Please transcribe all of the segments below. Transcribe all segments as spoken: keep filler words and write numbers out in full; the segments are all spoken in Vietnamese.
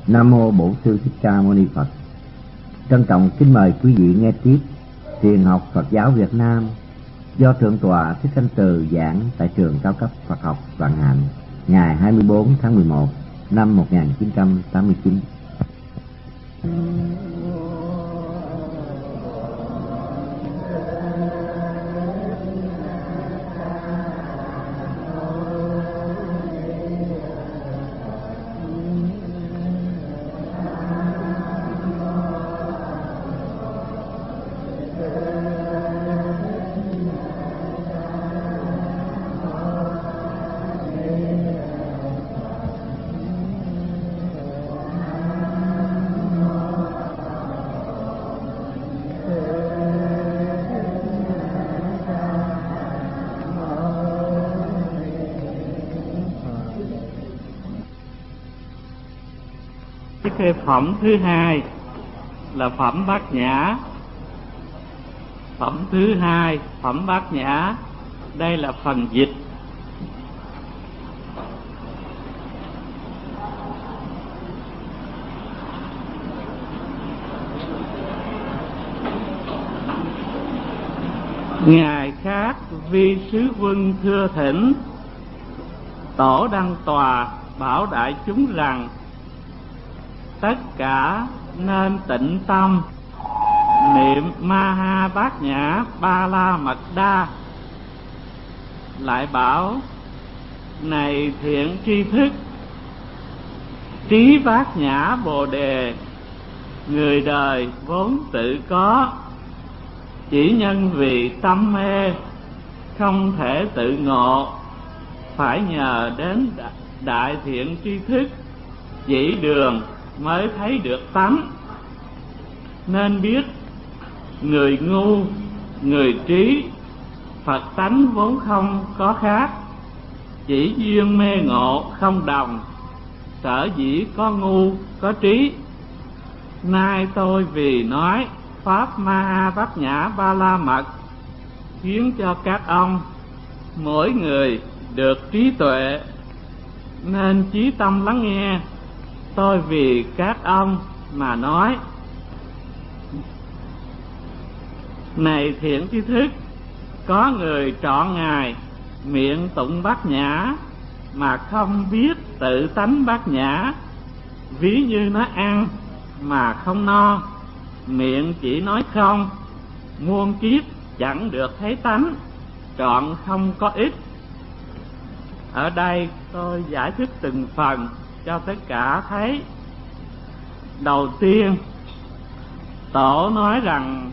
Nam mô Bổn Sư Thích Ca Mâu Ni Phật. Trân trọng kính mời quý vị nghe tiếp Truyền học Phật giáo Việt Nam do Thượng tọa Thích Thanh Từ giảng tại trường cao cấp Phật học Vạn Hạnh ngày hai mươi bốn tháng mười một năm một nghìn chín trăm tám mươi chín. Cái phẩm thứ hai là phẩm Bát Nhã. Phẩm thứ hai, phẩm Bát Nhã, đây là phần dịch. Ngài khác vi sứ quân thưa thỉnh, tổ đăng tòa bảo đại chúng rằng tất cả nên tịnh tâm niệm Ma Ha Bát Nhã Ba La Mật Đa. Lại bảo: này thiện tri thức, trí Bát Nhã Bồ Đề người đời vốn tự có, chỉ nhân vì tâm mê không thể tự ngộ, phải nhờ đến đại thiện tri thức chỉ đường mới thấy được tánh. Nên biết người ngu, người trí, Phật tánh vốn không có khác, chỉ duyên mê ngộ không đồng, sở dĩ có ngu có trí. Nay tôi vì nói pháp Ma Ha Bát Nhã Ba La Mật, khiến cho các ông mỗi người được trí tuệ, nên chí tâm lắng nghe. Tôi vì các ông mà nói. Này thiện tri thức, có người trọn ngày miệng tụng Bát Nhã mà không biết tự tánh Bát Nhã, ví như nó ăn mà không no, miệng chỉ nói không, muôn kiếp chẳng được thấy tánh, trọn không có ích. Ở đây tôi giải thích từng phần cho tất cả thấy. Đầu tiên, tổ nói rằng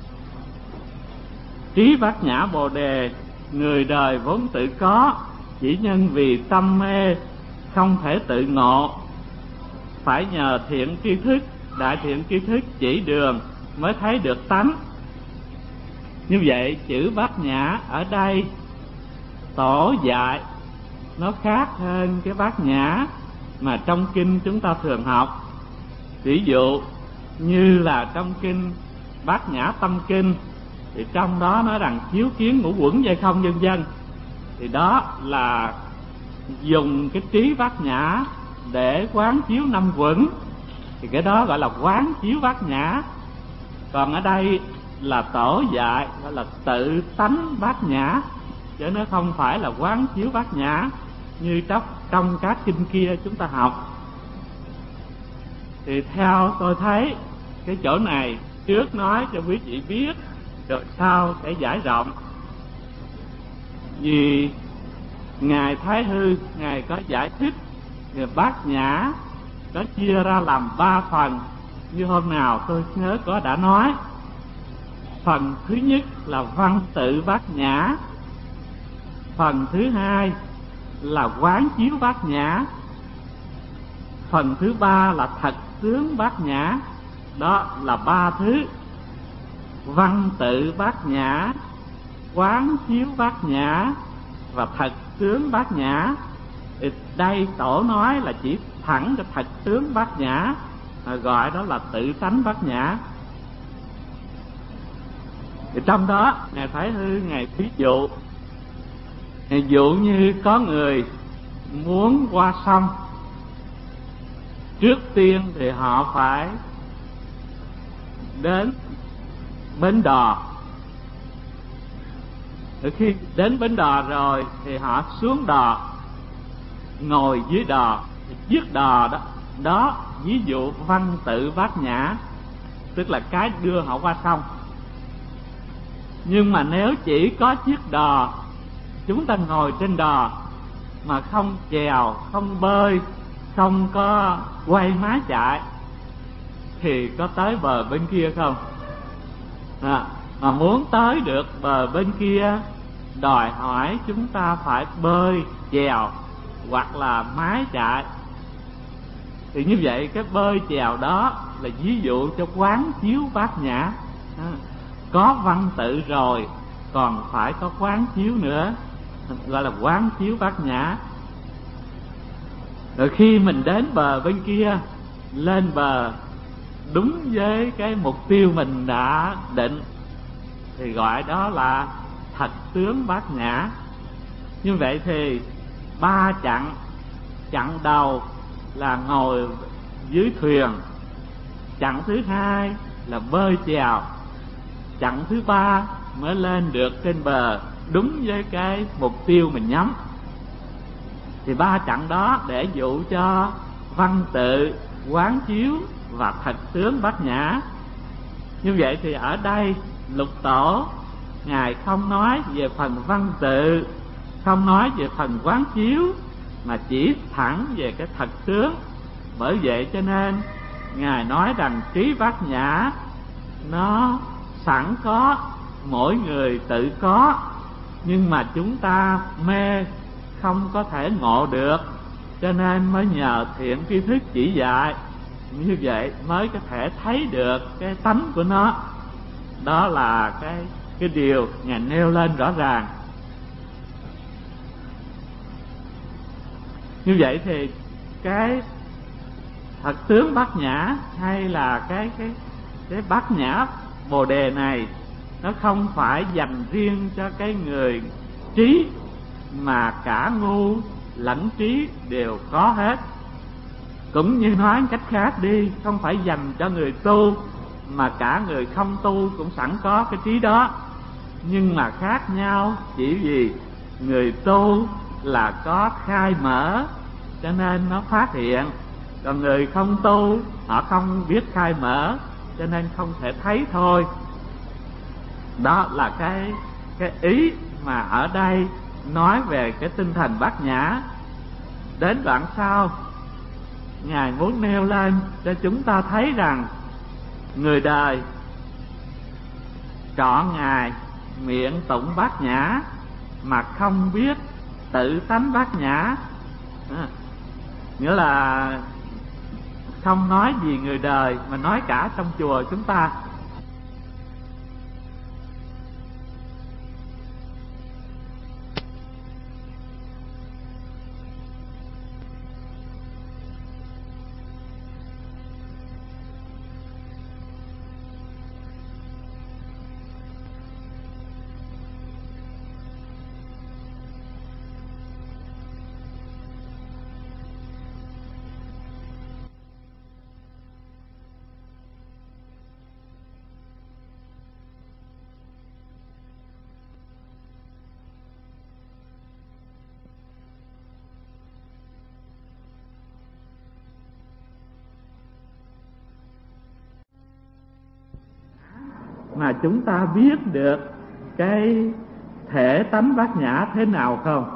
trí Bát Nhã Bồ Đề người đời vốn tự có, chỉ nhân vì tâm mê không thể tự ngộ, phải nhờ thiện tri thức, đại thiện tri thức chỉ đường mới thấy được tánh. Như vậy chữ Bát Nhã ở đây tổ dạy nó khác hơn cái Bát Nhã mà trong kinh chúng ta thường học. Ví dụ như là trong kinh Bát Nhã Tâm Kinh, thì trong đó nói rằng chiếu kiến ngũ uẩn vậy không vân vân, thì đó là dùng cái trí Bát Nhã để quán chiếu năm uẩn, thì cái đó gọi là quán chiếu Bát Nhã. Còn ở đây là tổ dạy gọi là tự tánh Bát Nhã, chứ nó không phải là quán chiếu Bát Nhã như trong, trong các kinh kia chúng ta học. Thì theo tôi thấy cái chỗ này trước nói cho quý vị biết, rồi sau sẽ giải rộng. Vì Ngài Thái Hư, Ngài có giải thích về Bát Nhã có chia ra làm ba phần, như hôm nào tôi nhớ có đã nói. Phần thứ nhất là văn tự Bát Nhã, phần thứ hai là quán chiếu Bát Nhã, phần thứ ba là thật tướng Bát Nhã. Đó là ba thứ: văn tự Bát Nhã, quán chiếu Bát Nhã và thật tướng Bát Nhã. Thì đây tổ nói là chỉ thẳng cho thật tướng Bát Nhã, gọi đó là tự tánh Bát Nhã. Thì trong đó Ngài Thái Hư Ngài ví dụ, ví dụ như có người muốn qua sông, trước tiên thì họ phải đến bến đò. Từ khi đến bến đò rồi thì họ xuống đò, ngồi dưới đò. Chiếc đò đó, đó ví dụ văn tự bát nhã, tức là cái đưa họ qua sông. Nhưng mà nếu chỉ có chiếc đò, chúng ta ngồi trên đò mà không chèo, không bơi, không có quay mái chạy, thì có tới bờ bên kia không? À, mà muốn tới được bờ bên kia đòi hỏi chúng ta phải bơi, chèo hoặc là mái chạy. Thì như vậy cái bơi chèo đó là ví dụ cho quán chiếu bát nhã. À, có văn tự rồi còn phải có quán chiếu nữa, gọi là quán chiếu bát nhã. Rồi khi mình đến bờ bên kia, lên bờ đúng với cái mục tiêu mình đã định, thì gọi đó là thật tướng bát nhã. Như vậy thì ba chặng. Chặng đầu là ngồi dưới thuyền, chặng thứ hai là bơi chèo, chặng thứ ba mới lên được trên bờ đúng với cái mục tiêu mình nhắm. Thì ba chặng đó để dụ cho văn tự, quán chiếu và thật tướng bát nhã. Như vậy thì ở đây Lục Tổ Ngài không nói về phần văn tự, không nói về phần quán chiếu, mà chỉ thẳng về cái thật tướng. Bởi vậy cho nên Ngài nói rằng trí bát nhã nó sẵn có, mỗi người tự có, nhưng mà chúng ta mê không có thể ngộ được, cho nên mới nhờ thiện tri thức chỉ dạy. Như vậy mới có thể thấy được cái tánh của nó. Đó là cái cái điều Ngài nêu lên rõ ràng. Như vậy thì cái thật tướng bát nhã hay là cái cái cái bát nhã Bồ đề này, nó không phải dành riêng cho cái người trí, mà cả ngu lẫn trí đều có hết. Cũng như nói cách khác đi, không phải dành cho người tu, mà cả người không tu cũng sẵn có cái trí đó. Nhưng mà khác nhau chỉ vì người tu là có khai mở, cho nên nó phát hiện. Còn người không tu, họ không biết khai mở, cho nên không thể thấy thôi. Đó là cái cái ý mà ở đây nói về cái tinh thần bát nhã. Đến đoạn sau, Ngài muốn nêu lên cho chúng ta thấy rằng người đời trọn ngày miệng tụng bát nhã mà không biết tự tánh bát nhã. À, nghĩa là không nói gì người đời, mà nói cả trong chùa chúng ta. Mà chúng ta biết được cái thể tánh bát nhã thế nào không?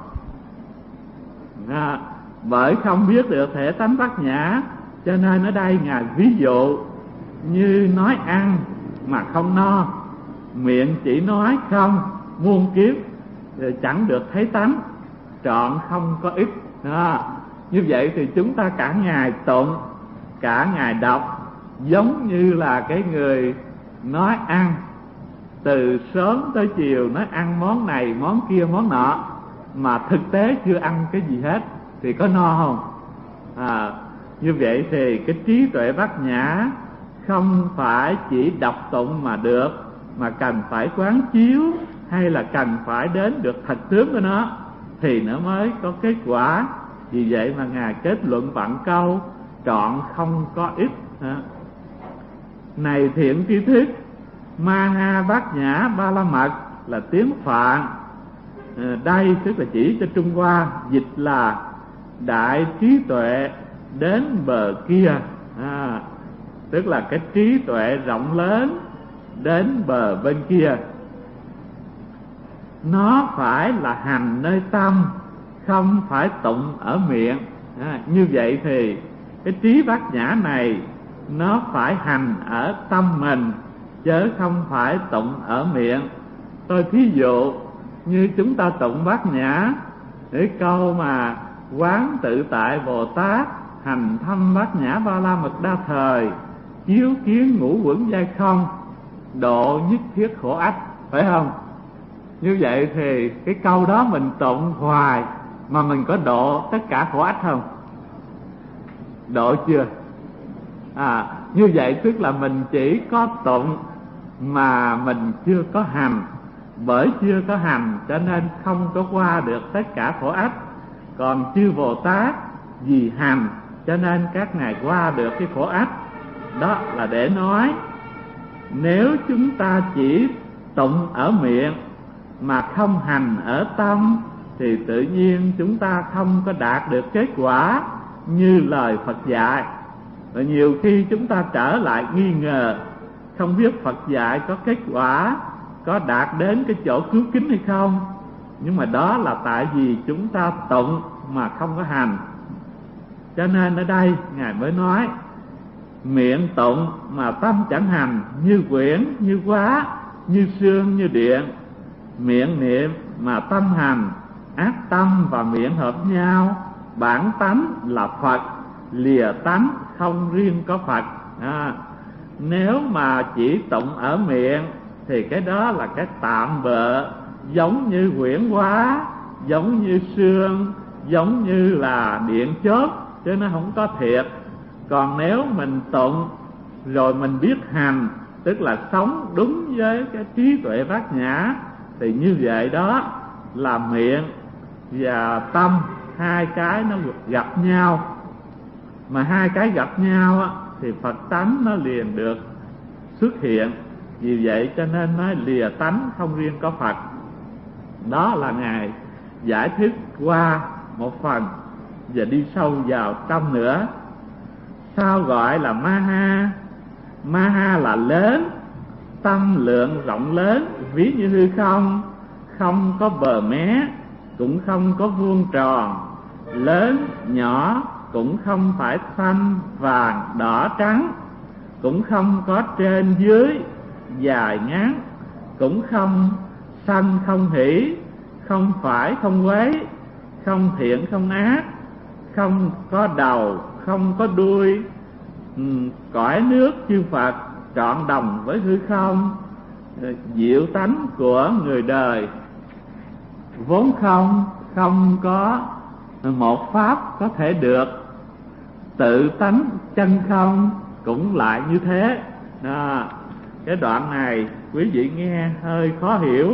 À, bởi không biết được thể tánh bát nhã, cho nên ở đây Ngài ví dụ như nói ăn mà không no, miệng chỉ nói không muôn kiếp chẳng được thấy tánh, trọn không có ích. À, như vậy thì chúng ta cả ngày tụng, cả ngày đọc, giống như là cái người nói ăn, từ sớm tới chiều nói ăn món này món kia món nọ, mà thực tế chưa ăn cái gì hết, thì có no không? À, như vậy thì cái trí tuệ bát nhã không phải chỉ đọc tụng mà được, mà cần phải quán chiếu, hay là cần phải đến được thật tướng của nó, thì nó mới có kết quả. Vì vậy mà Ngài kết luận vạn câu: trọn không có ít. Này thiện tri thức, ma ha bát nhã ba la mật là tiếng Phạn. Đây tức là chỉ cho Trung Hoa, dịch là đại trí tuệ đến bờ kia, à, tức là cái trí tuệ rộng lớn đến bờ bên kia. Nó phải là hành nơi tâm, không phải tụng ở miệng. À, như vậy thì cái trí bát nhã này nó phải hành ở tâm mình, chứ không phải tụng ở miệng. Tôi thí dụ như chúng ta tụng bát nhã, cái câu mà quán tự tại Bồ Tát, hành thâm bát nhã ba la mật đa thời, chiếu kiến ngũ uẩn giai không, độ nhất thiết khổ ách, phải không? Như vậy thì cái câu đó mình tụng hoài mà mình có độ tất cả khổ ách không? Độ chưa? À, như vậy tức là mình chỉ có tụng mà mình chưa có hành. Bởi chưa có hành cho nên không có qua được tất cả khổ ách. Còn chư Bồ Tát vì hành cho nên các ngài qua được cái khổ ách. Đó là để nói nếu chúng ta chỉ tụng ở miệng mà không hành ở tâm thì tự nhiên chúng ta không có đạt được kết quả như lời Phật dạy. Và nhiều khi chúng ta trở lại nghi ngờ, không biết Phật dạy có kết quả, có đạt đến cái chỗ cứu kính hay không. Nhưng mà đó là tại vì chúng ta tụng mà không có hành. Cho nên ở đây ngài mới nói miệng tụng mà tâm chẳng hành, như quyển, như hóa, như sương, như điện. Miệng niệm mà tâm hành, ác tâm và miệng hợp nhau, bản tánh là Phật, lìa tánh không riêng có Phật. À, nếu mà chỉ tụng ở miệng thì cái đó là cái tạm bợ, giống như huyễn hóa, giống như sương, giống như là điện chớp, chứ nó không có thiệt. Còn nếu mình tụng rồi mình biết hành, tức là sống đúng với cái trí tuệ bát nhã, thì như vậy đó là miệng và tâm hai cái nó gặp nhau. Mà hai cái gặp nhau á, thì Phật tánh nó liền được xuất hiện. Vì vậy cho nên nói lìa tánh không riêng có Phật. Đó là ngài giải thích qua một phần và đi sâu vào trong nữa. Sao gọi là ma ha? Ma ha là lớn, tâm lượng rộng lớn, ví như hư không, không có bờ mé, cũng không có vuông tròn, lớn nhỏ cũng không phải xanh vàng đỏ trắng, cũng không có trên dưới dài ngắn, cũng không sanh không hỷ, không phải không quấy, không thiện không ác, không có đầu không có đuôi. Ừ, cõi nước chư Phật trọn đồng với hư không, diệu tánh của người đời vốn không, không có một pháp có thể được. Tự tánh chân không cũng lại như thế. Đó, cái đoạn này quý vị nghe hơi khó hiểu,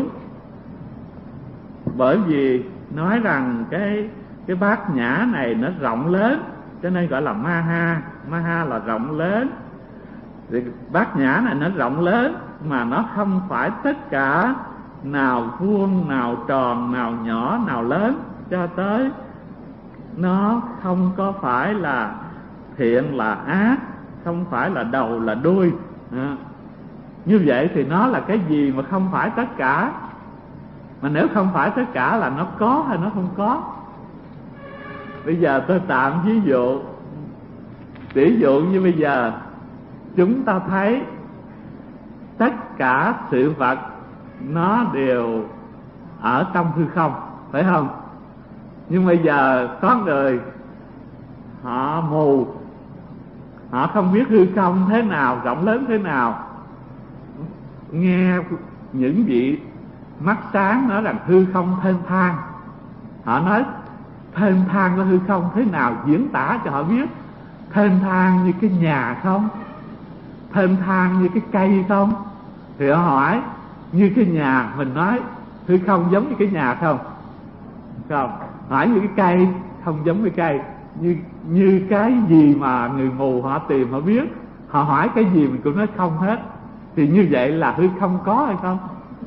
bởi vì nói rằng cái cái bát nhã này nó rộng lớn, cho nên gọi là ma ha. Ma ha là rộng lớn. Thì bát nhã này nó rộng lớn mà nó không phải tất cả nào vuông, nào tròn, nào nhỏ, nào lớn, cho tới nó không có phải là thiện là ác, không phải là đầu là đuôi. À, như vậy thì nó là cái gì mà không phải tất cả? Mà nếu không phải tất cả là nó có hay nó không có? Bây giờ tôi tạm ví dụ. Ví dụ như bây giờ chúng ta thấy tất cả sự vật nó đều ở trong hư không, phải không? Nhưng bây giờ có người họ mù, họ không biết hư không thế nào, rộng lớn thế nào. Nghe những vị mắt sáng nói rằng hư không thênh thang, họ nói thênh thang của hư không thế nào, diễn tả cho họ biết. Thênh thang như cái nhà không? Thênh thang như cái cây không? Thì họ hỏi như cái nhà, mình nói hư không giống như cái nhà không? Không. Hỏi như cái cây, không giống như cây. như như cái gì mà người mù họ tìm họ biết, họ hỏi cái gì mình cũng nói không hết, thì như vậy là hư không có hay không?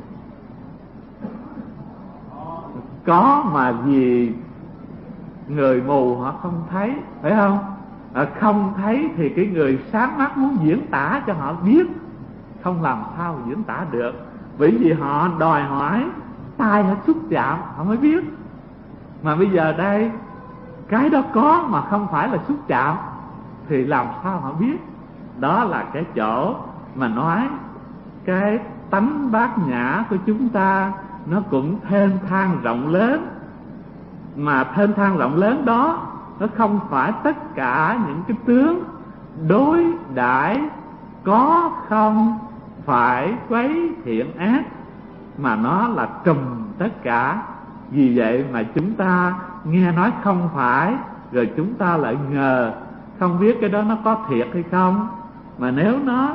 Có, mà vì người mù họ không thấy, phải không? À, không thấy thì cái người sáng mắt muốn diễn tả cho họ biết, không làm sao diễn tả được, bởi vì họ đòi hỏi tai họ xúc chạm họ mới biết. Mà bây giờ đây cái đó có mà không phải là xúc chạm thì làm sao họ biết? Đó là cái chỗ mà nói cái tánh bát nhã của chúng ta nó cũng thênh thang rộng lớn. Mà thênh thang rộng lớn đó nó không phải tất cả những cái tướng đối đãi có không phải quấy thiện ác, mà nó là trùm tất cả. Vì vậy mà chúng ta nghe nói không phải, rồi chúng ta lại ngờ, không biết cái đó nó có thiệt hay không. Mà nếu nó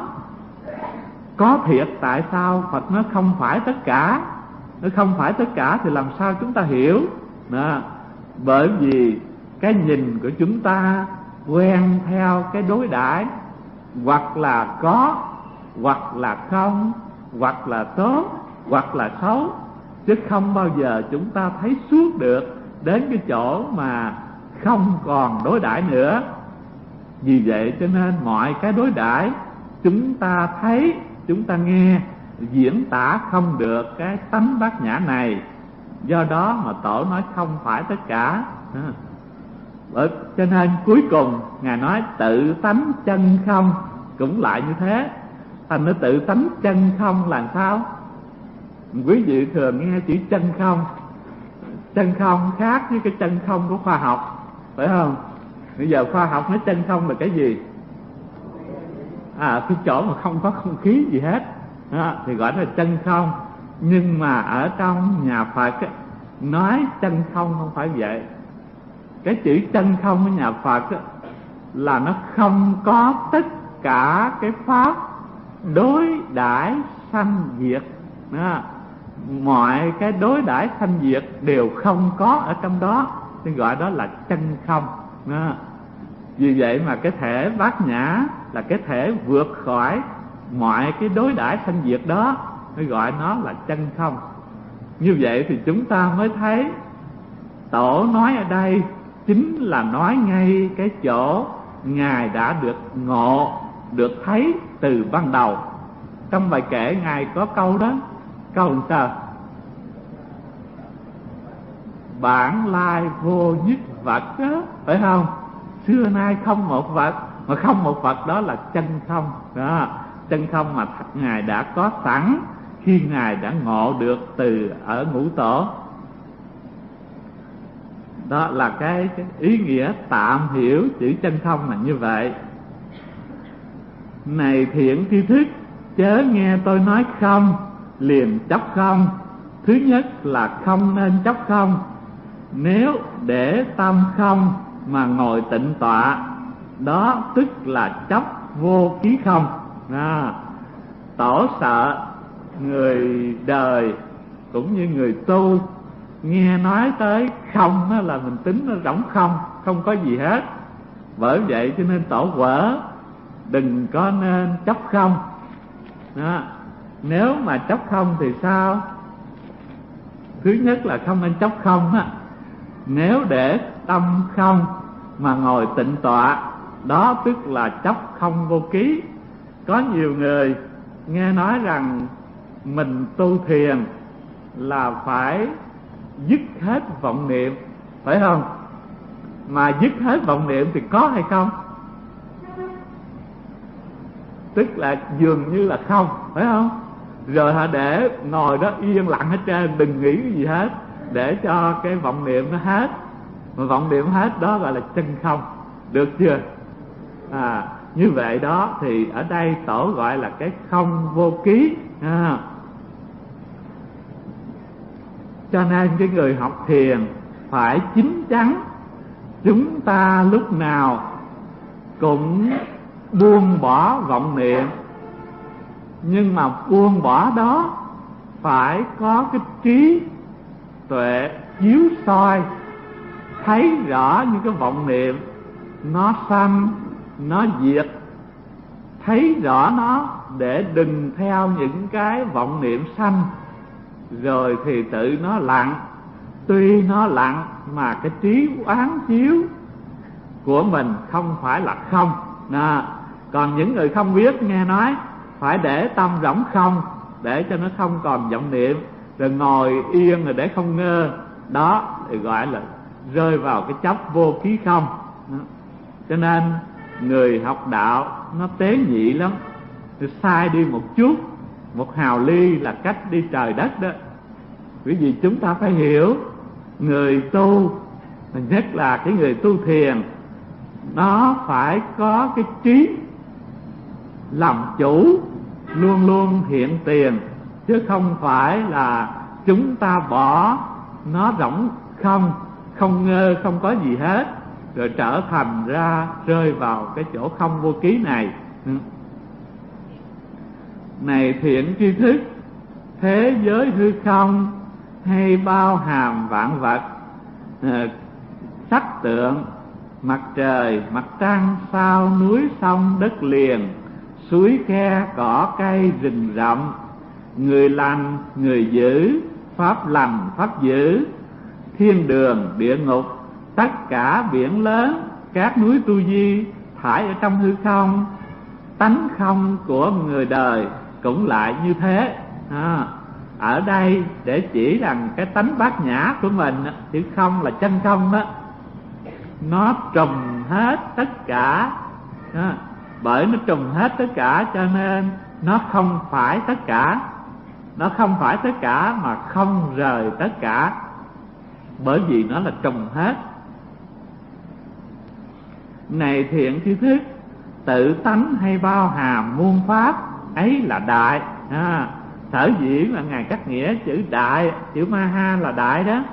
có thiệt, tại sao Phật nó không phải tất cả? Nó không phải tất cả thì làm sao chúng ta hiểu? Đó. Bởi vì cái nhìn của chúng ta quen theo cái đối đãi, hoặc là có, hoặc là không, hoặc là tốt, hoặc là xấu, chứ không bao giờ chúng ta thấy suốt được đến cái chỗ mà không còn đối đãi nữa. Vì vậy cho nên mọi cái đối đãi chúng ta thấy, chúng ta nghe, diễn tả không được cái tánh bát nhã này. Do đó mà Tổ nói không phải tất cả. Bởi cho nên cuối cùng Ngài nói tự tánh chân không cũng lại như thế. Thành nó tự tánh chân không là sao? Quý vị thường nghe chữ chân không. Chân không khác với cái chân không của khoa học, phải không? Bây giờ khoa học nói chân không là cái gì? À, cái chỗ mà không có không khí gì hết đó, thì gọi là chân không. Nhưng mà ở trong nhà Phật ấy, nói chân không không phải vậy. Cái chữ chân không của nhà Phật ấy, là nó không có tất cả cái pháp đối đãi sanh diệt đó. Mọi cái đối đãi sanh diệt đều không có ở trong đó, nên gọi đó là chân không đó. Vì vậy mà cái thể bát nhã là cái thể vượt khỏi mọi cái đối đãi sanh diệt đó, mới gọi nó là chân không. Như vậy thì chúng ta mới thấy Tổ nói ở đây chính là nói ngay cái chỗ Ngài đã được ngộ, được thấy từ ban đầu. Trong bài kể Ngài có câu đó, câu làm sao? Bản lai vô nhất vật đó, phải không? Xưa nay không một vật, mà không một vật đó là chân không đó. Chân không mà Ngài đã có sẵn khi Ngài đã ngộ được từ ở ngũ tổ. Đó là cái, cái ý nghĩa tạm hiểu chữ chân không là như vậy. Này thiện tri thức, chớ nghe tôi nói không liền chấp không. Thứ nhất là không nên chấp không. Nếu để tâm không mà ngồi tịnh tọa, đó tức là chấp vô ký không. À, Tổ sợ người đời cũng như người tu nghe nói tới không đó là mình tính nó rỗng không, không có gì hết. Bởi vậy cho nên Tổ quở đừng có nên chấp không đó. Nếu mà chấp không thì sao? Thứ nhất là không nên chấp không á. Nếu để tâm không mà ngồi tịnh tọa, đó tức là chấp không vô ký. Có nhiều người nghe nói rằng mình tu thiền là phải dứt hết vọng niệm, phải không? Mà dứt hết vọng niệm thì có hay không? Tức là dường như là không, phải không? Rồi họ để ngồi đó yên lặng hết trơn, đừng nghĩ cái gì hết, để cho cái vọng niệm nó hết. Mà vọng niệm hết đó gọi là chân không, được chưa? À, như vậy đó thì ở đây Tổ gọi là cái không vô ký. À, cho nên cái người học thiền phải chín chắn. Chúng ta lúc nào cũng buông bỏ vọng niệm, nhưng mà buông bỏ đó phải có cái trí tuệ chiếu soi thấy rõ những cái vọng niệm nó sanh nó diệt, thấy rõ nó để đừng theo những cái vọng niệm sanh, rồi thì tự nó lặng. Tuy nó lặng mà cái trí quán chiếu của mình không phải là không. À, còn những người không biết nghe nói phải để tâm rỗng không, để cho nó không còn vọng niệm, rồi ngồi yên rồi để không ngơ, đó thì gọi là rơi vào cái chấp vô ký không. Đó. Cho nên người học đạo nó tế nhị lắm, sai đi một chút, một hào ly là cách đi trời đất đó. Bởi vì chúng ta phải hiểu, người tu, nhất là cái người tu thiền, nó phải có cái trí làm chủ, luôn luôn hiện tiền, chứ không phải là chúng ta bỏ nó rỗng không, không ngơ, không có gì hết, rồi trở thành ra rơi vào cái chỗ không vô ký này. Này thiện tri thức, thế giới hư không hay bao hàm vạn vật, sắc tượng, mặt trời, mặt trăng, sao, núi, sông, đất liền, suối, khe, cỏ, cây, rừng rậm, người lành, người dữ, pháp lành, pháp dữ, thiên đường, địa ngục, tất cả biển lớn, các núi tu di thải ở trong hư không, tánh không của người đời cũng lại như thế. À, ở đây để chỉ rằng cái tánh bát nhã của mình, chứ không là chân không đó, nó trùm hết tất cả. À, bởi nó trùm hết tất cả cho nên nó không phải tất cả. Nó không phải tất cả mà không rời tất cả, bởi vì nó là trùm hết. Này thiện tri thức, tự tánh hay bao hàm muôn pháp, ấy là đại. À, sở dĩ là Ngài cắt nghĩa chữ đại, chữ ma ha là đại đó,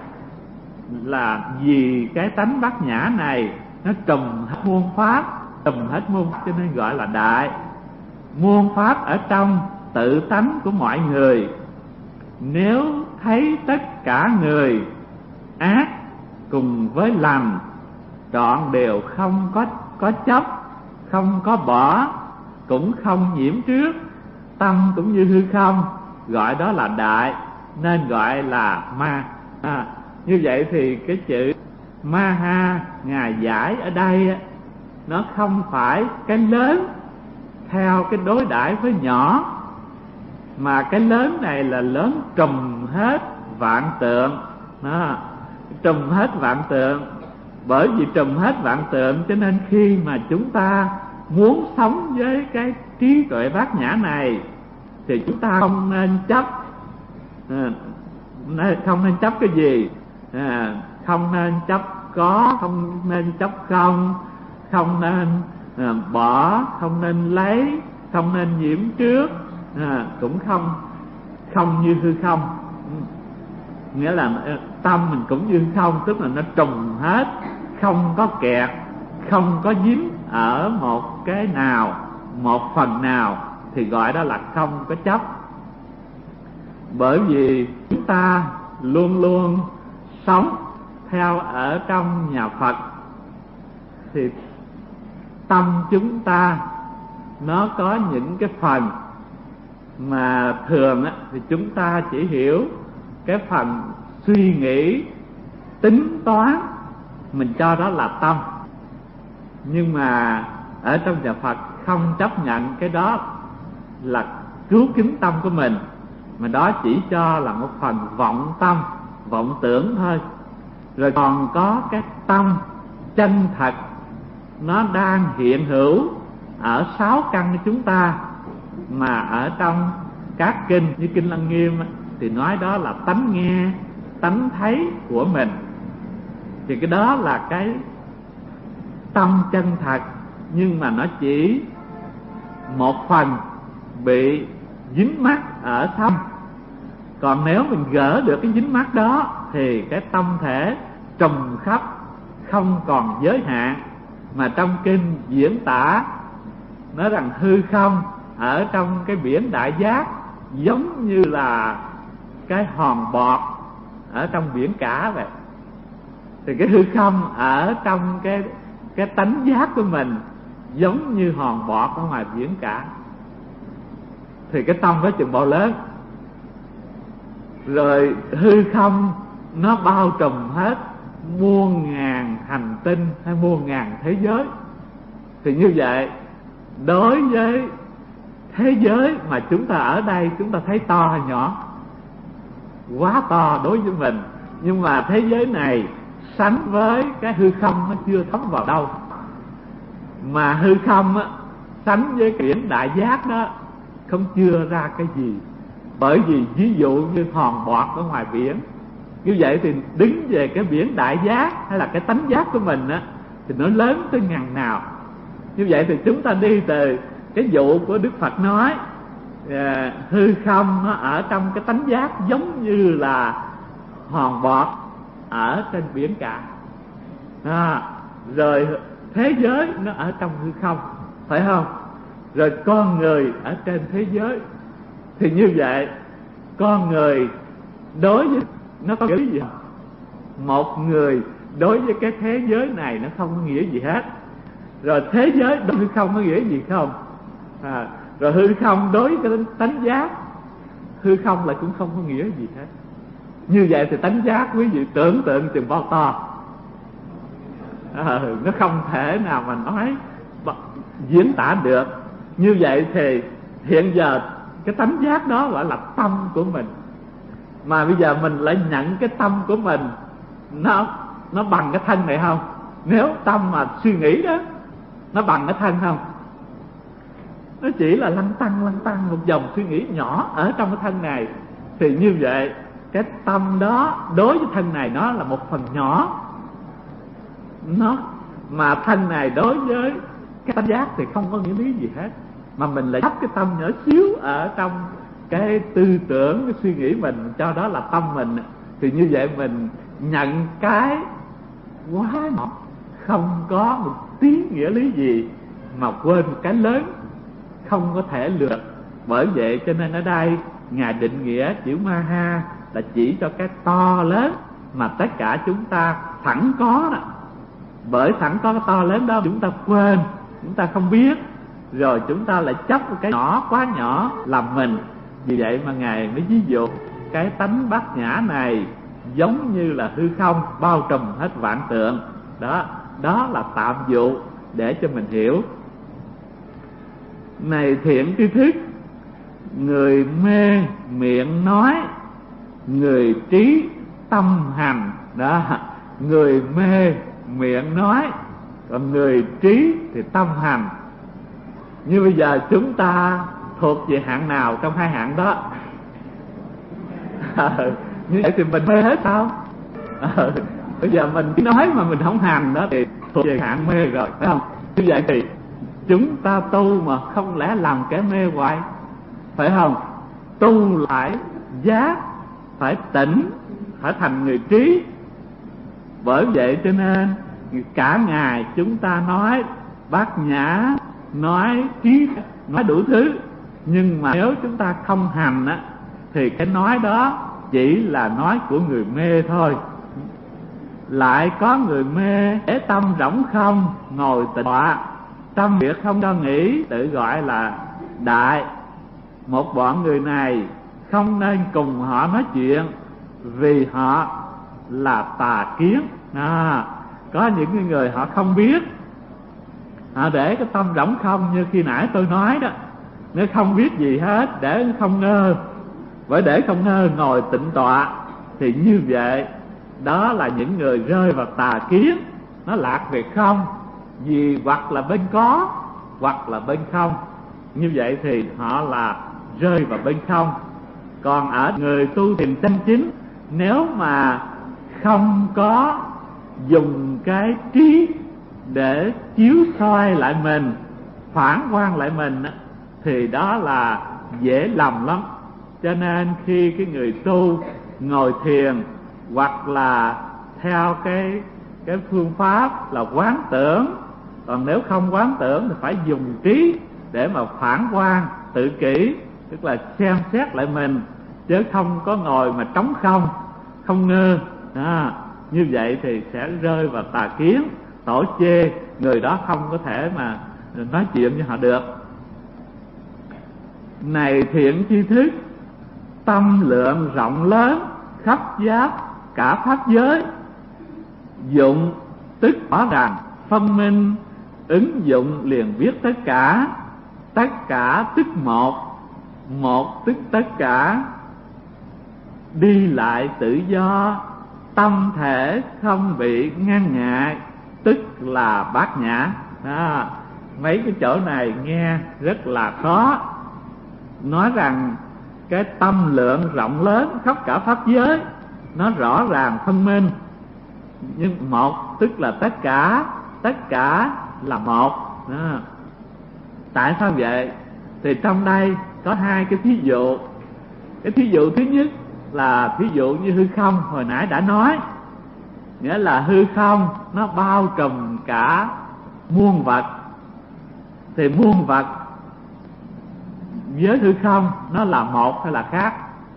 là vì cái tánh bát nhã này nó trùm hết muôn pháp, trùm hết muôn, cho nên gọi là đại. Muôn pháp ở trong tự tánh của mọi người, nếu thấy tất cả người ác cùng với lành trọn đều không có có chấp, không có bỏ, cũng không nhiễm trước, tâm cũng như hư không, gọi đó là đại, nên gọi là ma. À, như vậy thì cái chữ ma ha Ngài giải ở đây nó không phải cái lớn theo cái đối đãi với nhỏ, mà cái lớn này là lớn trùm hết vạn tượng. Đó, trùm hết vạn tượng. Bởi vì trùm hết vạn tượng cho nên khi mà chúng ta muốn sống với cái trí tuệ bát nhã này thì chúng ta không nên chấp. À, không nên chấp cái gì? À, không nên chấp có, không nên chấp không, không nên à, bỏ, không nên lấy, không nên nhiễm trước, à, cũng không không như hư không. Nghĩa là tâm mình cũng như không, tức là nó trùng hết, không có kẹt, không có dính ở một cái nào, một phần nào, thì gọi đó là không có chấp. Bởi vì chúng ta luôn luôn sống theo ở trong nhà Phật thì tâm chúng ta nó có những cái phần mà thường á, thì chúng ta chỉ hiểu cái phần suy nghĩ, tính toán, mình cho đó là tâm. Nhưng mà ở trong nhà Phật không chấp nhận cái đó là cứu kính tâm của mình, mà đó chỉ cho là một phần vọng tâm, vọng tưởng thôi. Rồi còn có cái tâm chân thật, nó đang hiện hữu ở sáu căn của chúng ta, mà ở trong các kinh như kinh Lăng Nghiêm thì nói đó là tánh nghe, tánh thấy của mình. Thì cái đó là cái tâm chân thật, nhưng mà nó chỉ một phần bị dính mắc ở tâm. Còn nếu mình gỡ được cái dính mắc đó thì cái tâm thể trùm khắp, không còn giới hạn. Mà trong kinh diễn tả nói rằng hư không ở trong cái biển đại giác giống như là cái hòn bọt ở trong biển cả vậy. Thì cái hư không ở trong cái cái tánh giác của mình giống như hòn bọt ở ngoài biển cả. Thì cái tâm đó chừng bao lớn. Rồi hư không nó bao trùm hết muôn ngàn hành tinh hay muôn ngàn thế giới. Thì như vậy, đối với thế giới mà chúng ta ở đây chúng ta thấy to hay nhỏ? Quá to đối với mình. Nhưng mà thế giới này sánh với cái hư không nó chưa thấm vào đâu. Mà hư không á, sánh với cái biển đại giác đó không chưa ra cái gì. Bởi vì ví dụ như hòn bọt ở ngoài biển, như vậy thì đứng về cái biển đại giác hay là cái tánh giác của mình á, thì nó lớn tới ngàn nào. Như vậy thì chúng ta đi từ cái vụ của Đức Phật nói à, hư không nó ở trong cái tánh giác giống như là hòn bọt ở trên biển cả. À, rồi thế giới nó ở trong hư không, phải không? Rồi con người ở trên thế giới. Thì như vậy con người đối với nó có nghĩa gì không? Một người đối với cái thế giới này nó không có nghĩa gì hết. Rồi thế giới đối với hư không có nghĩa gì không? À, rồi hư không đối với cái tánh giác, hư không là cũng không có nghĩa gì hết. Như vậy thì tánh giác quý vị tưởng tượng chừng bao to. À, nó không thể nào mà nói diễn tả được. Như vậy thì hiện giờ cái tánh giác đó gọi là tâm của mình. Mà bây giờ mình lại nhận cái tâm của mình nó nó bằng cái thân này không? Nếu tâm mà suy nghĩ đó, nó bằng cái thân không? Nó chỉ là lăn tăng lăn tăng một dòng suy nghĩ nhỏ ở trong cái thân này. Thì như vậy cái tâm đó đối với thân này nó là một phần nhỏ. Nó mà thân này đối với cái tánh giác thì không có nghĩa lý gì hết. Mà mình lại thắp cái tâm nhỏ xíu ở trong cái tư tưởng, cái suy nghĩ mình, cho đó là tâm mình. Thì như vậy mình nhận cái quá nhỏ, không có một tí nghĩa lý gì, mà quên một cái lớn không có thể lược. Bởi vậy cho nên ở đây Ngài định nghĩa chữ Maha là chỉ cho cái to lớn mà tất cả chúng ta sẵn có đó. Bởi sẵn có cái to lớn đó chúng ta quên, chúng ta không biết, rồi chúng ta lại chấp một cái nhỏ quá nhỏ làm mình. Vì vậy mà Ngài mới ví dụ cái tánh bát nhã này giống như là hư không bao trùm hết vạn tượng. Đó, đó là tạm dụ để cho mình hiểu. Này thiện tri thức, người mê miệng nói, người trí tâm hành. Đó, người mê miệng nói, còn người trí thì tâm hành. Như bây giờ chúng ta thuộc về hạng nào trong hai hạng đó? À, như vậy thì mình mê hết sao? À, bây giờ mình cứ nói mà mình không hành đó thì thuộc về hạng mê rồi, phải không? Như vậy thì chúng ta tu mà không lẽ làm kẻ mê hoài, phải không? Tu lại giác, phải tỉnh, phải thành người trí. Bởi vậy cho nên cả ngày chúng ta nói bát nhã, nói trí, nói đủ thứ. Nhưng mà nếu chúng ta không hành á, thì cái nói đó chỉ là nói của người mê thôi. Lại có người mê để tâm rỗng không, ngồi tịnh tọa, tâm việc không cho nghĩ, tự gọi là đại. Một bọn người này không nên cùng họ nói chuyện, vì họ là tà kiến. À, có những người họ không biết, họ để cái tâm rỗng không như khi nãy tôi nói đó, nó không biết gì hết, để không ngơ. Bởi để không ngơ ngồi tịnh tọa thì như vậy đó là những người rơi vào tà kiến. Nó lạc về không, vì hoặc là bên có hoặc là bên không. Như vậy thì họ là rơi vào bên không. Còn ở người tu thiền chân chính, nếu mà không có dùng cái trí để chiếu soi lại mình, phản quan lại mình, thì đó là dễ lầm lắm. Cho nên khi cái người tu ngồi thiền hoặc là theo cái cái phương pháp là quán tưởng, còn nếu không quán tưởng thì phải dùng trí để mà phản quan tự kỷ, tức là xem xét lại mình, chứ không có ngồi mà trống không, không ngơ. À, Như vậy thì sẽ rơi vào tà kiến, tổ chê, người đó không có thể mà nói chuyện với họ được. Này thiện tri thức, tâm lượng rộng lớn, khắp giáp cả pháp giới. Dụng tức rõ ràng, phân minh, ứng dụng liền biết tất cả. Tất cả tức một, một tức tất cả. Đi lại tự do, tâm thể không bị ngăn ngại, tức là bát nhã. À, mấy cái chỗ này nghe rất là khó. Nói rằng cái tâm lượng rộng lớn khắp cả pháp giới, nó rõ ràng phân minh. Nhưng một tức là tất cả, tất cả là một. À, tại sao vậy? Thì trong đây có hai cái thí dụ. Cái thí dụ thứ nhất là thí dụ như hư không hồi nãy đã nói, nghĩa là hư không nó bao trùm cả muôn vật. Thì muôn vật với hư không nó là một hay là khác?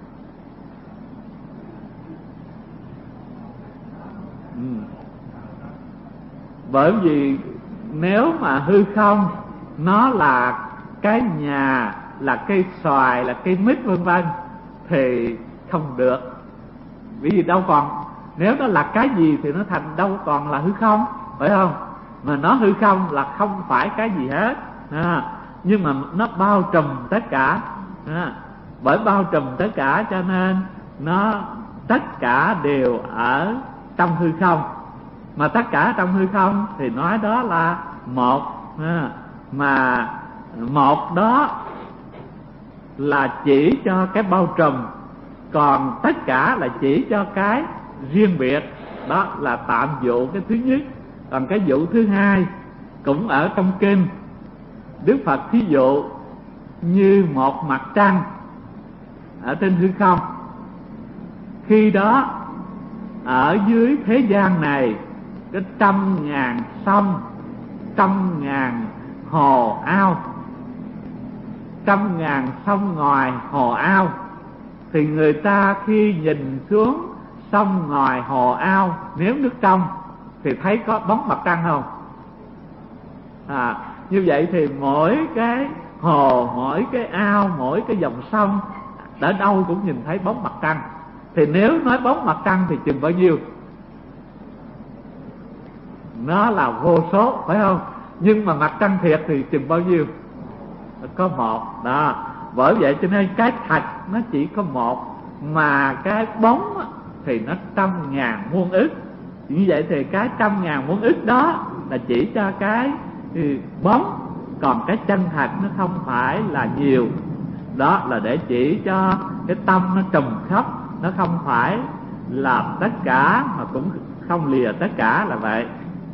Ừ. Bởi vì nếu mà hư không nó là cái nhà, là cây xoài, là cây mít vân vân thì không được. Vì vì đâu còn, nếu nó là cái gì thì nó thành đâu còn là hư không, phải không? Mà nó hư không là không phải cái gì hết. À, nhưng mà nó bao trùm tất cả. À, bởi bao trùm tất cả cho nên nó tất cả đều ở trong hư không. Mà tất cả trong hư không thì nói đó là một. À, mà một đó là chỉ cho cái bao trùm, còn tất cả là chỉ cho cái riêng biệt. Đó là tạm dụ cái thứ nhất. Còn cái dụ thứ hai cũng ở trong kinh. Đức Phật thí dụ như một mặt trăng ở trên hư không. Khi đó ở dưới thế gian này có trăm ngàn sông, trăm ngàn hồ ao, trăm ngàn sông ngòi hồ ao. Thì người ta khi nhìn xuống sông ngòi hồ ao, nếu nước trong thì thấy có bóng mặt trăng không? À, như vậy thì mỗi cái hồ, mỗi cái ao, mỗi cái dòng sông ở đâu cũng nhìn thấy bóng mặt trăng. Thì nếu nói bóng mặt trăng thì chừng bao nhiêu? Nó là vô số, phải không? Nhưng mà mặt trăng thiệt thì chừng bao nhiêu? Có một. Đó, bởi vậy cho nên cái thật nó chỉ có một, mà cái bóng thì nó trăm ngàn muôn ức. Như vậy thì cái trăm ngàn muôn ức đó là chỉ cho cái bóng, còn cái chân thật nó không phải là nhiều. Đó là để chỉ cho cái tâm nó trùm khắp, nó không phải là tất cả mà cũng không lìa tất cả, là vậy.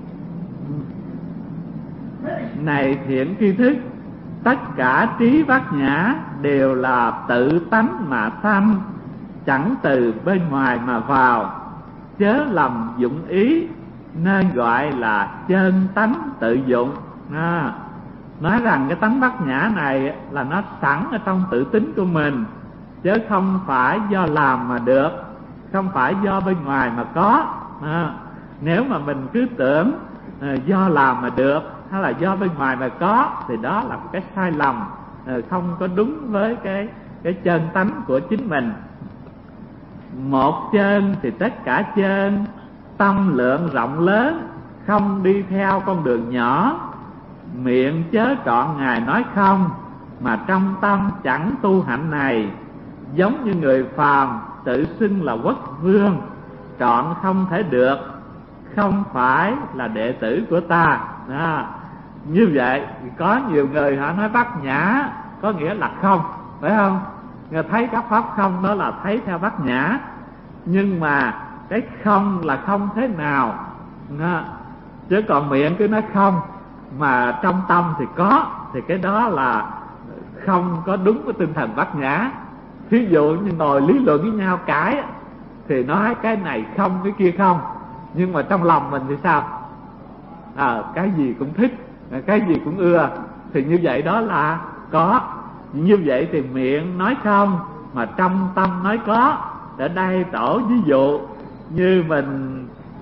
Này thiện tri thức, tất cả trí bát nhã đều là tự tánh mà sanh, chẳng từ bên ngoài mà vào, chớ lầm dụng ý, nên gọi là chân tánh tự dụng. À, nói rằng cái tánh bát nhã này là nó sẵn ở trong tự tính của mình, chứ không phải do làm mà được, không phải do bên ngoài mà có. À, nếu mà mình cứ tưởng à, do làm mà được hay là do bên ngoài mà có thì đó là một cái sai lầm, à, không có đúng với cái cái chân tánh của chính mình. Một chân thì tất cả chân, tâm lượng rộng lớn, không đi theo con đường nhỏ. Miệng chớ trọn ngài nói không, mà trong tâm chẳng tu hạnh này. Giống như người phàm tự xưng là quốc vương, trọn không thể được, không phải là đệ tử của ta. Đó. Như vậy có nhiều người họ nói bát nhã có nghĩa là không, phải không? Người thấy các pháp không đó là thấy theo bát nhã. Nhưng mà cái không là không thế nào đó. Chứ còn miệng cứ nói không mà trong tâm thì có, thì cái đó là không có đúng với tinh thần bát nhã. Ví dụ như ngồi lý luận với nhau cãi thì nói cái này không, cái kia không, nhưng mà trong lòng mình thì sao? À, cái gì cũng thích, cái gì cũng ưa, thì như vậy đó là có. Như vậy thì miệng nói không mà trong tâm nói có. Ở đây tổ ví dụ như mình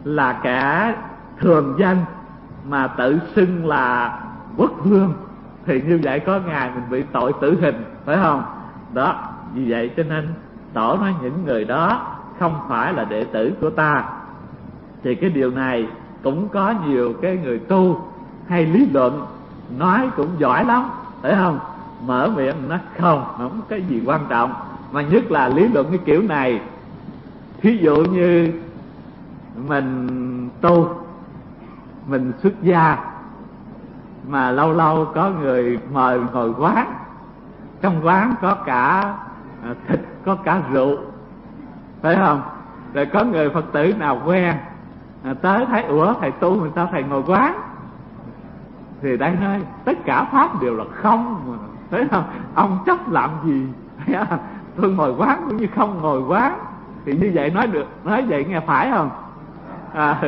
là kẻ thường dân mà tự xưng là quốc vương, thì như vậy có ngày mình bị tội tử hình, phải không? Đó, vì vậy cho nên Tổ nói những người đó không phải là đệ tử của ta. Thì cái điều này cũng có nhiều cái người tu hay lý luận nói cũng giỏi lắm, phải không? Mở miệng nó không, không có cái gì quan trọng. Mà nhất là lý luận cái kiểu này, thí dụ như mình tu, mình xuất gia, mà lâu lâu có người mời ngồi quán, trong quán có cả thịt, có cả rượu, phải không? Rồi có người Phật tử nào quen à, tới thấy ủa thầy tu người ta thầy ngồi quán, thì đây nói tất cả pháp đều là không mà, thấy không? Ông chấp làm gì? Tôi ngồi quán cũng như không ngồi quán, thì như vậy nói được, nói vậy nghe phải không? À,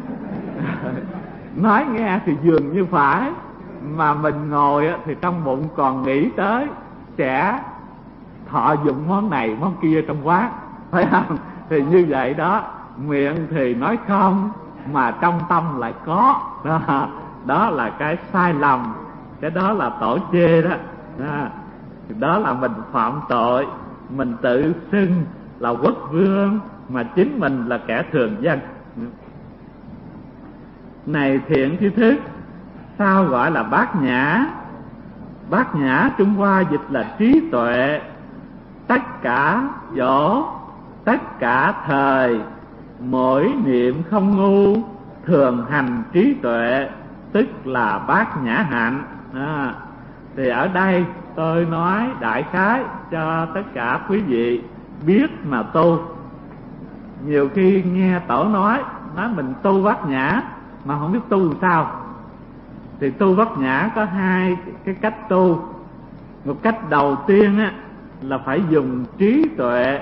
nói nghe thì dường như phải, mà mình ngồi thì trong bụng còn nghĩ tới sẽ thọ dụng món này món kia trong quán, phải không? Thì như vậy đó, miệng thì nói không mà trong tâm lại có, đó, đó là cái sai lầm, cái đó là Tổ chê đó. Đó, đó là mình phạm tội, mình tự xưng là quốc vương mà chính mình là kẻ thường dân. Này thiện tri thức, sao gọi là bát nhã? Bát nhã Trung Hoa dịch là trí tuệ. Tất cả chỗ, tất cả thời, mỗi niệm không ngu, thường hành trí tuệ, tức là bát nhã hạnh. À, thì ở đây tôi nói đại khái cho tất cả quý vị biết mà tu. Nhiều khi nghe Tổ nói, nói mình tu bát nhã mà không biết tu làm sao. Thì tu bát nhã có hai cái cách tu. Một cách đầu tiên á, là phải dùng trí tuệ,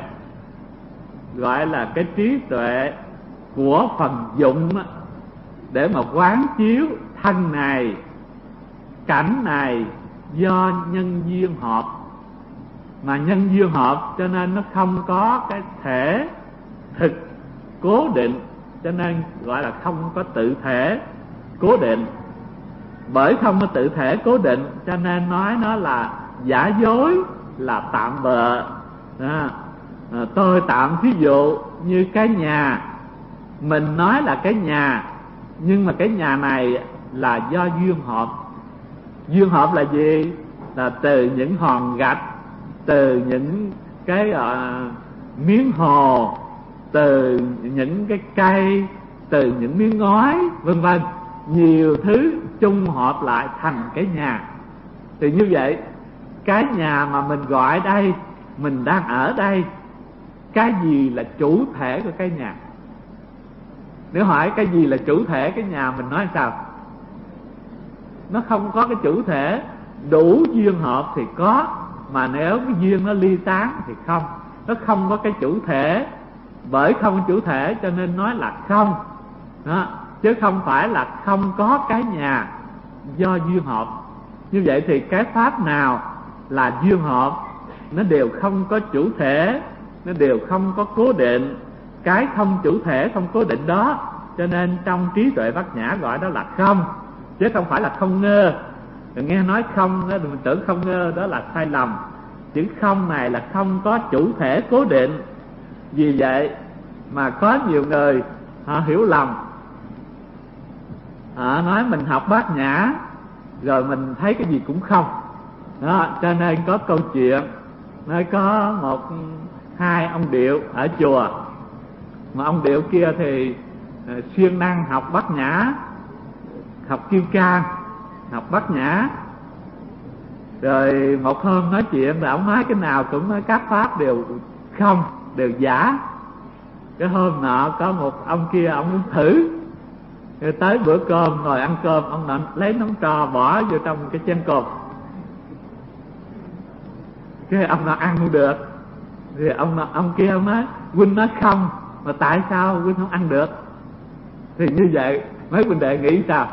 gọi là cái trí tuệ của phần dụng á, để mà quán chiếu thân này, cảnh này do nhân duyên hợp. Mà nhân duyên hợp cho nên nó không có cái thể thực cố định, cho nên gọi là không có tự thể cố định. Bởi không có tự thể cố định cho nên nói nó là giả dối, là tạm bợ. À, à, tôi tạm thí dụ như cái nhà, mình nói là cái nhà, nhưng mà cái nhà này là do duyên hợp. Duyên hợp là gì? Là từ những hòn gạch, từ những cái uh, miếng hồ, từ những cái cây, từ những miếng ngói, vân vân, nhiều thứ chung hợp lại thành cái nhà. Thì như vậy, cái nhà mà mình gọi đây, mình đang ở đây, cái gì là chủ thể của cái nhà? Nếu hỏi cái gì là chủ thể cái nhà, mình nói sao? Nó không có cái chủ thể. Đủ duyên hợp thì có, mà nếu cái duyên nó ly tán thì không. Nó không có cái chủ thể. Bởi không có chủ thể cho nên nói là không đó, chứ không phải là không có cái nhà do duyên hợp. Như vậy thì cái pháp nào là duyên hợp, nó đều không có chủ thể, nó đều không có cố định. Cái không chủ thể, không cố định đó, cho nên trong trí tuệ bát nhã gọi đó là không, chứ không phải là không ngơ. Đừng nghe nói không, đừng tưởng không ngơ, đó là sai lầm. Chữ không này là không có chủ thể cố định. Vì vậy mà có nhiều người họ hiểu lầm, họ nói mình học bát nhã rồi mình thấy cái gì cũng không đó. Cho nên có câu chuyện nói có một hai ông điệu ở chùa, mà ông điệu kia thì uh, siêng năng học bát nhã, học kim cang, học bát nhã. Rồi một hôm nói chuyện rồi ông nói cái nào cũng nói các pháp đều không, đều giả. Cái hôm nọ có một ông kia ông muốn thử, rồi tới bữa cơm ngồi ăn cơm, ông nọ lấy nắm trò bỏ vô trong cái chén cơm. Cái ông nọ ăn không được, thì ông nọ, ông kia ông nói huynh nói không, mà tại sao huynh không ăn được? Thì như vậy mấy huynh đệ nghĩ sao?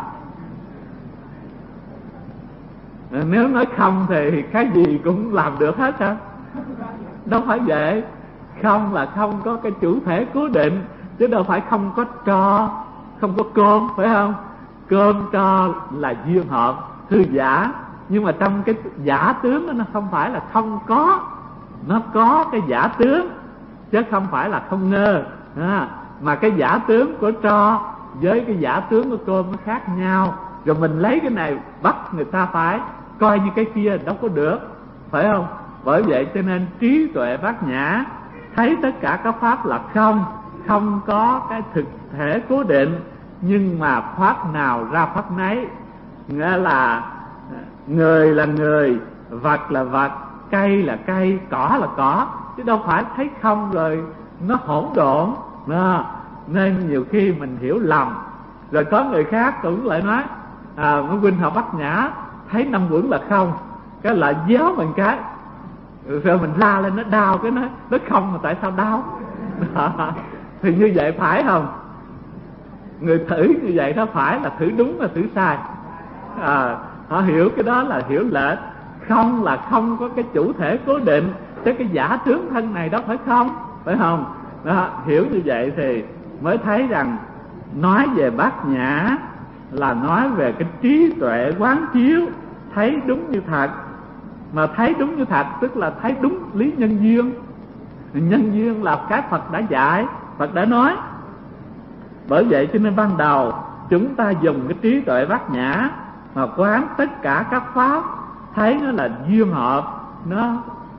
Nếu nói không thì cái gì cũng làm được hết sao? Đâu phải vậy. Không là không có cái chủ thể cố định, chứ đâu phải không có tro, không có cơm, phải không? Cơm tro là duyên hợp thư giả, nhưng mà trong cái giả tướng đó nó không phải là không có, nó có cái giả tướng chứ không phải là không ngơ à, mà cái giả tướng của tro với cái giả tướng của cơm nó khác nhau, rồi mình lấy cái này bắt người ta phải coi như cái kia đâu có được, phải không? Bởi vậy cho nên trí tuệ bát nhã thấy tất cả các pháp là không, không có cái thực thể cố định, nhưng mà pháp nào ra pháp nấy, nghĩa là người là người, vật là vật, cây là cây, cỏ là cỏ, chứ đâu phải thấy không rồi nó hỗn độn đó. Nên nhiều khi mình hiểu lầm, rồi có người khác cũng lại nói à, mấy huynh học bát nhã thấy năm quẩn là không, cái lại déo mình cái, rồi mình la lên nó đau, cái nó nó không mà tại sao đau đó. Thì như vậy phải không? Người thử như vậy nó phải là thử đúng là thử sai à, họ hiểu cái đó là hiểu lệch. Không là không có cái chủ thể cố định, chứ cái giả tướng thân này đó phải không, phải không đó, hiểu như vậy thì mới thấy rằng nói về bát nhã là nói về cái trí tuệ quán chiếu, thấy đúng như thật. Mà thấy đúng như thật tức là thấy đúng lý nhân duyên. Nhân duyên là cái Phật đã dạy, Phật đã nói. Bởi vậy cho nên ban đầu chúng ta dùng cái trí tuệ bát nhã mà quán tất cả các pháp, thấy nó là duyên hợp, nó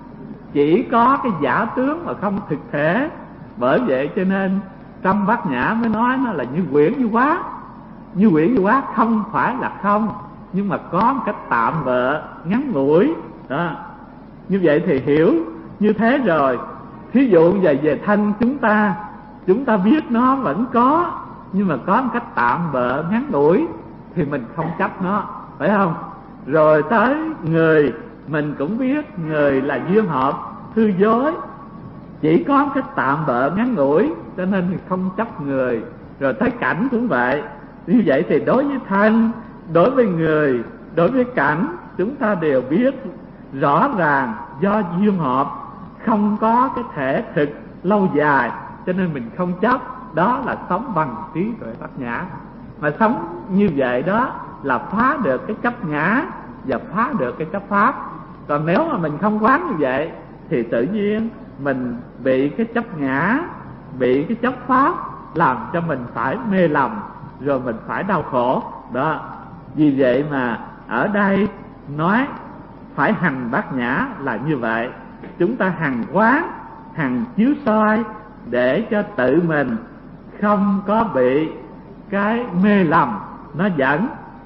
chỉ có cái giả tướng mà không thực thể. Bởi vậy cho nên trong bát nhã mới nói nó là như quyển như quá. Như quyển như quá không phải là không, nhưng mà có một cách tạm bợ ngắn ngủi đó. Như vậy thì hiểu như thế rồi. Thí dụ về về thân chúng ta, chúng ta biết nó vẫn có, nhưng mà có một cách tạm bợ ngắn ngủi thì mình không chấp nó, phải không? Rồi tới người, mình cũng biết người là duyên hợp hư dối, chỉ có một cách tạm bợ ngắn ngủi, cho nên mình không chấp người. Rồi tới cảnh cũng vậy. Như vậy thì đối với thân, đối với người, đối với cảnh, chúng ta đều biết rõ ràng do duyên hợp, không có cái thể thực lâu dài, cho nên mình không chấp. Đó là sống bằng trí tuệ bát nhã. Mà sống như vậy đó là phá được cái chấp ngã và phá được cái chấp pháp. Còn nếu mà mình không quán như vậy thì tự nhiên mình bị cái chấp ngã, bị cái chấp pháp làm cho mình phải mê lầm, rồi mình phải đau khổ đó. Vì vậy mà ở đây nói phải hành bát nhã là như vậy. Chúng ta hằng quán, hằng chiếu soi để cho tự mình không có bị cái mê lầm nó dẫn.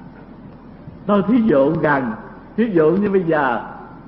Tôi thí dụ gần, thí dụ như bây giờ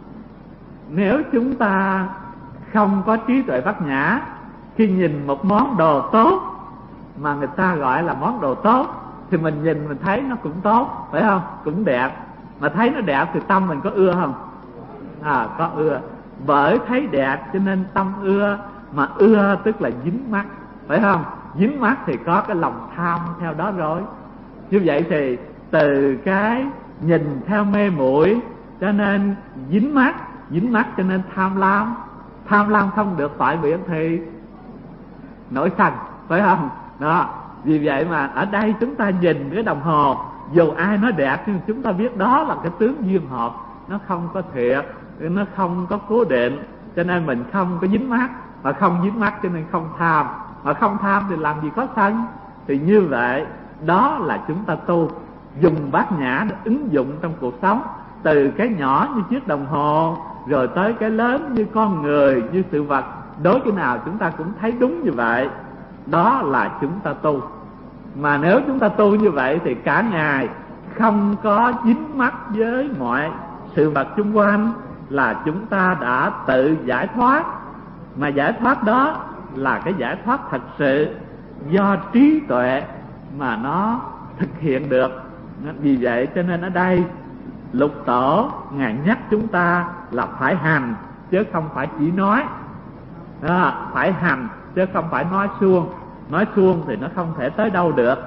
nếu chúng ta không có trí tuệ bát nhã, khi nhìn một món đồ tốt mà người ta gọi là món đồ tốt thì mình nhìn mình thấy nó cũng tốt, phải không? Cũng đẹp. Mà thấy nó đẹp thì tâm mình có ưa không? À, có ưa. Bởi thấy đẹp cho nên tâm ưa, mà ưa tức là dính mắt, phải không? Dính mắt thì có cái lòng tham theo đó rồi. Như vậy thì từ cái nhìn theo mê muội cho nên dính mắt, dính mắt cho nên tham lam. Tham lam không được phải biển thì nổi sân, phải không? Đó. Vì vậy mà ở đây chúng ta nhìn cái đồng hồ, dù ai nói đẹp nhưng chúng ta biết đó là cái tướng duyên hợp, nó không có thiệt, nó không có cố định, cho nên mình không có dính mắt. Mà không dính mắt cho nên không tham, mà không tham thì làm gì có sân. Thì như vậy đó là chúng ta tu, dùng bát nhã để ứng dụng trong cuộc sống, từ cái nhỏ như chiếc đồng hồ rồi tới cái lớn như con người, như sự vật. Đối cái nào chúng ta cũng thấy đúng như vậy. Đó là chúng ta tu. Mà nếu chúng ta tu như vậy thì cả ngày không có dính mắc với mọi sự vật xung quanh là chúng ta đã tự giải thoát. Mà giải thoát đó là cái giải thoát thật sự do trí tuệ mà nó thực hiện được. Vì vậy cho nên ở đây Lục Tổ Ngài nhắc chúng ta là phải hành chứ không phải chỉ nói. À, phải hành chứ không phải nói suông. Nói suông thì nó không thể tới đâu được.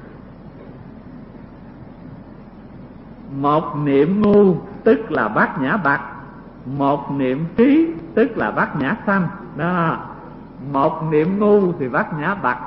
Một niệm ngu tức là bát nhã bạc, một niệm trí tức là bát nhã sanh. Đó. Một niệm ngu thì bát nhã bạc,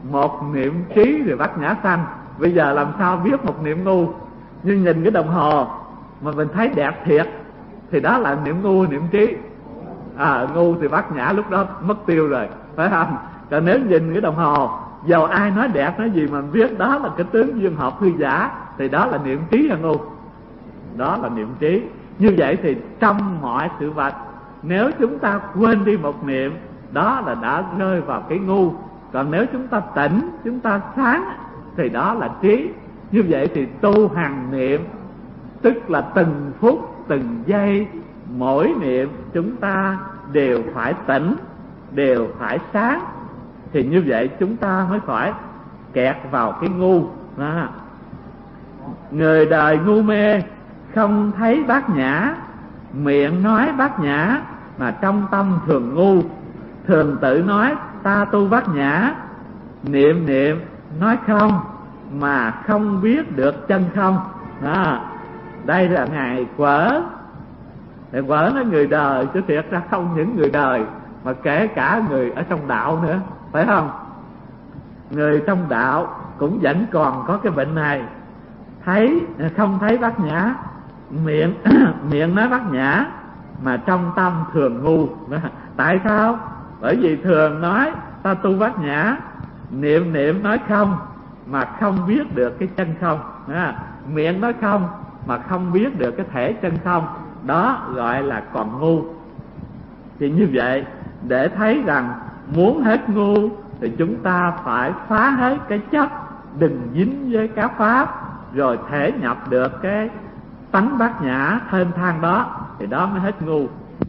một niệm trí thì bát nhã sanh. Bây giờ làm sao biết một niệm ngu? Nhưng nhìn cái đồng hồ mà mình thấy đẹp thiệt thì đó là niệm ngu, niệm trí. À, ngu thì bát nhã lúc đó mất tiêu rồi, phải không? Còn nếu nhìn cái đồng hồ, dầu ai nói đẹp nói gì mà mình biết đó là cái tướng duyên hợp hư giả, thì đó là niệm trí là ngu. Đó là niệm trí. Như vậy thì trong mọi sự vật, nếu chúng ta quên đi một niệm, đó là đã rơi vào cái ngu. Còn nếu chúng ta tỉnh, chúng ta sáng, thì đó là trí. Như vậy thì tu hàng niệm, tức là từng phút, từng giây, mỗi niệm chúng ta đều phải tỉnh, đều phải sáng. Thì như vậy chúng ta mới phải kẹt vào cái ngu. À, người đời ngu mê, không thấy bát nhã, miệng nói bát nhã, mà trong tâm thường ngu. Thường tự nói ta tu bát nhã, niệm niệm nói không, mà không biết được chân không. À, đây là ngài Quở. Ngài Quở nói người đời, chứ thiệt ra không những người đời, mà kể cả người ở trong đạo nữa, phải không? Người trong đạo cũng vẫn còn có cái bệnh này, thấy không thấy bát nhã, miệng miệng nói bát nhã, mà trong tâm thường ngu. Tại sao? Bởi vì thường nói ta tu bát nhã, niệm niệm nói không, mà không biết được cái chân không. À, miệng nói không mà không biết được cái thể chân không, đó gọi là còn ngu. Thì như vậy, để thấy rằng muốn hết ngu thì chúng ta phải phá hết cái chấp, đừng dính với các pháp, rồi thể nhập được cái tánh bát nhã thênh thang đó, thì đó mới hết ngu.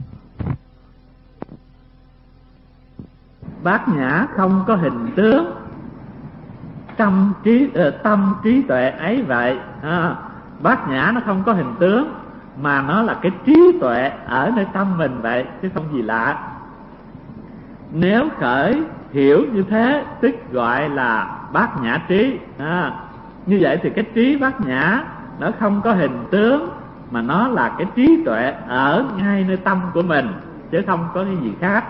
Bát nhã không có hình tướng, tâm trí uh, tâm trí tuệ ấy vậy. À, bát nhã nó không có hình tướng, mà nó là cái trí tuệ ở nơi tâm mình vậy, chứ không gì lạ. Nếu khởi hiểu như thế, tức gọi là bát nhã trí. À, như vậy thì cái trí bát nhã nó không có hình tướng, mà nó là cái trí tuệ ở ngay nơi tâm của mình, chứ không có cái gì khác.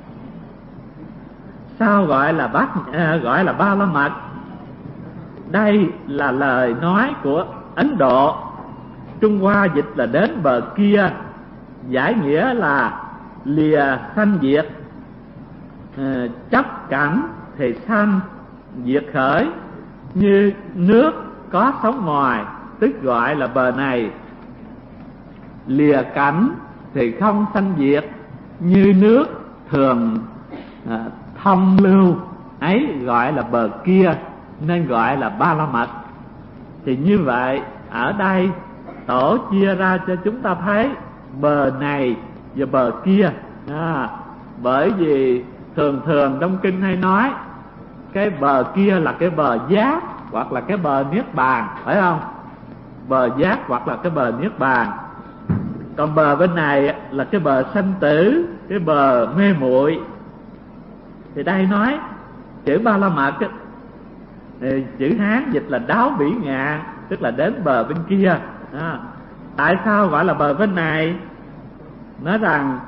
Sao gọi là bát à, gọi là ba la mật? Đây là lời nói của Ấn Độ, Trung Hoa dịch là đến bờ kia, giải nghĩa là lìa sanh diệt, à, chấp cảnh thì sanh diệt khởi. Như nước có sóng ngoài, tức gọi là bờ này. Lìa cảnh thì không sanh diệt, như nước thường à, thông lưu, ấy gọi là bờ kia, nên gọi là ba la mật. Thì như vậy, ở đây Tổ chia ra cho chúng ta thấy bờ này và bờ kia. À, bởi vì thường thường trong kinh hay nói cái bờ kia là cái bờ giác, hoặc là cái bờ niết bàn, phải không? Bờ giác hoặc là cái bờ niết bàn. Còn bờ bên này là cái bờ sanh tử, cái bờ mê muội. Thì đây nói chữ ba la mật, chữ Hán dịch là đáo bỉ ngạn, tức là đến bờ bên kia. À, tại sao gọi là bờ bên này? Nói rằng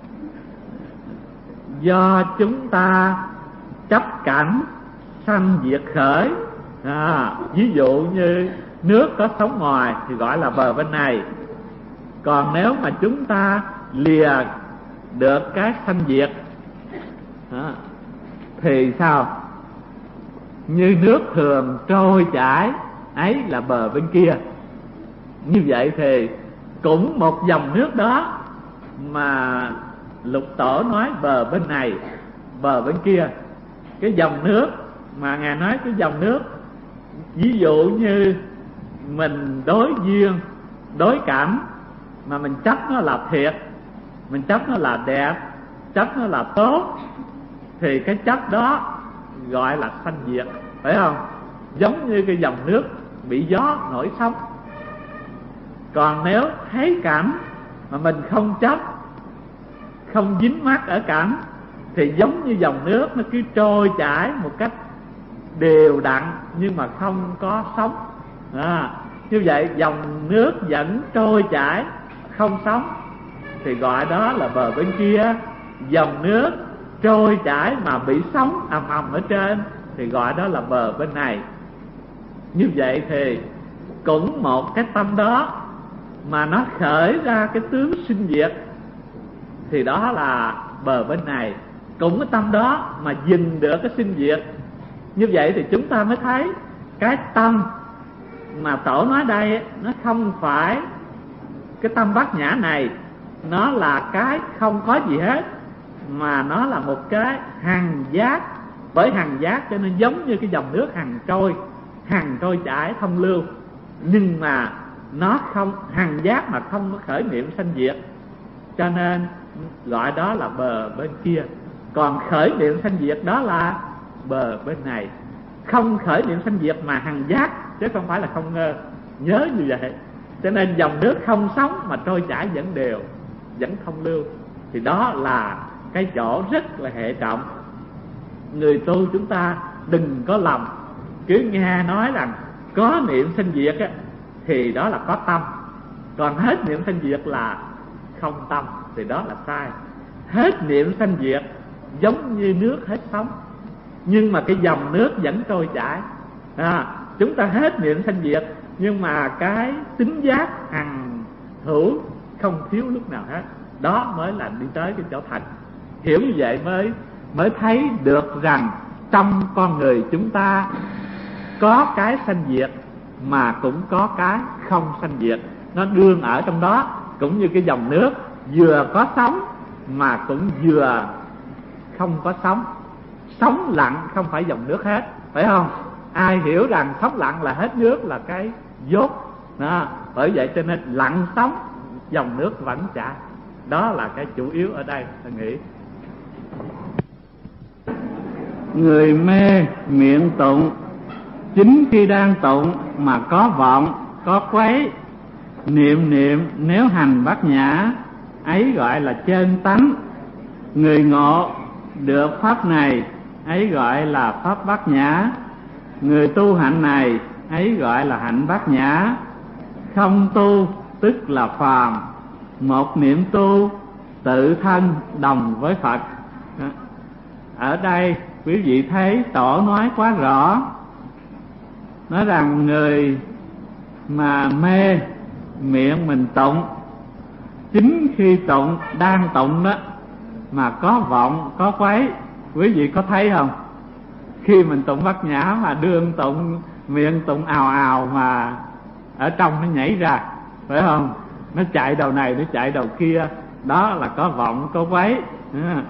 do chúng ta chấp cảnh sanh diệt khởi. À, ví dụ như nước có sóng ngoài thì gọi là bờ bên này. Còn nếu mà chúng ta lìa được cái sanh diệt à, thì sao? Như nước thường trôi chảy, ấy là bờ bên kia. Như vậy thì cũng một dòng nước đó mà Lục Tổ nói bờ bên này, bờ bên kia. Cái dòng nước mà Ngài nói cái dòng nước, ví dụ như mình đối duyên, đối cảm, mà mình chấp nó là thiệt, mình chấp nó là đẹp, chấp nó là tốt, thì cái chấp đó gọi là sanh diệt, phải không? Giống như cái dòng nước bị gió nổi sóng. Còn nếu thấy cảnh mà mình không chấp, không dính mắc ở cảnh, thì giống như dòng nước nó cứ trôi chảy một cách đều đặn nhưng mà không có sóng. À, như vậy dòng nước vẫn trôi chảy không sóng thì gọi đó là bờ bên kia. Dòng nước trôi chảy mà bị sóng ầm ầm ở trên thì gọi đó là bờ bên này. Như vậy thì cũng một cái tâm đó mà nó khởi ra cái tướng sinh diệt thì đó là bờ bên này. Cũng cái tâm đó mà dừng được cái sinh diệt. Như vậy thì chúng ta mới thấy cái tâm mà Tổ nói đây nó không phải cái tâm bát nhã này, nó là cái không có gì hết, mà nó là một cái hằng giác. Bởi hằng giác cho nên giống như cái dòng nước hằng trôi, hằng trôi chảy thông lưu, nhưng mà nó không hằng giác mà không có khởi niệm sanh diệt, cho nên gọi đó là bờ bên kia. Còn khởi niệm sanh diệt đó là bờ bên này. Không khởi niệm sanh diệt mà hằng giác, chứ không phải là không ngơ. Nhớ như vậy. Cho nên dòng nước không sống mà trôi chảy vẫn đều, vẫn thông lưu, thì đó là cái chỗ rất là hệ trọng. Người tu chúng ta đừng có lầm, cứ nghe nói rằng có niệm sanh diệt á, thì đó là có tâm, còn hết niệm sanh diệt là không tâm, thì đó là sai. Hết niệm sanh diệt giống như nước hết sống, nhưng mà cái dòng nước vẫn trôi chảy. À, chúng ta hết niệm sanh diệt, nhưng mà cái tính giác hằng hữu không thiếu lúc nào hết. Đó mới là đi tới cái chỗ thành. Hiểu như vậy mới mới thấy được rằng trong con người chúng ta có cái sanh diệt mà cũng có cái không sanh diệt. Nó đương ở trong đó, cũng như cái dòng nước vừa có sống mà cũng vừa không có sống. Sống lặng không phải dòng nước hết, phải không? Ai hiểu rằng sống lặng là hết nước là cái dốt đó. Bởi vậy cho nên lặng sống, dòng nước vẫn chảy. Đó là cái chủ yếu ở đây, tôi nghĩ. Người mê miệng tụng, chính khi đang tụng mà có vọng, có quấy, niệm niệm nếu hành bát nhã, ấy gọi là chân tánh. Người ngộ được pháp này, ấy gọi là pháp bát nhã. Người tu hạnh này, ấy gọi là hạnh bát nhã. Không tu tức là phàm, một niệm tu tự thân đồng với Phật. Ở đây quý vị thấy Tổ nói quá rõ, nói rằng người mà mê miệng mình tụng, chính khi tụng, đang tụng đó mà có vọng, có quấy. Quý vị có thấy không? Khi mình tụng bát nhã mà đương tụng, miệng tụng ào ào mà ở trong nó nhảy ra, phải không? Nó chạy đầu này, nó chạy đầu kia, đó là có vọng, có quấy. À.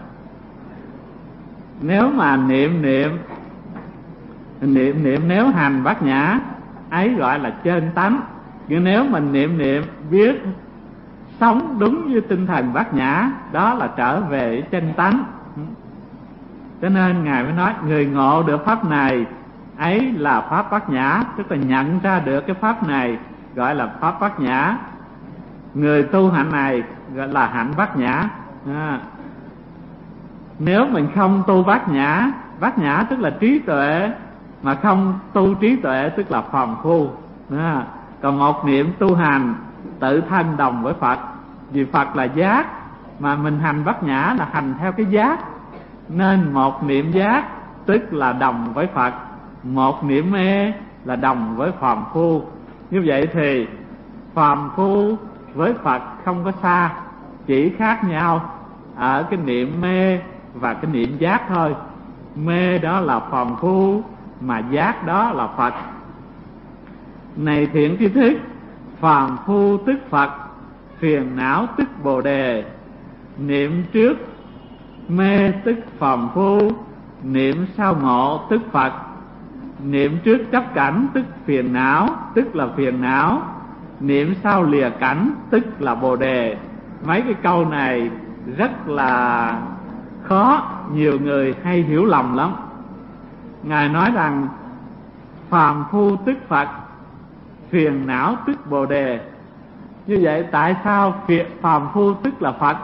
Nếu mà niệm niệm niệm niệm nếu hành bát nhã, ấy gọi là chân tánh. Nhưng nếu mình niệm niệm biết sống đúng như tinh thần bát nhã, đó là trở về chân tánh. Cho nên Ngài mới nói người ngộ được pháp này, ấy là pháp bát nhã, tức là nhận ra được cái pháp này gọi là pháp bát nhã. Người tu hạnh này gọi là hạnh bát nhã. À. Nếu mình không tu bát nhã, bát nhã tức là trí tuệ, mà không tu trí tuệ tức là phàm phu. À. Còn một niệm tu hành tự thân đồng với Phật, vì Phật là giác, mà mình hành bát nhã là hành theo cái giác, nên một niệm giác tức là đồng với Phật, một niệm mê là đồng với phàm phu. Như vậy thì phàm phu với Phật không có xa, chỉ khác nhau ở cái niệm mê và cái niệm giác thôi. Mê đó là phàm phu, mà giác đó là Phật. Này thiện tri thức, phàm phu tức Phật, phiền não tức Bồ Đề. Niệm trước mê tức phàm phu, niệm sau ngộ tức Phật. Niệm trước chấp cảnh tức phiền não, tức là phiền não. Niệm sau lìa cảnh tức là Bồ Đề. Mấy cái câu này rất là khó, nhiều người hay hiểu lầm lắm. Ngài nói rằng phàm phu tức Phật, phiền não tức Bồ Đề. Như vậy tại sao phàm phu tức là Phật?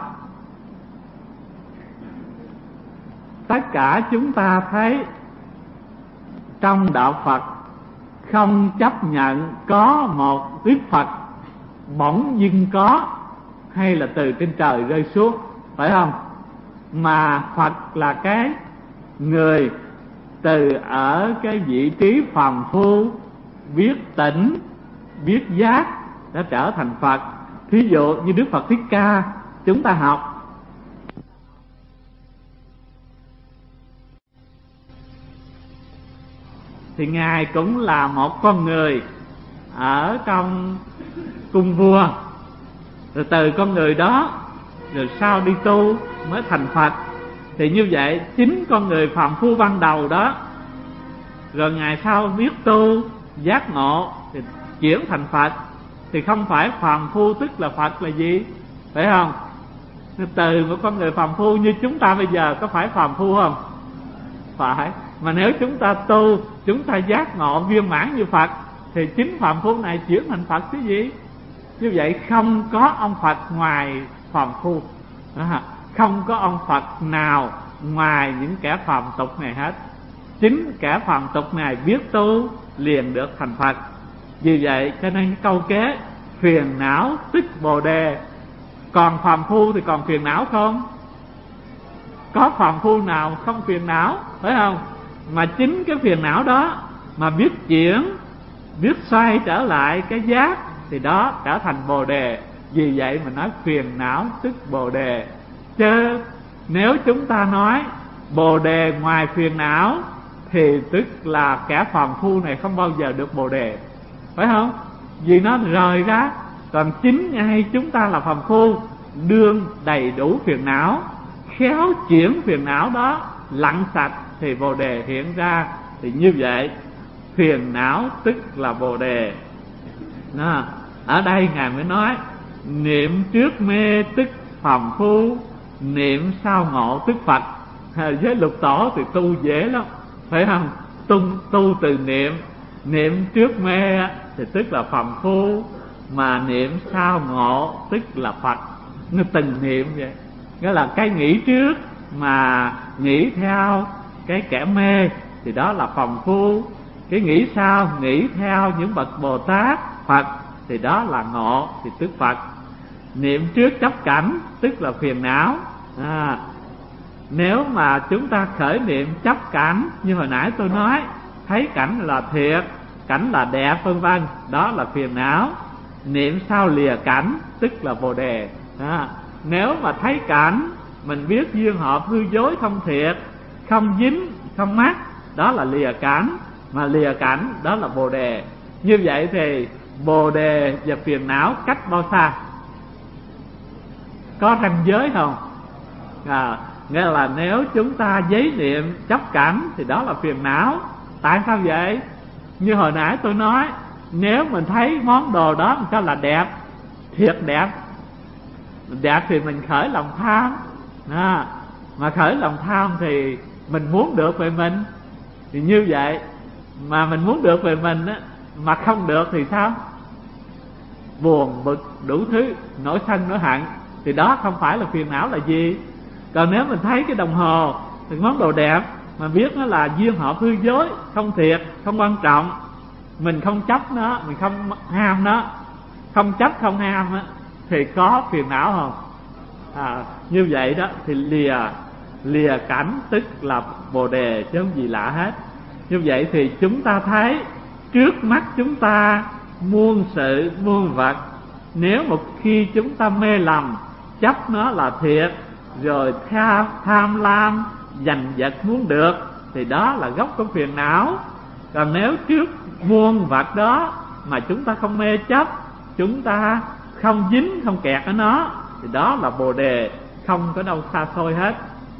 Tất cả chúng ta thấy trong đạo Phật không chấp nhận có một Đức Phật bỗng dưng có, hay là từ trên trời rơi xuống, phải không? Mà Phật là cái người từ ở cái vị trí phàm phu biết tỉnh biết giác đã trở thành Phật. Thí dụ như Đức Phật Thích Ca chúng ta học, thì Ngài cũng là một con người ở trong cung vua, rồi từ con người đó rồi sau đi tu mới thành Phật. Thì như vậy chính con người phàm phu ban đầu đó, rồi Ngài sau biết tu giác ngộ thì chuyển thành Phật. Thì không phải phàm phu tức là Phật là gì, phải không? Từ một con người phàm phu như chúng ta bây giờ có phải phàm phu không? Phải. Mà nếu chúng ta tu, chúng ta giác ngộ viên mãn như Phật, thì chính phàm phu này chuyển thành Phật chứ gì. Như vậy không có ông Phật ngoài phàm phu, không có ông Phật nào ngoài những kẻ phàm tục này hết. Chính kẻ phàm tục này biết tu liền được thành Phật. Vì vậy cho nên câu kế phiền não tức Bồ Đề. Còn phàm phu thì còn phiền não không? Có phàm phu nào không phiền não, phải không? Mà chính cái phiền não đó mà biết chuyển, biết xoay trở lại cái giác, thì đó trở thành Bồ Đề. Vì vậy mà nói phiền não tức Bồ Đề. Chứ nếu chúng ta nói Bồ Đề ngoài phiền não thì tức là kẻ phàm phu này không bao giờ được Bồ Đề, phải không? Vì nó rời ra. Còn chính ngay chúng ta là phàm phu, đương đầy đủ phiền não, khéo chuyển phiền não đó lặng sạch thì Bồ Đề hiện ra. Thì như vậy phiền não tức là Bồ Đề. Đó. Ở đây Ngài mới nói niệm trước mê tức phàm phu, niệm sau ngộ tức Phật. Với lục tổ thì tu dễ lắm, phải không? Tu, tu từ niệm, niệm trước mê thì tức là phàm phu, mà niệm sau ngộ tức là Phật. Nó từng niệm vậy. Nghĩa là cái nghĩ trước mà nghĩ theo cái kẻ mê thì đó là phàm phu. Cái nghĩ sau nghĩ theo những bậc Bồ Tát, Phật thì đó là ngộ, thì tức Phật. Niệm trước chấp cảnh tức là phiền não. à, Nếu mà chúng ta khởi niệm chấp cảnh, như hồi nãy tôi nói, thấy cảnh là thiệt, cảnh là đẹp vân vân, đó là phiền não. Niệm sau lìa cảnh tức là Bồ Đề. à, Nếu mà thấy cảnh mình biết duyên hợp hư dối không thiệt, không dính không mắc, đó là lìa cảnh. Mà lìa cảnh đó là Bồ Đề. Như vậy thì Bồ Đề và phiền não cách bao xa? Có ranh giới không? à, Nghĩa là nếu chúng ta giấy niệm chấp cảnh thì đó là phiền não. Tại sao vậy? Như hồi nãy tôi nói, nếu mình thấy món đồ đó mình cho là đẹp, thiệt đẹp, đẹp thì mình khởi lòng tham. à, Mà khởi lòng tham thì mình muốn được về mình. Thì như vậy mà mình muốn được về mình á, mà không được thì sao? Buồn bực đủ thứ, nổi sân nổi hận, thì đó không phải là phiền não là gì. Còn nếu mình thấy cái đồng hồ, thì món đồ đẹp, mà biết nó là duyên hợp hư dối, không thiệt, không quan trọng, mình không chấp nó, mình không ham nó, không chấp không ham á, thì có phiền não không? à, Như vậy đó thì lìa lìa cảnh tức là Bồ Đề, chứ không gì lạ hết. Như vậy thì chúng ta thấy trước mắt chúng ta muôn sự muôn vật. Nếu một khi chúng ta mê lầm, chấp nó là thiệt, rồi tham, tham lam giành giật muốn được, thì đó là gốc của phiền não. Còn nếu trước muôn vật đó mà chúng ta không mê chấp, chúng ta không dính không kẹt ở nó, thì đó là Bồ Đề, không có đâu xa xôi hết.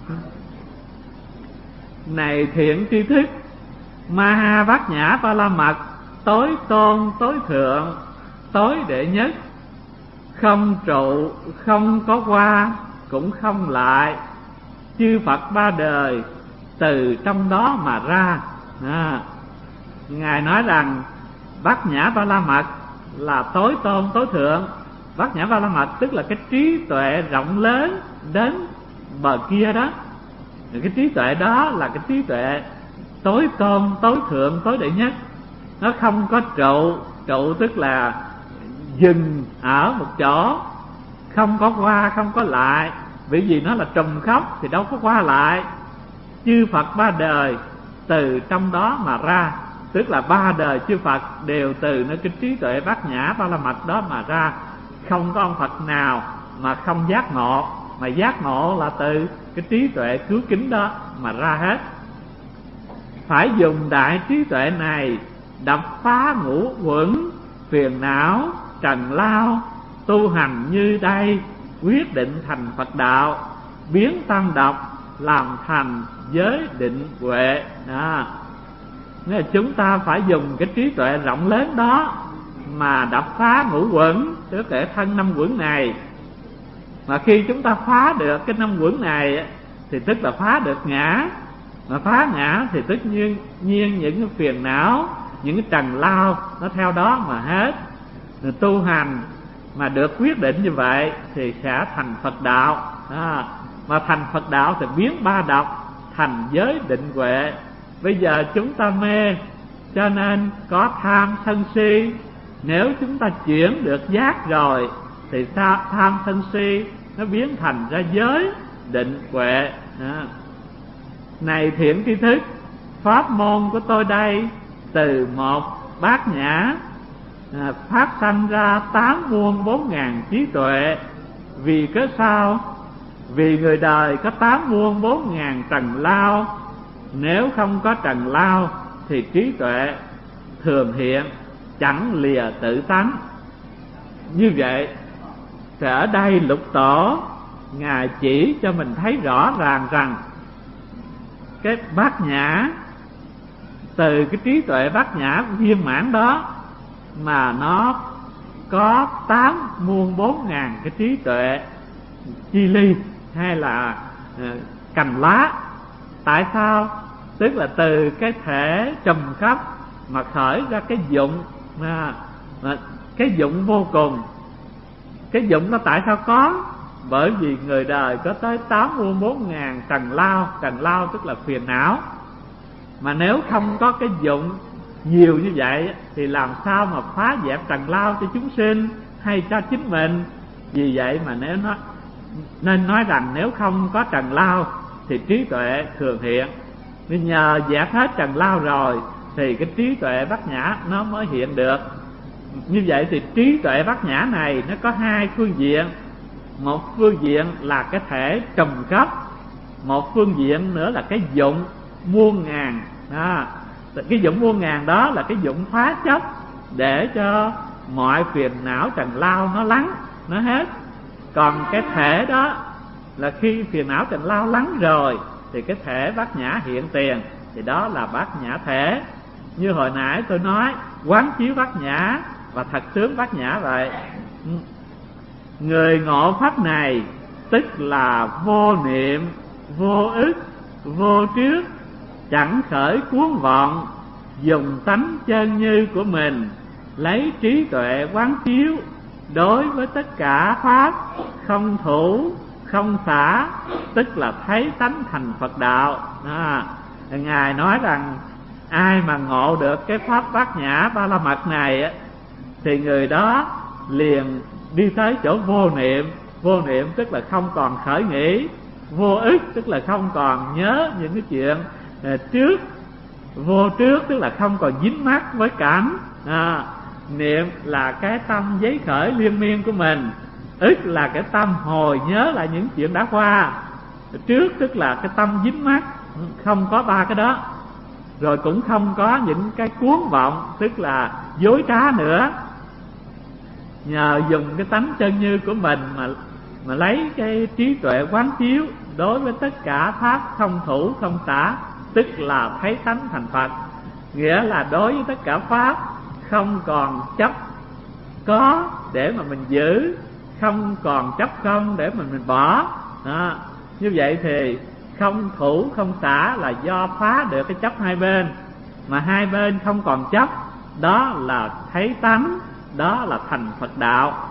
Này thiện tri thức, Ma Ha Bát Nhã Ba La Mật, tối tôn tối thượng, tối đệ nhất, không trụ không có qua cũng không lại, chư Phật ba đời từ trong đó mà ra. à, Ngài nói rằng Bát Nhã Ba La Mật là tối tôn tối thượng. Bát Nhã Ba La Mật tức là cái trí tuệ rộng lớn đến bờ kia đó. Cái trí tuệ đó là cái trí tuệ tối tôn tối thượng tối đệ nhất. Nó không có trụ, trụ tức là dừng ở một chỗ, không có qua không có lại, bởi vì nó là trùng khắp thì đâu có qua lại. Chư Phật ba đời từ trong đó mà ra, tức là ba đời chư Phật đều từ nơi cái trí tuệ bát nhã ba la mật đó mà ra. Không có ông Phật nào mà không giác ngộ, mà giác ngộ là từ cái trí tuệ cứu kính đó mà ra hết. Phải dùng đại trí tuệ này đập phá ngũ uẩn phiền não trần lao, tu hành như đây quyết định thành Phật đạo, biến tâm độc làm thành giới định huệ. Đó, nên là chúng ta phải dùng cái trí tuệ rộng lớn đó mà đập phá ngũ uẩn, tức là thân năm uẩn này. Mà khi chúng ta phá được cái năm uẩn này thì tức là phá được ngã. Mà phá ngã thì tất nhiên, nhiên những cái phiền não, những cái trần lao nó theo đó mà hết. Rồi tu hành mà được quyết định như vậy thì sẽ thành Phật đạo. À, mà thành Phật đạo thì biến ba độc thành giới định huệ. Bây giờ chúng ta mê cho nên có tham sân si. Nếu chúng ta chuyển được giác rồi thì tham sân si nó biến thành ra giới định huệ. À, này thiện tri thức, pháp môn của tôi đây từ một bát nhã à, phát sanh ra tám muôn bốn ngàn trí tuệ. Vì cớ sao? Vì người đời có tám muôn bốn ngàn trần lao. Nếu không có trần lao thì trí tuệ thường hiện, chẳng lìa tự tánh. Như vậy thì ở đây Lục Tổ Ngài chỉ cho mình thấy rõ ràng rằng cái bát nhã, từ cái trí tuệ bát nhã viên mãn đó mà nó có tám muôn bốn ngàn cái trí tuệ chi ly hay là uh, cành lá. Tại sao? Tức là từ cái thể trùm khắp mà khởi ra cái dụng, mà, mà cái dụng vô cùng. Cái dụng nó tại sao có? Bởi vì người đời có tới tám muôn bốn ngàn trần lao. Trần lao tức là phiền não. Mà nếu không có cái dụng nhiều như vậy thì làm sao mà phá dẹp trần lao cho chúng sinh hay cho chính mình. Vì vậy mà nếu nó nên nói rằng nếu không có trần lao thì trí tuệ thường hiện. Nên nhờ dẹp hết trần lao rồi thì cái trí tuệ bát nhã nó mới hiện được. Như vậy thì trí tuệ bát nhã này nó có hai phương diện. Một phương diện là cái thể trùm khắp, một phương diện nữa là cái dụng muôn ngàn. À, cái dụng muôn ngàn đó là cái dụng phá chấp, để cho mọi phiền não trần lao nó lắng, nó hết. Còn cái thể đó là khi phiền não trần lao lắng rồi thì cái thể bát nhã hiện tiền, thì đó là bát nhã thể. Như hồi nãy tôi nói quán chiếu bát nhã và thật tướng bát nhã vậy. Người ngộ pháp này tức là vô niệm, vô ức, vô trước, chẳng khởi cuốn vọng, dùng tánh chân như của mình, lấy trí tuệ quán chiếu đối với tất cả pháp, không thủ, không xả, tức là thấy tánh thành Phật đạo. À, Ngài nói rằng ai mà ngộ được cái pháp bát nhã ba la mật này thì người đó liền đi tới chỗ vô niệm. Vô niệm tức là không còn khởi nghĩ, vô ức tức là không còn nhớ những cái chuyện trước, vô trước tức là không còn dính mắc với cảnh. À, niệm là cái tâm giấy khởi liên miên của mình, ức là cái tâm hồi nhớ lại những chuyện đã qua, trước tức là cái tâm dính mắc, không có ba cái đó. Rồi cũng không có những cái cuốn vọng, tức là dối trá nữa. Nhờ dùng cái tánh chân như của mình mà mà lấy cái trí tuệ quán chiếu đối với tất cả pháp không thủ không xả, tức là thấy tánh thành Phật. Nghĩa là đối với tất cả pháp không còn chấp có để mà mình giữ, không còn chấp không để mà mình bỏ. Đó. Như vậy thì không thủ không xả là do phá được cái chấp hai bên, mà hai bên không còn chấp, đó là thấy tánh, đó là thành Phật đạo.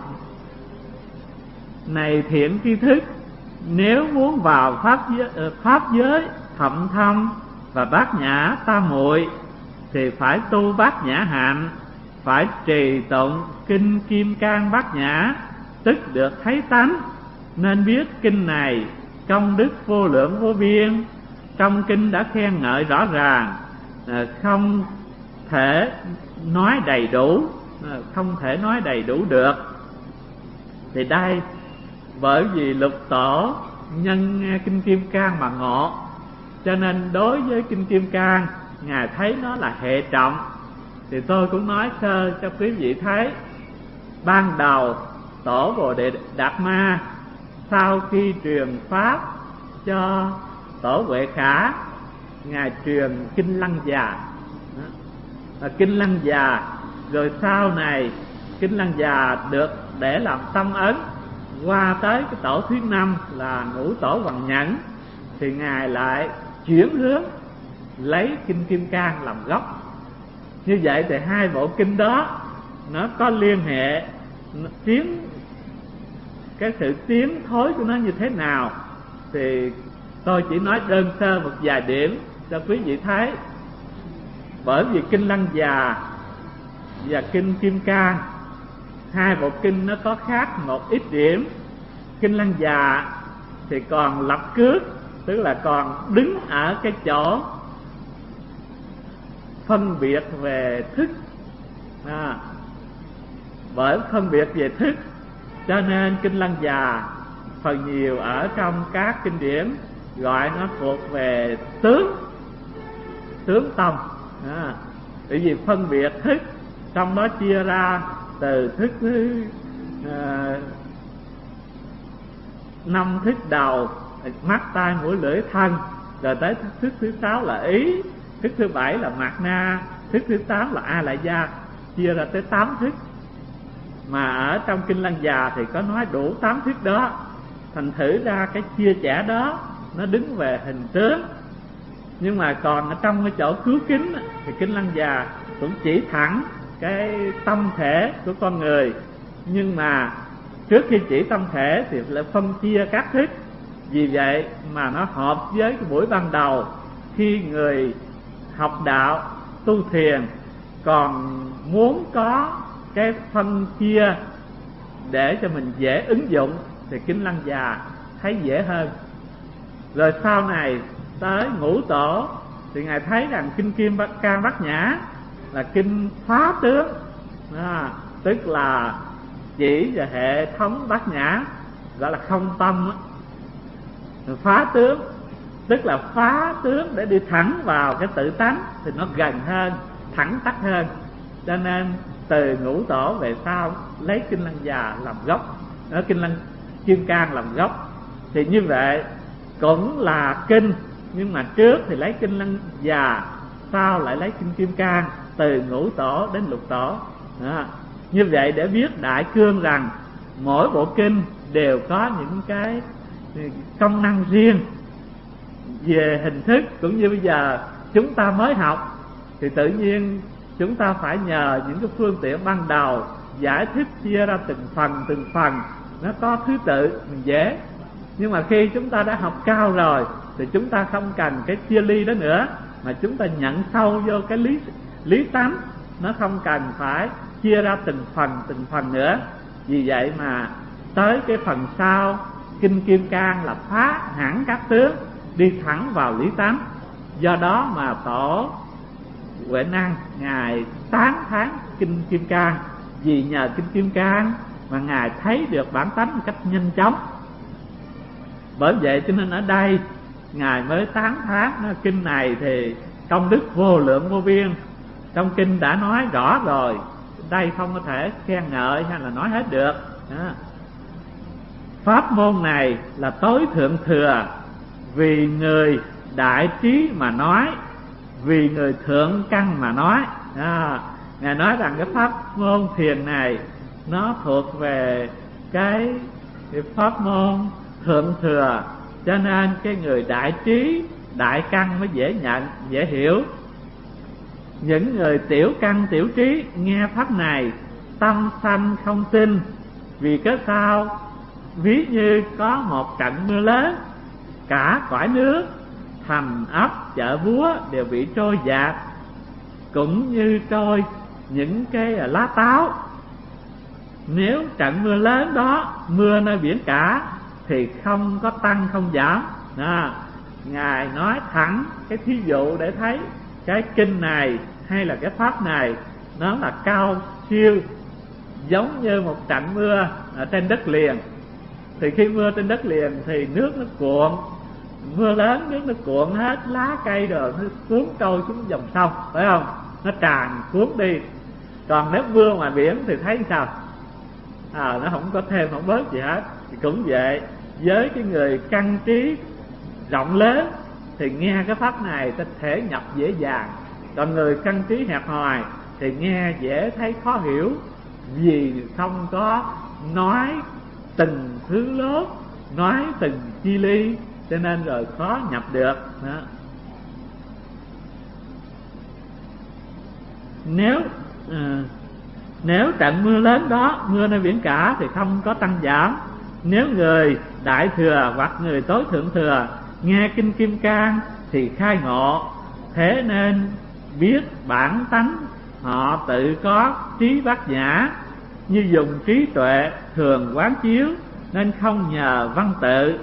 Này thiện tri thức, nếu muốn vào pháp giới, pháp giới thậm thâm và bát nhã tam muội thì phải tu bát nhã hạnh, phải trì tụng kinh Kim Cang Bát Nhã, tức được thấy tánh. Nên biết kinh này công đức vô lượng vô biên. Trong kinh đã khen ngợi rõ ràng à, không thể nói đầy đủ, à, không thể nói đầy đủ được. Thì đây, bởi vì Lục Tổ nhân nghe Kinh Kim Cang mà ngộ, cho nên đối với Kinh Kim Cang Ngài thấy nó là hệ trọng. Thì tôi cũng nói sơ cho quý vị thấy. Ban đầu Tổ Bồ Đề Đạt Ma sau khi truyền pháp cho Tổ Huệ Khả, Ngài truyền Kinh Lăng Già. Kinh Lăng Già rồi sau này Kinh Lăng Già được để làm tâm ấn, qua tới cái tổ thứ năm là Ngũ Tổ Hoằng Nhẫn, thì Ngài lại chuyển hướng lấy Kinh Kim Cang làm gốc. Như vậy thì hai bộ kinh đó nó có liên hệ, nó tiến, cái sự tiến thối của nó như thế nào thì tôi chỉ nói đơn sơ một vài điểm cho quý vị thấy. Bởi vì Kinh Lăng Già và Kinh Kim Cang, hai bộ kinh nó có khác một ít điểm. Kinh Lăng Già thì còn lập cước, tức là còn đứng ở cái chỗ phân biệt về thức, à, bởi phân biệt về thức cho nên Kinh Lăng Già phần nhiều ở trong các kinh điển gọi nó thuộc về tướng, tướng tông, à, bởi vì phân biệt thức, trong đó chia ra từ thức thứ à, năm thức đầu, mắt tai mũi lưỡi thân, rồi tới thức thứ sáu là ý, thức thứ bảy là mạt na, thức thứ tám là a lại gia, chia ra tới tám thức. Mà ở trong Kinh Lăng Già thì có nói đủ tám thức đó, thành thử ra cái chia sẻ đó nó đứng về hình tướng. Nhưng mà còn ở trong cái chỗ cứu kính thì Kinh Lăng Già cũng chỉ thẳng cái tâm thể của con người, nhưng mà trước khi chỉ tâm thể thì lại phân chia các thức. Vì vậy mà nó hợp với cái buổi ban đầu, khi người học đạo tu thiền còn muốn có cái phân chia để cho mình dễ ứng dụng thì Kinh Lăng Già thấy dễ hơn. Rồi sau này tới Ngũ Tổ thì Ngài thấy rằng Kinh Kim Cang Bát Nhã là kinh phá tướng, à, tức là chỉ về hệ thống bát nhã, gọi là không tâm á. Phá tướng tức là phá tướng để đi thẳng vào cái tự tánh thì nó gần hơn, thẳng tắc hơn. Cho nên từ Ngũ Tổ về sau lấy Kinh Lăng Già làm gốc, ở Kinh Lăng Kim Cang làm gốc. Thì như vậy cũng là kinh, nhưng mà trước thì lấy Kinh Lăng Già, sau lại lấy Kinh Kim Cang, từ Ngũ Tổ đến Lục Tổ. À, như vậy để biết đại cương rằng mỗi bộ kinh đều có những cái công năng riêng về hình thức. Cũng như bây giờ chúng ta mới học thì tự nhiên chúng ta phải nhờ những cái phương tiện ban đầu giải thích chia ra từng phần từng phần, nó có thứ tự mình dễ. Nhưng mà khi chúng ta đã học cao rồi thì chúng ta không cần cái chia ly đó nữa, mà chúng ta nhận sâu vô cái lý lý tánh, nó không cần phải chia ra từng phần từng phần nữa. Vì vậy mà tới cái phần sau Kinh Kim Cang là phá hẳn các tướng, đi thẳng vào lý tánh. Do đó mà Tổ Huệ Năng Ngài tán thán Kinh Kim Cang, vì nhờ Kinh Kim Cang mà Ngài thấy được bản tánh một cách nhanh chóng. Bởi vậy cho nên ở đây Ngài mới tán thán kinh này thì công đức vô lượng vô biên. Trong kinh đã nói rõ rồi, đây không có thể khen ngợi hay là nói hết được. Đó. Pháp môn này là tối thượng thừa, vì người đại trí mà nói, vì người thượng căn mà nói. Đó. Ngài nói rằng cái pháp môn thiền này nó thuộc về cái, cái pháp môn thượng thừa, cho nên cái người đại trí đại căn mới dễ nhận, dễ hiểu. Những người tiểu căn tiểu trí nghe pháp này tâm sanh không tin. Vì cái sao? Ví như có một trận mưa lớn, cả cõi nước, thành ấp chợ búa đều bị trôi dạt, cũng như trôi những cái lá táo. Nếu trận mưa lớn đó mưa nơi biển cả thì không có tăng không giảm. À, Ngài nói thẳng cái thí dụ để thấy cái kinh này hay là cái pháp này nó là cao siêu, giống như một trận mưa ở trên đất liền. Thì khi mưa trên đất liền thì nước nó cuộn, mưa lớn nước nó cuộn hết lá cây rồi nó cuốn trôi xuống dòng sông, phải không? Nó tràn cuốn đi. Còn nếu mưa ngoài biển thì thấy sao? À, nó không có thêm không bớt gì hết. Thì cũng vậy, với cái người căn trí rộng lớn thì nghe cái pháp này có thể nhập dễ dàng. Còn người căn trí hẹp hòi thì nghe dễ thấy khó hiểu, vì không có nói từng thứ lớp, nói từng chi ly, cho nên rồi khó nhập được đó. Nếu à, nếu trận mưa lớn đó, mưa nơi biển cả thì không có tăng giảm. Nếu người đại thừa hoặc người tối thượng thừa nghe kinh Kim Cang thì khai ngộ, thế nên biết bản tánh họ tự có trí bát nhã, như dùng trí tuệ thường quán chiếu, nên không nhờ văn tự.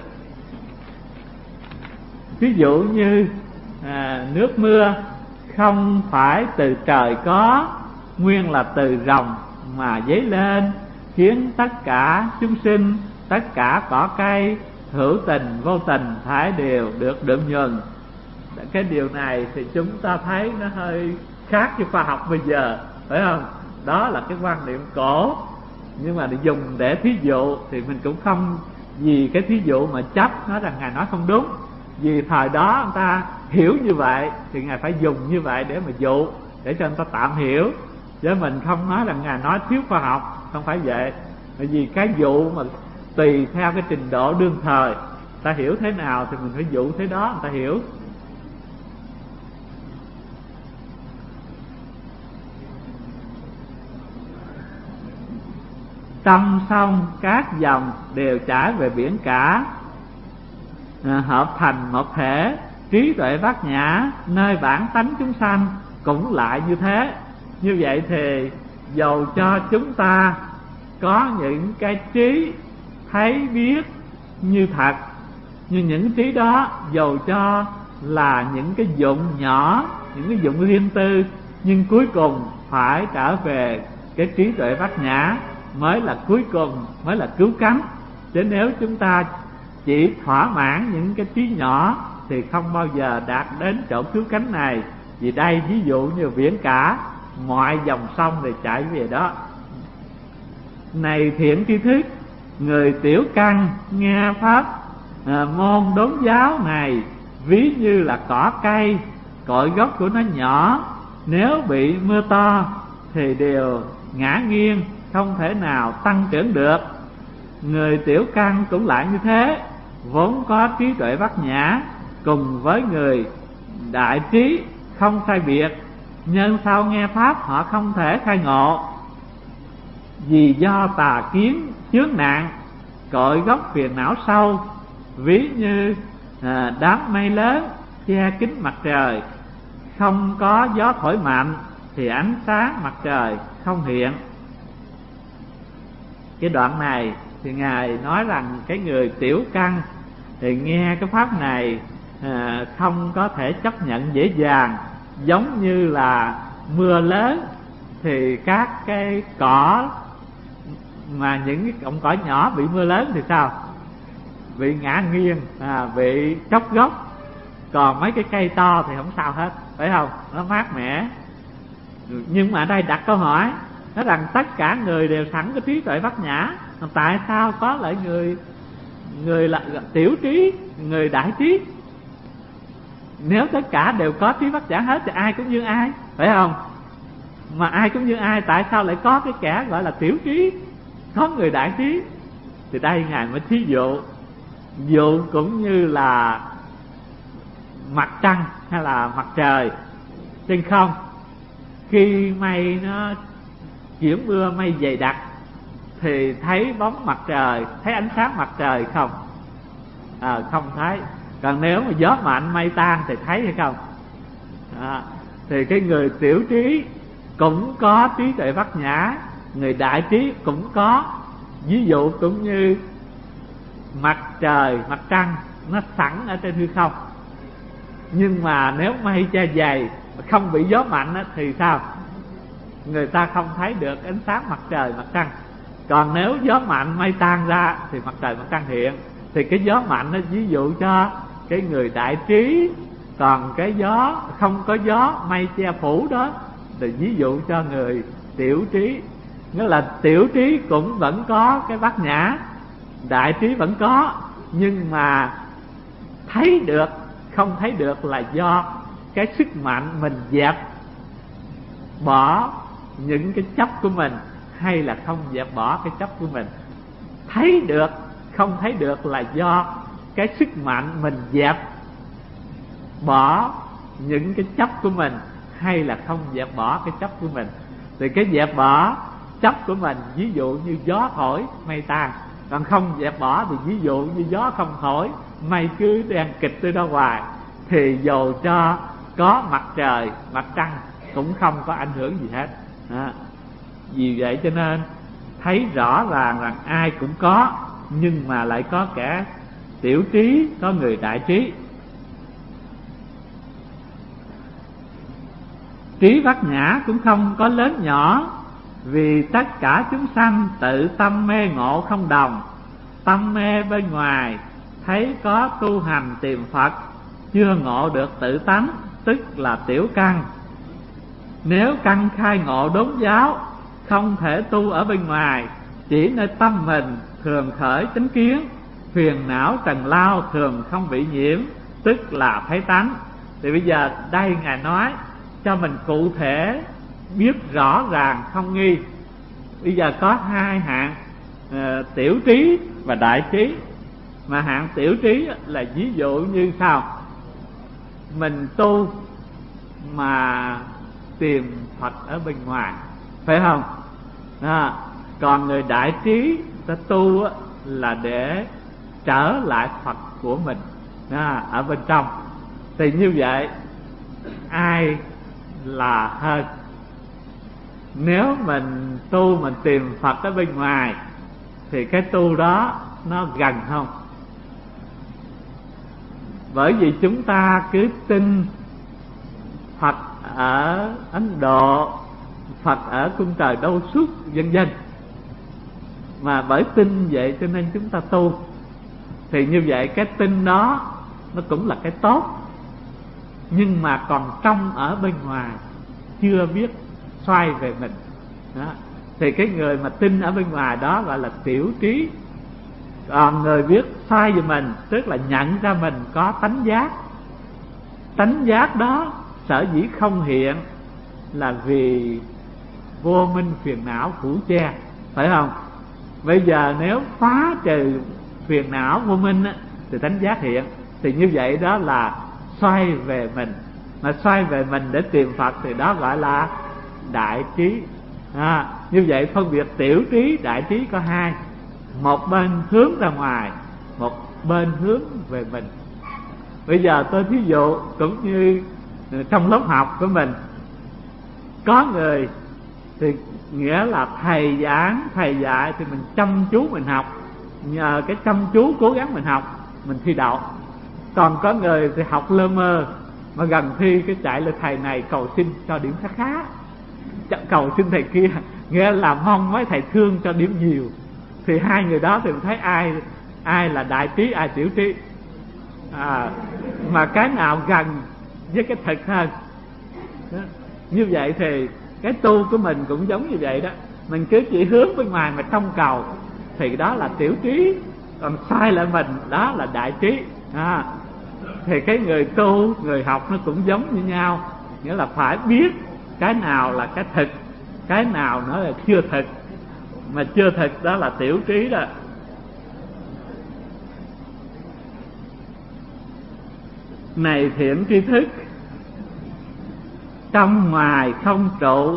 Ví dụ như à, nước mưa không phải từ trời có, nguyên là từ rồng mà dấy lên, khiến tất cả chúng sinh, tất cả cỏ cây, hữu tình vô tình phải đều được đượm nhuần. Cái điều này thì chúng ta thấy nó hơi khác với khoa học bây giờ, phải không? Đó là cái quan niệm cổ, nhưng mà để dùng để thí dụ thì mình cũng không vì cái thí dụ mà chấp nói rằng Ngài nói không đúng. Vì thời đó người ta hiểu như vậy thì Ngài phải dùng như vậy để mà dụ, để cho người ta tạm hiểu. Chứ mình không nói là Ngài nói thiếu khoa học, không phải vậy. Bởi vì cái dụ mà tùy theo cái trình độ đương thời, ta hiểu thế nào thì mình phải dụ thế đó người ta hiểu. Trong sông các dòng đều chảy về biển cả, à, hợp thành một thể, trí tuệ bát nhã nơi bản tánh chúng sanh cũng lại như thế. Như vậy thì dầu cho chúng ta có những cái trí thấy biết như thật, nhưng những trí đó dầu cho là những cái dụng nhỏ, những cái dụng riêng tư, nhưng cuối cùng phải trở về cái trí tuệ bát nhã mới là cuối cùng, mới là cứu cánh. Chứ nếu chúng ta chỉ thỏa mãn những cái trí nhỏ thì không bao giờ đạt đến chỗ cứu cánh này. Vì đây ví dụ như biển cả, mọi dòng sông đều chảy về đó. Này thiện tri thức, người tiểu căn nghe pháp à, môn đốn giáo này ví như là cỏ cây, cội gốc của nó nhỏ, nếu bị mưa to thì đều ngã nghiêng, không thể nào tăng trưởng được. Người tiểu căn cũng lại như thế, vốn có trí tuệ bát nhã, cùng với người đại trí không sai biệt, nhưng sau nghe pháp họ không thể khai ngộ, vì do tà kiến chướng nạn, cội gốc phiền não sâu. Ví như à, đám mây lớn che kín mặt trời, không có gió thổi mạnh thì ánh sáng mặt trời không hiện. Cái đoạn này thì Ngài nói rằng cái người tiểu căn thì nghe cái pháp này à, không có thể chấp nhận dễ dàng. Giống như là mưa lớn thì các cái cỏ, mà những cái cọng cỏ nhỏ bị mưa lớn thì sao? Bị ngã nghiêng, à, bị chóc gốc. Còn mấy cái cây to thì không sao hết, phải không? Nó mát mẻ. Nhưng mà ở đây đặt câu hỏi, nói rằng tất cả người đều sẵn cái trí tuệ bát nhã, tại sao có lại người người là tiểu trí, người đại trí? Nếu tất cả đều có trí bát nhã hết thì ai cũng như ai, phải không? Mà ai cũng như ai, tại sao lại có cái kẻ gọi là tiểu trí, có người đại trí? Thì đây Ngài mới thí dụ. Dụ cũng như là mặt trăng hay là mặt trời trên không. Khi mây nó chuyển mưa, mây dày đặc thì thấy bóng mặt trời, thấy ánh sáng mặt trời không? À, không thấy. Còn nếu mà gió mạnh mây tan thì thấy hay không? À, thì cái người tiểu trí cũng có trí tuệ bát nhã, người đại trí cũng có. Ví dụ cũng như mặt trời, mặt trăng nó sẵn ở trên hư không, nhưng mà nếu mây che dày không bị gió mạnh á, thì sao? Người ta không thấy được ánh sáng mặt trời mặt trăng. Còn nếu gió mạnh mây tan ra thì mặt trời mặt trăng hiện. Thì cái gió mạnh nó ví dụ cho cái người đại trí, còn cái gió không có gió mây che phủ đó thì ví dụ cho người tiểu trí. Nghĩa là tiểu trí cũng vẫn có cái bát nhã, đại trí vẫn có, nhưng mà thấy được không thấy được là do cái sức mạnh mình dẹp bỏ những cái chấp của mình, hay là không dẹp bỏ cái chấp của mình. Thấy được không thấy được là do cái sức mạnh mình dẹp bỏ những cái chấp của mình, hay là không dẹp bỏ cái chấp của mình. Thì cái dẹp bỏ chấp của mình ví dụ như gió thổi mây tan, còn không dẹp bỏ thì ví dụ như gió không thổi mây cứ đang kịch tới đó hoài, thì dù cho có mặt trời mặt trăng cũng không có ảnh hưởng gì hết. Đó. Vì vậy cho nên thấy rõ ràng rằng ai cũng có, nhưng mà lại có kẻ tiểu trí, có người đại trí. Trí bát nhã cũng không có lớn nhỏ, vì tất cả chúng sanh tự tâm mê ngộ không đồng. Tâm mê bên ngoài thấy có tu hành tìm Phật, chưa ngộ được tự tánh, tức là tiểu căn. Nếu căn khai ngộ đốn giáo, không thể tu ở bên ngoài, chỉ nơi tâm mình thường khởi chánh kiến, phiền não trần lao thường không bị nhiễm, tức là thấy tánh. Thì bây giờ đây Ngài nói cho mình cụ thể biết rõ ràng không nghi. Bây giờ có hai hạng, uh, tiểu trí và đại trí. Mà hạng tiểu trí là ví dụ như sau: mình tu mà tìm Phật ở bên ngoài, phải không? À, còn người đại trí ta tu là để trở lại Phật của mình à, ở bên trong. Thì như vậy ai là hơn? Nếu mình tu mình tìm Phật ở bên ngoài thì cái tu đó nó gần không? Bởi vì chúng ta cứ tin Phật ở Ấn Độ, Phật ở cung trời Đâu Xuất vân vân, mà bởi tin vậy cho nên chúng ta tu. Thì như vậy cái tin đó nó cũng là cái tốt, nhưng mà còn trong ở bên ngoài chưa biết xoay về mình đó. Thì cái người mà tin ở bên ngoài đó gọi là tiểu trí. Còn người biết xoay về mình, tức là nhận ra mình có tánh giác. Tánh giác đó sở dĩ không hiện là vì vô minh phiền não phủ che, phải không? Bây giờ nếu phá trừ phiền não vô minh á, thì tánh giác hiện. Thì như vậy đó là xoay về mình. Mà xoay về mình để tìm Phật thì đó gọi là đại trí. À, như vậy phân biệt tiểu trí, đại trí có hai. Một bên hướng ra ngoài, một bên hướng về mình. Bây giờ tôi thí dụ cũng như trong lớp học của mình, có người thì nghĩa là thầy giảng, thầy dạy thì mình chăm chú mình học, nhờ cái chăm chú cố gắng mình học mình thi đậu. Còn có người thì học lơ mơ, mà gần thi cái chạy lên thầy này cầu xin cho điểm khá khá, cầu xin thầy kia, nghĩa là làm mong mấy thầy thương cho điểm nhiều. Thì hai người đó thì mình thấy ai ai là đại trí, ai tiểu trí. À, mà cái nào gần với cái thực hơn đó. Như vậy thì cái tu của mình cũng giống như vậy đó. Mình cứ chỉ hướng bên ngoài mà trông cầu thì đó là tiểu trí, còn sai lại mình đó là đại trí. À, thì cái người tu, người học nó cũng giống như nhau, nghĩa là phải biết cái nào là cái thực, cái nào nó là chưa thực. Mà chưa thực đó là tiểu trí đó. Này thiện tri thức, trong ngoài không trụ,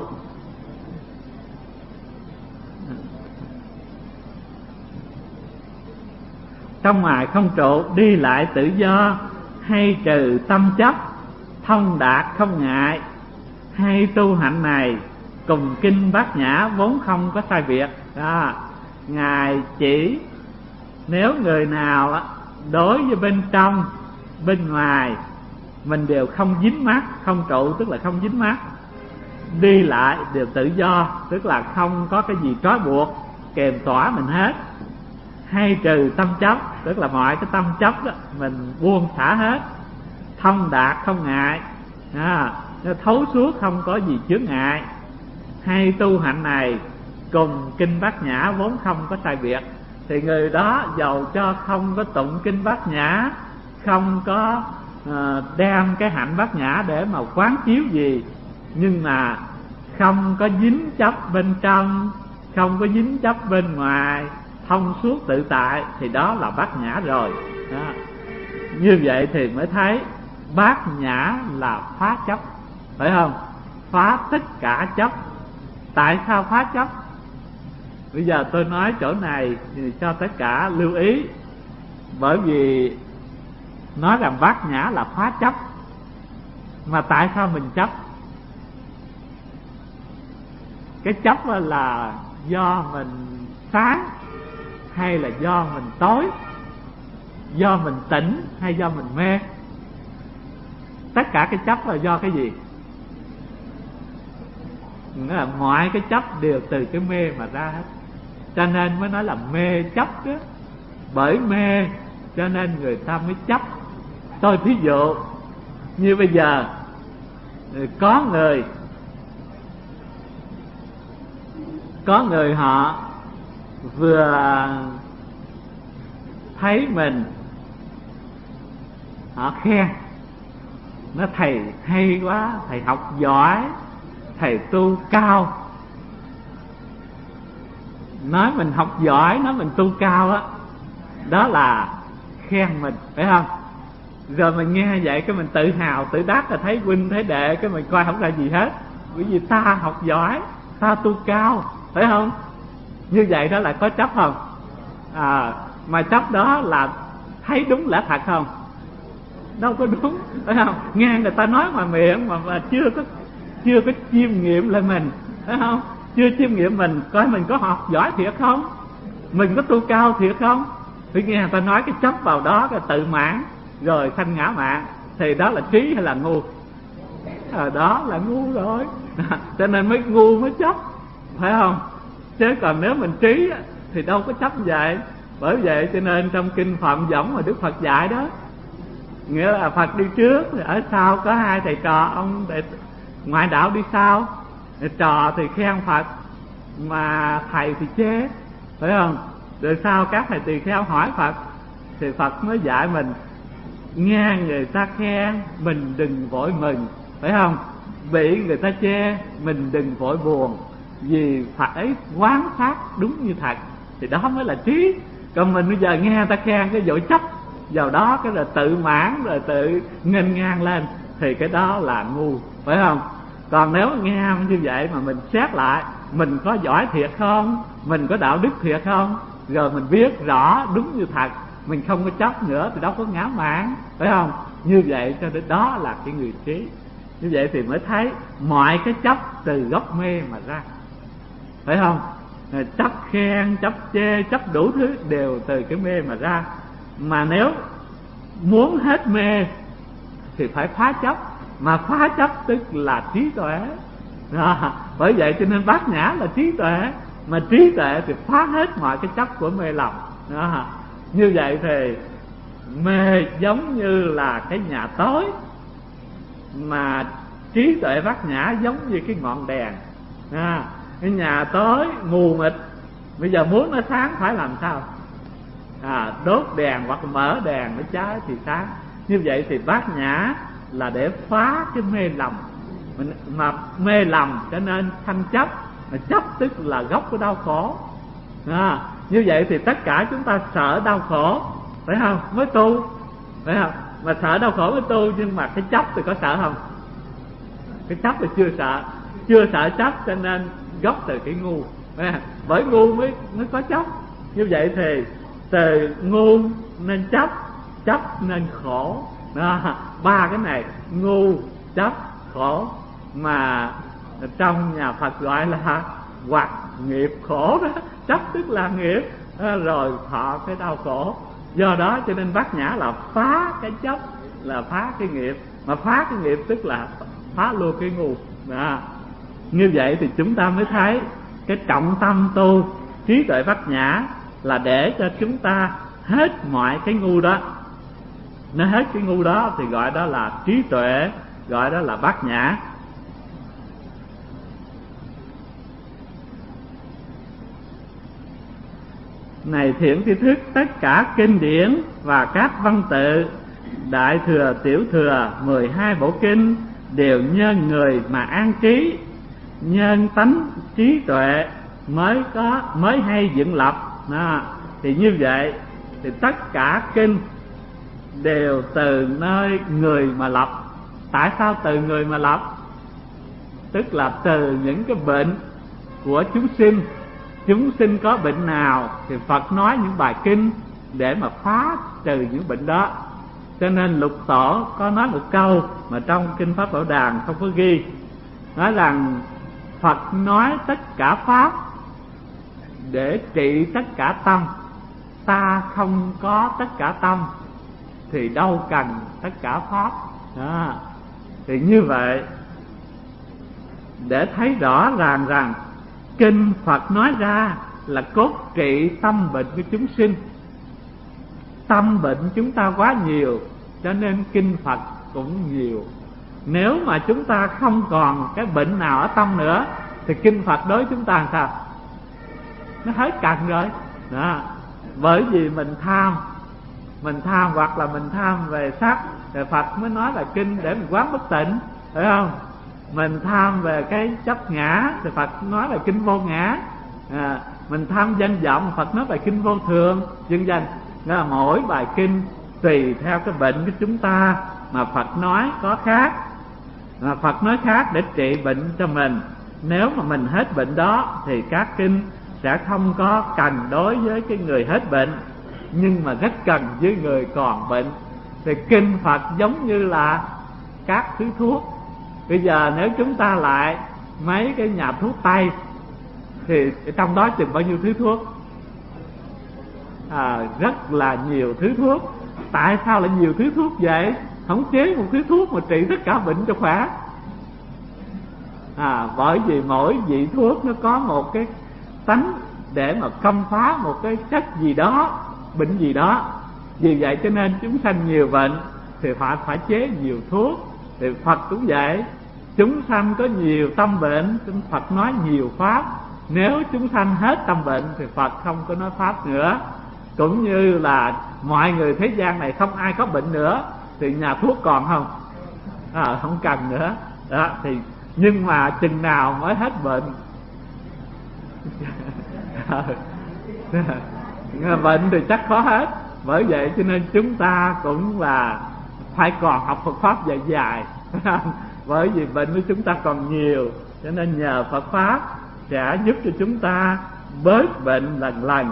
trong ngoài không trụ, đi lại tự do, hay trừ tâm chấp, thông đạt không ngại. Hay tu hạnh này cùng kinh Bát Nhã vốn không có sai biệt. Đó, Ngài chỉ nếu người nào đối với bên trong bên ngoài mình đều không dính mác, không trụ tức là không dính mác, đi lại đều tự do, tức là không có cái gì trói buộc kèm tỏa mình hết. Hay trừ tâm chấp, tức là mọi cái tâm chấp đó mình buông xả hết. Thông đạt không ngại, à, thấu suốt không có gì chướng ngại. Hay tu hạnh này cùng kinh Bát Nhã vốn không có sai biệt, thì người đó dầu cho không có tụng kinh Bát Nhã, không có uh, đem cái hạnh Bát Nhã để mà quán chiếu gì, nhưng mà không có dính chấp bên trong, không có dính chấp bên ngoài, thông suốt tự tại, thì đó là Bát Nhã rồi đó. Như vậy thì mới thấy Bát Nhã là phá chấp, phải không? Phá tất cả chấp. Tại sao phá chấp? Bây giờ tôi nói chỗ này thì cho tất cả lưu ý. Bởi vì nói rằng Bát Nhã là phá chấp, mà tại sao mình chấp? Cái chấp là do mình sáng hay là do mình tối, do mình tỉnh hay do mình mê? Tất cả cái chấp là do cái gì? Nghĩa là mọi cái chấp đều từ cái mê mà ra hết. Cho nên mới nói là mê chấp đó. Bởi mê cho nên người ta mới chấp. Tôi thí dụ như bây giờ có người Có người họ vừa thấy mình, họ khen, nói thầy hay quá, thầy học giỏi, thầy tu cao. Nói mình học giỏi, nói mình tu cao á, đó, đó là khen mình, phải không? Rồi mình nghe vậy cái mình tự hào, tự đắc, là thấy huynh thấy đệ, cái mình coi không ra gì hết. Bởi vì ta học giỏi, ta tu cao, phải không? Như vậy đó là có chấp không? À, mà chấp đó là thấy đúng lẽ thật không? Đâu có đúng, phải không? Nghe người ta nói ngoài miệng mà, mà chưa có chưa có chiêm nghiệm lại mình, phải không? Chưa chiêm nghiệm mình, coi mình có học giỏi thiệt không? Mình có tu cao thiệt không? Thì nghe người ta nói cái chấp vào đó, cái tự mãn, rồi sanh ngã mạn, thì đó là trí hay là ngu? À, đó là ngu rồi. Cho nên mới ngu mới chấp, phải không? Chứ còn nếu mình trí thì đâu có chấp vậy. Bởi vậy cho nên trong kinh Phạm Võng mà Đức Phật dạy đó, nghĩa là Phật đi trước, thì ở sau có hai thầy trò, ông đệ ngoại đạo đi sau. Trò thì khen Phật, mà thầy thì chê, phải không? Rồi sau các thầy tỳ kheo hỏi Phật, thì Phật mới dạy mình nghe người ta khen mình đừng vội mừng, phải không? Bị người ta chê mình đừng vội buồn, vì phải quán sát đúng như thật, thì đó mới là trí. Còn mình bây giờ nghe người ta khen cái vội chấp vào đó, cái là tự mãn rồi tự nghênh ngang lên, thì cái đó là ngu, phải không? Còn nếu nghe như vậy mà mình xét lại, mình có giỏi thiệt không, mình có đạo đức thiệt không, rồi mình biết rõ đúng như thật, mình không có chấp nữa, thì đâu có ngã mạn, phải không? Như vậy cho đến đó là cái người trí. Như vậy thì mới thấy mọi cái chấp từ gốc mê mà ra, phải không? Chấp khen, chấp chê, chấp đủ thứ đều từ cái mê mà ra. Mà nếu muốn hết mê thì phải phá chấp, mà phá chấp tức là trí tuệ. À, bởi vậy cho nên Bát Nhã là trí tuệ, mà trí tuệ thì phá hết mọi cái chấp của mê lầm. À, như vậy thì mê giống như là cái nhà tối, mà trí tuệ Bát Nhã giống như cái ngọn đèn. À, cái nhà tối mù mịt, bây giờ muốn nó sáng phải làm sao? À, đốt đèn hoặc mở đèn nó cháy thì sáng. Như vậy thì Bát Nhã là để phá cái mê lầm, mà mê lầm cho nên sanh chấp, mà chấp tức là gốc của đau khổ. À, như vậy thì tất cả chúng ta sợ đau khổ, phải không? Mới tu, phải không? Mà sợ đau khổ mới tu, nhưng mà cái chấp thì có sợ không? Cái chấp thì chưa sợ, chưa sợ chấp, cho nên gốc từ cái ngu. À, bởi ngu mới mới có chấp. Như vậy thì từ ngu nên chấp, chấp nên khổ. Đó, ba cái này ngu, chấp, khổ, mà trong nhà Phật gọi là hoặc nghiệp khổ đó. Chấp tức là nghiệp, rồi thọ cái đau khổ. Do đó cho nên Bát Nhã là phá cái chấp, là phá cái nghiệp. Mà phá cái nghiệp tức là phá luôn cái ngu. Đó. Như vậy thì chúng ta mới thấy cái trọng tâm tu trí tuệ bát nhã là để cho chúng ta hết mọi cái ngu đó. Nó hết cái ngu đó thì gọi đó là trí tuệ, gọi đó là bát nhã. Này thiện tri thức, tất cả kinh điển và các văn tự, đại thừa, tiểu thừa, mười hai bộ kinh đều nhân người mà an trí, nhân tánh trí tuệ mới có mới hay dựng lập. Đó. Thì như vậy thì tất cả kinh đều từ nơi người mà lập. Tại sao từ người mà lập? Tức là từ những cái bệnh của chúng sinh. Chúng sinh có bệnh nào thì Phật nói những bài kinh để mà phá trừ những bệnh đó. Cho nên Lục Tổ có nói một câu mà trong Kinh Pháp Bảo Đàn không có ghi, nói rằng Phật nói tất cả pháp để trị tất cả tâm. Ta không có tất cả tâm thì đâu cần tất cả pháp. Đó. Thì như vậy để thấy rõ ràng rằng kinh Phật nói ra là cốt trị tâm bệnh của chúng sinh. Tâm bệnh chúng ta quá nhiều cho nên kinh Phật cũng nhiều. Nếu mà chúng ta không còn cái bệnh nào ở tâm nữa thì kinh Phật đối với chúng ta làm sao? Nó hết cần rồi. Đó. Bởi vì mình tham, mình tham hoặc là mình tham về sắc thì Phật mới nói là kinh để mình quán bất tịnh, phải không? Mình tham về cái chấp ngã thì Phật nói là kinh vô ngã. À, mình tham danh vọng, Phật nói bài kinh vô thường, vân vân. Đó là mỗi bài kinh tùy theo cái bệnh của chúng ta mà Phật nói có khác. Mà Phật nói khác để trị bệnh cho mình. Nếu mà mình hết bệnh đó thì các kinh sẽ không có cần đối với cái người hết bệnh, nhưng mà rất cần với người còn bệnh. Thì kinh Phật giống như là các thứ thuốc. Bây giờ nếu chúng ta lại mấy cái nhà thuốc Tây thì trong đó chừng bao nhiêu thứ thuốc? À, rất là nhiều thứ thuốc. Tại sao lại nhiều thứ thuốc vậy? Không chế một thứ thuốc mà trị tất cả bệnh cho khỏe. À, bởi vì mỗi vị thuốc nó có một cái tánh để mà công phá một cái chất gì đó, bệnh gì đó. Vì vậy cho nên chúng sanh nhiều bệnh thì phải phải chế nhiều thuốc. Thì Phật cũng vậy, chúng sanh có nhiều tâm bệnh, Phật nói nhiều pháp. Nếu chúng sanh hết tâm bệnh thì Phật không có nói pháp nữa. Cũng như là mọi người thế gian này không ai có bệnh nữa thì nhà thuốc còn không? À, không cần nữa. Đó, thì nhưng mà chừng nào mới hết bệnh? Bệnh thì chắc khó hết. Bởi vậy cho nên chúng ta cũng là phải còn học Phật pháp dài dài. Bởi vì bệnh của chúng ta còn nhiều, cho nên nhờ Phật pháp sẽ giúp cho chúng ta bớt bệnh lần lần.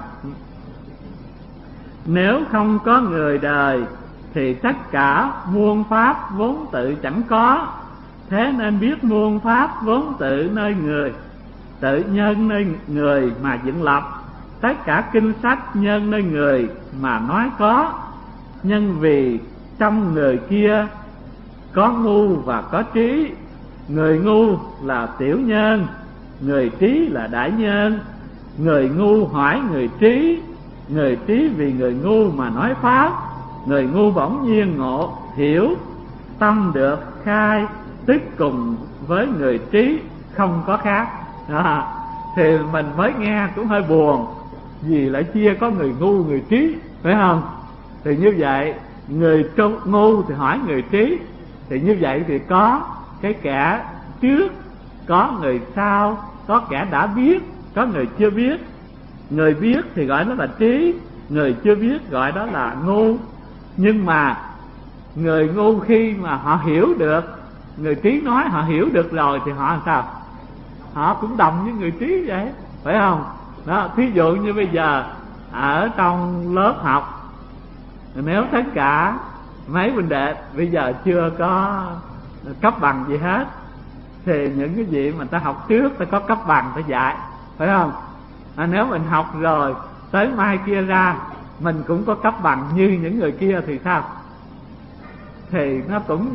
Nếu không có người đời thì tất cả muôn pháp vốn tự chẳng có. Thế nên biết muôn pháp vốn tự nơi người, tự nhân nơi người mà dựng lập. Tất cả kinh sách nhân nơi người mà nói có. Nhân vì trong người kia có ngu và có trí. Người ngu là tiểu nhân, người trí là đại nhân. Người ngu hỏi người trí, người trí vì người ngu mà nói pháp. Người ngu bỗng nhiên ngộ hiểu, tâm được khai, tức cùng với người trí không có khác. Đó. Thì mình mới nghe cũng hơi buồn, vì lại chia có người ngu người trí, phải không? Thì như vậy người ngu thì hỏi người trí, thì như vậy thì có cái kẻ trước, có người sau, có kẻ đã biết, có người chưa biết. Người biết thì gọi nó là trí, người chưa biết gọi đó là ngu. Nhưng mà người ngu khi mà họ hiểu được người trí nói, họ hiểu được rồi thì họ làm sao? Họ cũng đồng với người trí vậy, phải không? Đó, thí dụ như bây giờ ở trong lớp học, nếu tất cả mấy huynh đệ bây giờ chưa có cấp bằng gì hết thì những cái gì mà ta học trước ta có cấp bằng ta dạy, phải không? À, nếu mình học rồi tới mai kia ra mình cũng có cấp bằng như những người kia thì sao? Thì nó cũng như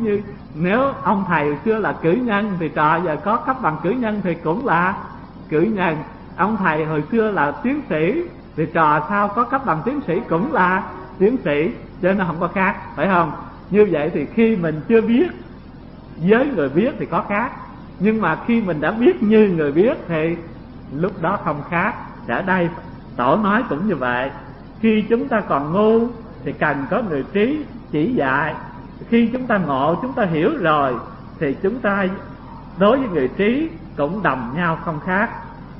Nếu ông thầy hồi xưa là cử nhân thì trò giờ có cấp bằng cử nhân thì cũng là cử nhân. Ông thầy hồi xưa là tiến sĩ thì trò sao có cấp bằng tiến sĩ cũng là tiến sĩ, cho nên không có khác, phải không? Như vậy thì khi mình chưa biết với người biết thì có khác, nhưng mà khi mình đã biết như người biết thì lúc đó không khác. Ở đây Tổ nói cũng như vậy. Khi chúng ta còn ngu thì cần có người trí chỉ dạy. Khi chúng ta ngộ, chúng ta hiểu rồi thì chúng ta đối với người trí cũng đồng nhau không khác.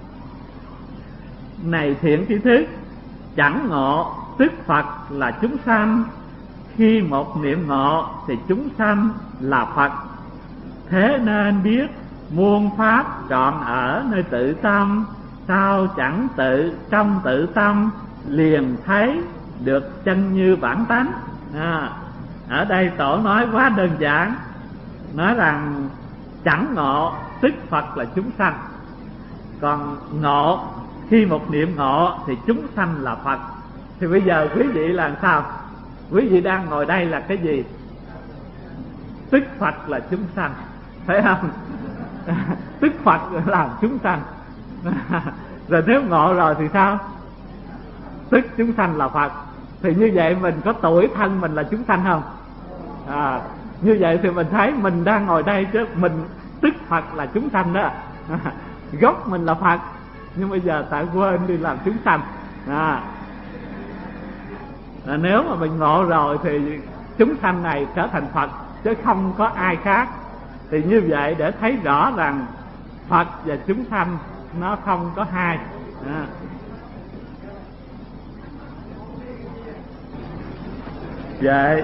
Này thiện tri thức, chẳng ngộ tức Phật là chúng sanh. Khi một niệm ngộ thì chúng sanh là Phật. Thế nên biết muôn pháp trọn ở nơi tự tâm. Sao chẳng tự trong tự tâm liền thấy được chân như bản tánh. à, Ở đây Tổ nói quá đơn giản, nói rằng chẳng ngộ tức Phật là chúng sanh. Còn ngộ, khi một niệm ngộ thì chúng sanh là Phật. Thì bây giờ quý vị làm sao? Quý vị đang ngồi đây là cái gì? Tức Phật là chúng sanh, phải không? Tức Phật là chúng sanh. Rồi nếu ngộ rồi thì sao? Tức chúng sanh là Phật. Thì như vậy mình có tuổi thân mình là chúng sanh không? À, như vậy thì mình thấy mình đang ngồi đây chứ mình tức Phật là chúng sanh đó. Gốc mình là Phật, nhưng bây giờ tại quên đi làm chúng sanh. à. À, nếu mà mình ngộ rồi thì chúng sanh này trở thành Phật chứ không có ai khác. Thì như vậy để thấy rõ rằng Phật và chúng sanh nó không có hai. à. Vậy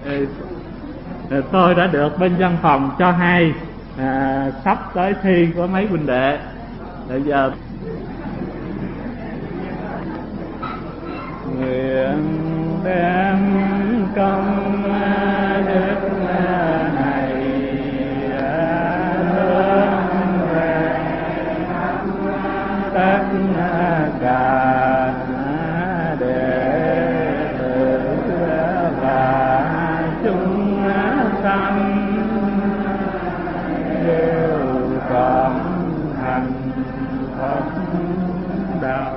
tôi đã được bên văn phòng cho hay à, sắp tới thi của mấy huynh đệ. Bây giờ nguyện đem công đức này hướng về tất cả đệ tử và chúng sanh đều trọn thành Phật đạo.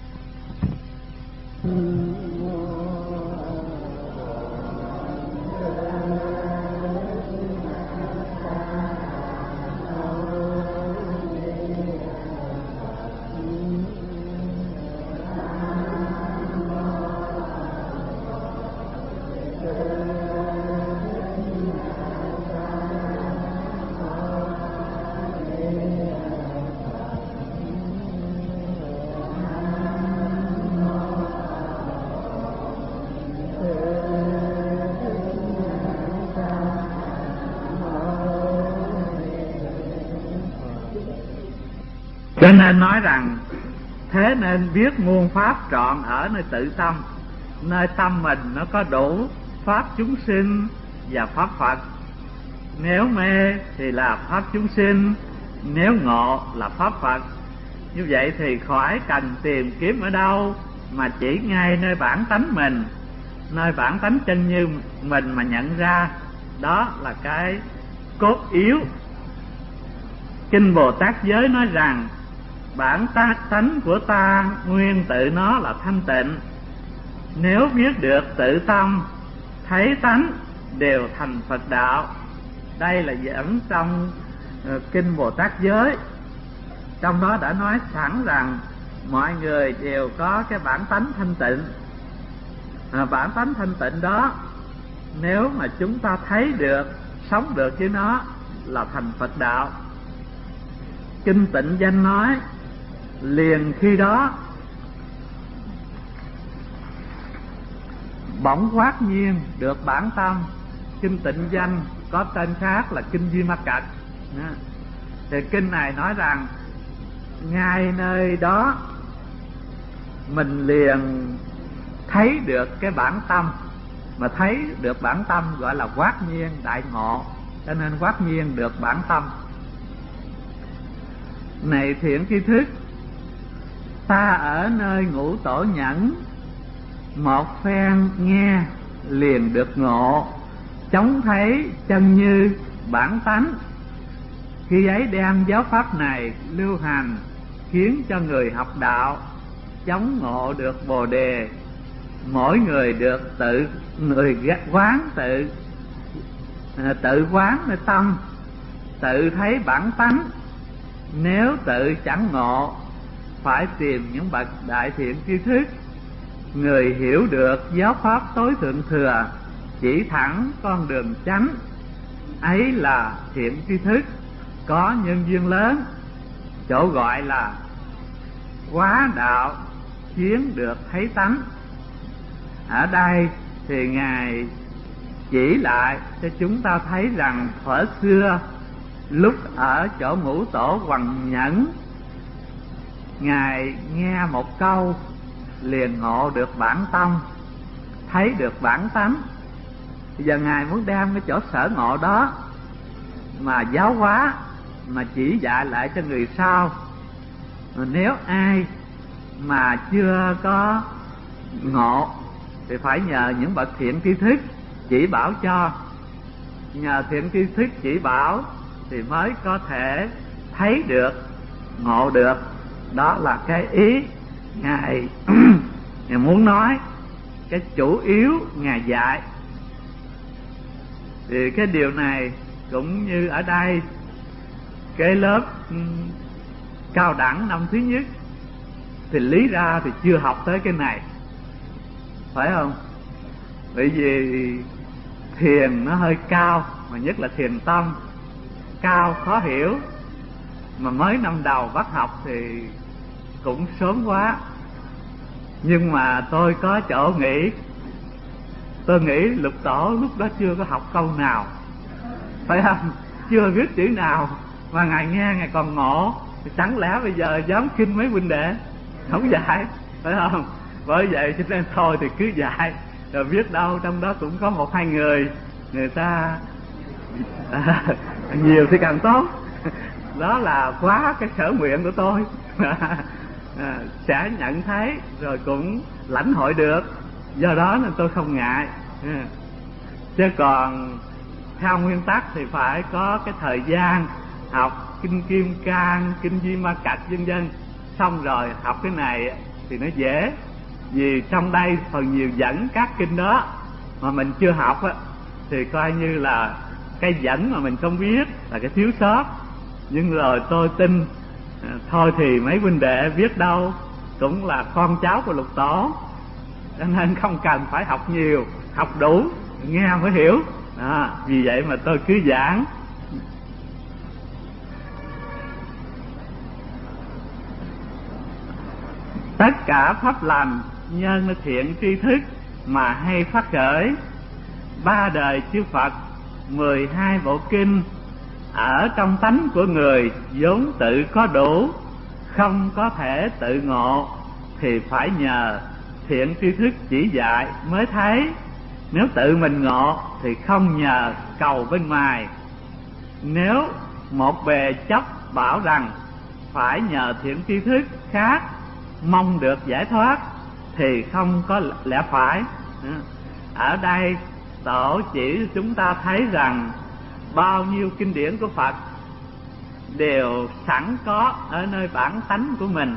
Cho nên nói rằng thế nên biết muôn pháp trọn ở nơi tự tâm. Nơi tâm mình nó có đủ pháp chúng sinh và pháp Phật. Nếu mê thì là pháp chúng sinh, nếu ngộ là pháp Phật. Như vậy thì khỏi cần tìm kiếm ở đâu, mà chỉ ngay nơi bản tánh mình, nơi bản tánh chân như mình mà nhận ra. Đó là cái cốt yếu. Kinh Bồ Tát Giới nói rằng bản tánh của ta nguyên tự nó là thanh tịnh. Nếu biết được tự tâm, thấy tánh đều thành Phật đạo. Đây là dẫn trong uh, Kinh Bồ Tát Giới. Trong đó đã nói sẵn rằng mọi người đều có cái bản tánh thanh tịnh. à, Bản tánh thanh tịnh đó, nếu mà chúng ta thấy được, sống được với nó là thành Phật đạo. Kinh Tịnh Danh nói liền khi đó bỗng hoát nhiên được bản tâm. Kinh Tịnh Danh có tên khác là Kinh Duy Ma Cật. Thì kinh này nói rằng ngay nơi đó mình liền thấy được cái bản tâm. Mà thấy được bản tâm gọi là hoát nhiên đại ngộ, cho nên hoát nhiên được bản tâm. Này thiện tri thức, ta ở nơi ngũ tổ nhẫn, một phen nghe liền được ngộ, chóng thấy chân như bản tánh. Khi ấy đem giáo pháp này lưu hành, khiến cho người học đạo chống ngộ được Bồ đề. Mỗi người được tự người quán tự tự quán nơi tâm, tự thấy bản tánh. Nếu tự chẳng ngộ, phải tìm những bậc đại thiện tri thức, người hiểu được giáo pháp tối thượng thừa, chỉ thẳng con đường chánh. Ấy là thiện tri thức có nhân duyên lớn, chỗ gọi là quá đạo, khiến được thấy tánh. Ở đây thì Ngài chỉ lại cho chúng ta thấy rằng thuở xưa lúc ở chỗ Ngũ Tổ Hoằng Nhẫn, Ngài nghe một câu liền ngộ được bản tâm, thấy được bản tánh. Bây giờ Ngài muốn đem cái chỗ sở ngộ đó mà giáo hóa, mà chỉ dạy lại cho người sau. Nếu ai mà chưa có ngộ thì phải nhờ những bậc thiện tri thức chỉ bảo cho. Nhờ thiện tri thức chỉ bảo thì mới có thể thấy được, ngộ được. Đó là cái ý Ngài Ngài muốn nói, cái chủ yếu Ngài dạy. Thì cái điều này cũng như ở đây, cái lớp um, cao đẳng năm thứ nhất thì lý ra thì chưa học tới cái này, phải không? Bởi vì thiền nó hơi cao, mà nhất là thiền tâm cao khó hiểu, mà mới năm đầu bắt học thì cũng sớm quá. Nhưng mà tôi có chỗ nghĩ, tôi nghĩ Lục Tổ lúc đó chưa có học câu nào, phải không? Chưa biết chữ nào mà Ngài nghe Ngài còn ngộ, thì chẳng lẽ bây giờ dám khinh mấy huynh đệ không dạy, phải không? Bởi vậy cho nên thôi thì cứ dạy, rồi biết đâu trong đó cũng có một hai người người ta à, nhiều thì càng tốt. Đó là quá cái sở nguyện của tôi. À, sẽ nhận thấy rồi cũng lãnh hội được, do đó nên tôi không ngại. À, chứ còn theo nguyên tắc thì phải có cái thời gian học kinh Kim Cang, kinh Di Ma Cật vân vân, xong rồi học cái này thì nó dễ. Vì trong đây phần nhiều dẫn các kinh đó mà mình chưa học á, thì coi như là cái dẫn mà mình không biết là cái thiếu sót. Nhưng rồi tôi tin à, thôi thì mấy huynh đệ biết đâu cũng là con cháu của Lục Tổ, cho nên không cần phải học nhiều, học đủ nghe mới hiểu. À, vì vậy mà tôi cứ giảng. Tất cả pháp lành nhân thiện tri thức mà hay phát khởi, ba đời chư Phật, mười hai bộ kinh, ở trong tánh của người vốn tự có đủ, không có thể tự ngộ, thì phải nhờ thiện tri thức chỉ dạy mới thấy. Nếu tự mình ngộ thì không nhờ cầu bên ngoài. Nếu một bề chấp bảo rằng phải nhờ thiện tri thức khác mong được giải thoát, thì không có lẽ phải. Ở đây Tổ chỉ chúng ta thấy rằng bao nhiêu kinh điển của Phật đều sẵn có ở nơi bản tánh của mình.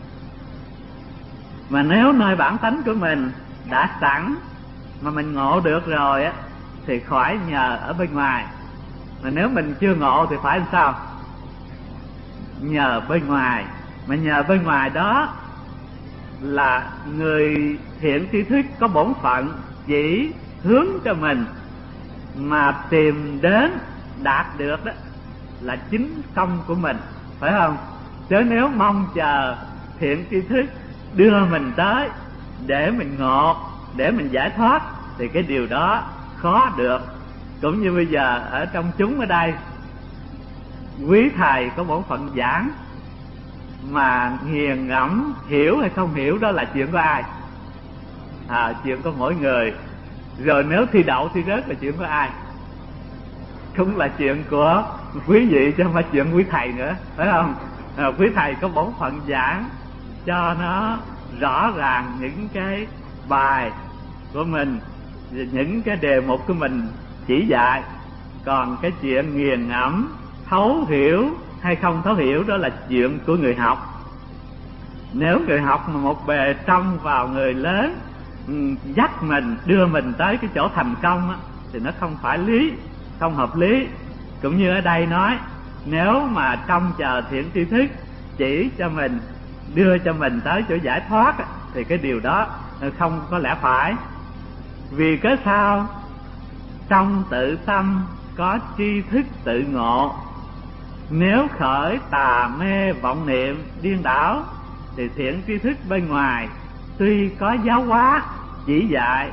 Mà nếu nơi bản tánh của mình đã sẵn mà mình ngộ được rồi á, thì khỏi nhờ ở bên ngoài. Mà nếu mình chưa ngộ thì phải làm sao? Nhờ bên ngoài. Mà nhờ bên ngoài đó là người thiện tri thức có bổn phận chỉ hướng cho mình, mà tìm đến đạt được đó là chính công của mình, phải không? Chứ nếu mong chờ thiện tri thức đưa mình tới để mình ngộ, để mình giải thoát, thì cái điều đó khó được. Cũng như bây giờ ở trong chúng ở đây, quý thầy có bổn phận giảng, mà nghiền ngẫm hiểu hay không hiểu đó là chuyện của ai? À, chuyện của mỗi người. Rồi nếu thi đậu thi rớt là chuyện của ai? Cũng là chuyện của quý vị, chứ không phải chuyện quý thầy nữa, phải không? À, quý thầy có bổn phận giảng cho nó rõ ràng những cái bài của mình, những cái đề mục của mình chỉ dạy. Còn cái chuyện nghiền ngẫm, thấu hiểu hay không thấu hiểu đó là chuyện của người học. Nếu người học mà một bề trong vào người lớn dắt mình, đưa mình tới cái chỗ thành công á, thì nó không phải lý, không hợp lý. Cũng như ở đây nói, nếu mà trông chờ thiện tri thức chỉ cho mình, đưa cho mình tới chỗ giải thoát á, thì cái điều đó không có lẽ phải. Vì cớ sao? Trong tự tâm có tri thức tự ngộ. Nếu khởi tà mê vọng niệm điên đảo, thì thiện tri thức bên ngoài tuy có giáo hóa chỉ dạy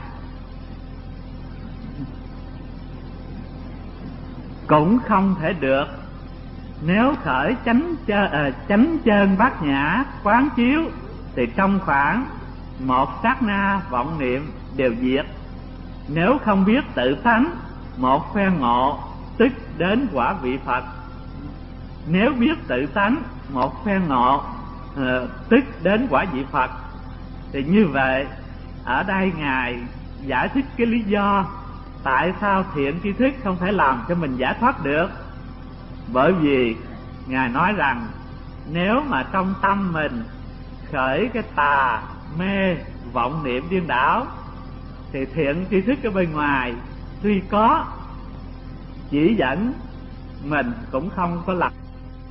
cũng không thể được. Nếu khởi chánh chơ, à, chánh chân bát nhã quán chiếu, thì trong khoảng một sát na vọng niệm đều diệt. Nếu không biết tự tánh, một phen ngộ tức đến quả vị Phật. Nếu biết tự tánh, một phen ngộ à, tức đến quả vị Phật. Thì như vậy ở đây Ngài giải thích cái lý do tại sao thiện tri thức không thể làm cho mình giải thoát được. Bởi vì Ngài nói rằng nếu mà trong tâm mình khởi cái tà mê vọng niệm điên đảo, thì thiện tri thức ở bên ngoài tuy có chỉ dẫn mình cũng không có làm.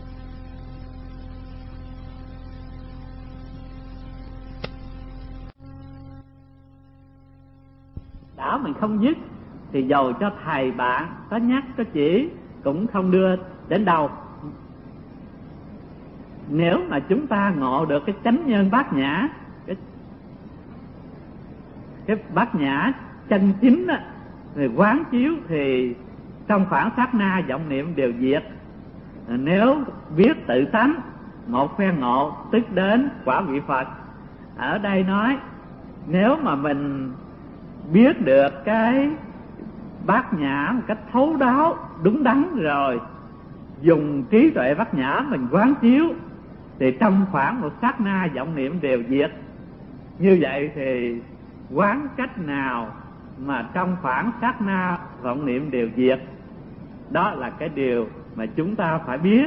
Đảo mình không dứt thì dầu cho thầy bạn có nhắc có chỉ cũng không đưa đến đâu. Nếu mà chúng ta ngộ được cái chánh nhân bát nhã, cái, cái bát nhã chân chính á, thì quán chiếu thì trong khoảng sát na vọng niệm đều diệt. Nếu biết tự tánh, một phen ngộ tức đến quả vị Phật. Ở đây nói nếu mà mình biết được cái bát nhã một cách thấu đáo đúng đắn rồi, dùng trí tuệ bát nhã mình quán chiếu, thì trong khoảng một sát na vọng niệm đều diệt. Như vậy thì quán cách nào mà trong khoảng sát na vọng niệm đều diệt? Đó là cái điều mà chúng ta phải biết.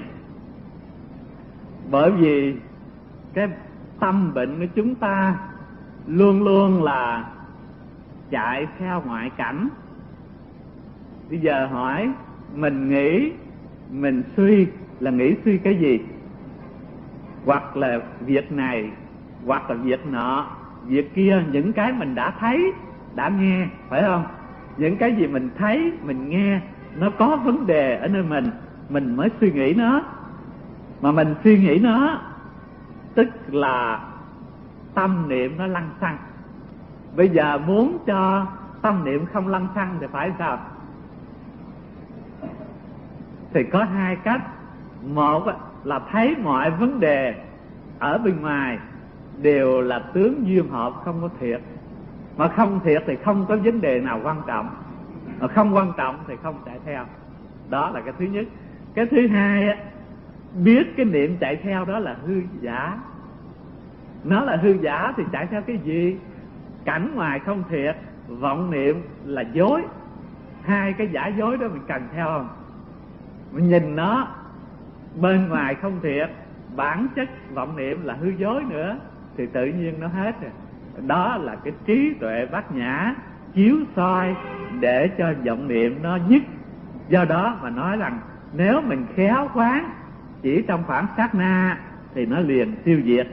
Bởi vì cái tâm bệnh của chúng ta luôn luôn là chạy theo ngoại cảnh. Bây giờ hỏi mình nghĩ, mình suy là nghĩ suy cái gì? Hoặc là việc này, hoặc là việc nọ, việc kia, những cái mình đã thấy, đã nghe, phải không? Những cái gì mình thấy, mình nghe, nó có vấn đề ở nơi mình, mình mới suy nghĩ nó. Mà mình suy nghĩ nó, tức là tâm niệm nó lăng xăng. Bây giờ muốn cho tâm niệm không lăng xăng thì phải sao? Thì có hai cách. Một là thấy mọi vấn đề ở bên ngoài đều là tướng duyên hợp, không có thiệt. Mà không thiệt thì không có vấn đề nào quan trọng, mà không quan trọng thì không chạy theo. Đó là cái thứ nhất. Cái thứ hai á, biết cái niệm chạy theo đó là hư giả. Nó là hư giả thì chạy theo cái gì? Cảnh ngoài không thiệt, vọng niệm là dối. Hai cái giả dối đó mình cần theo không? Mình nhìn nó bên ngoài không thiệt, bản chất vọng niệm là hư dối nữa, thì tự nhiên nó hết rồi. Đó là cái trí tuệ bát nhã chiếu soi để cho vọng niệm nó dứt. Do đó mà nói rằng nếu mình khéo quán chỉ trong khoảng sát na thì nó liền tiêu diệt.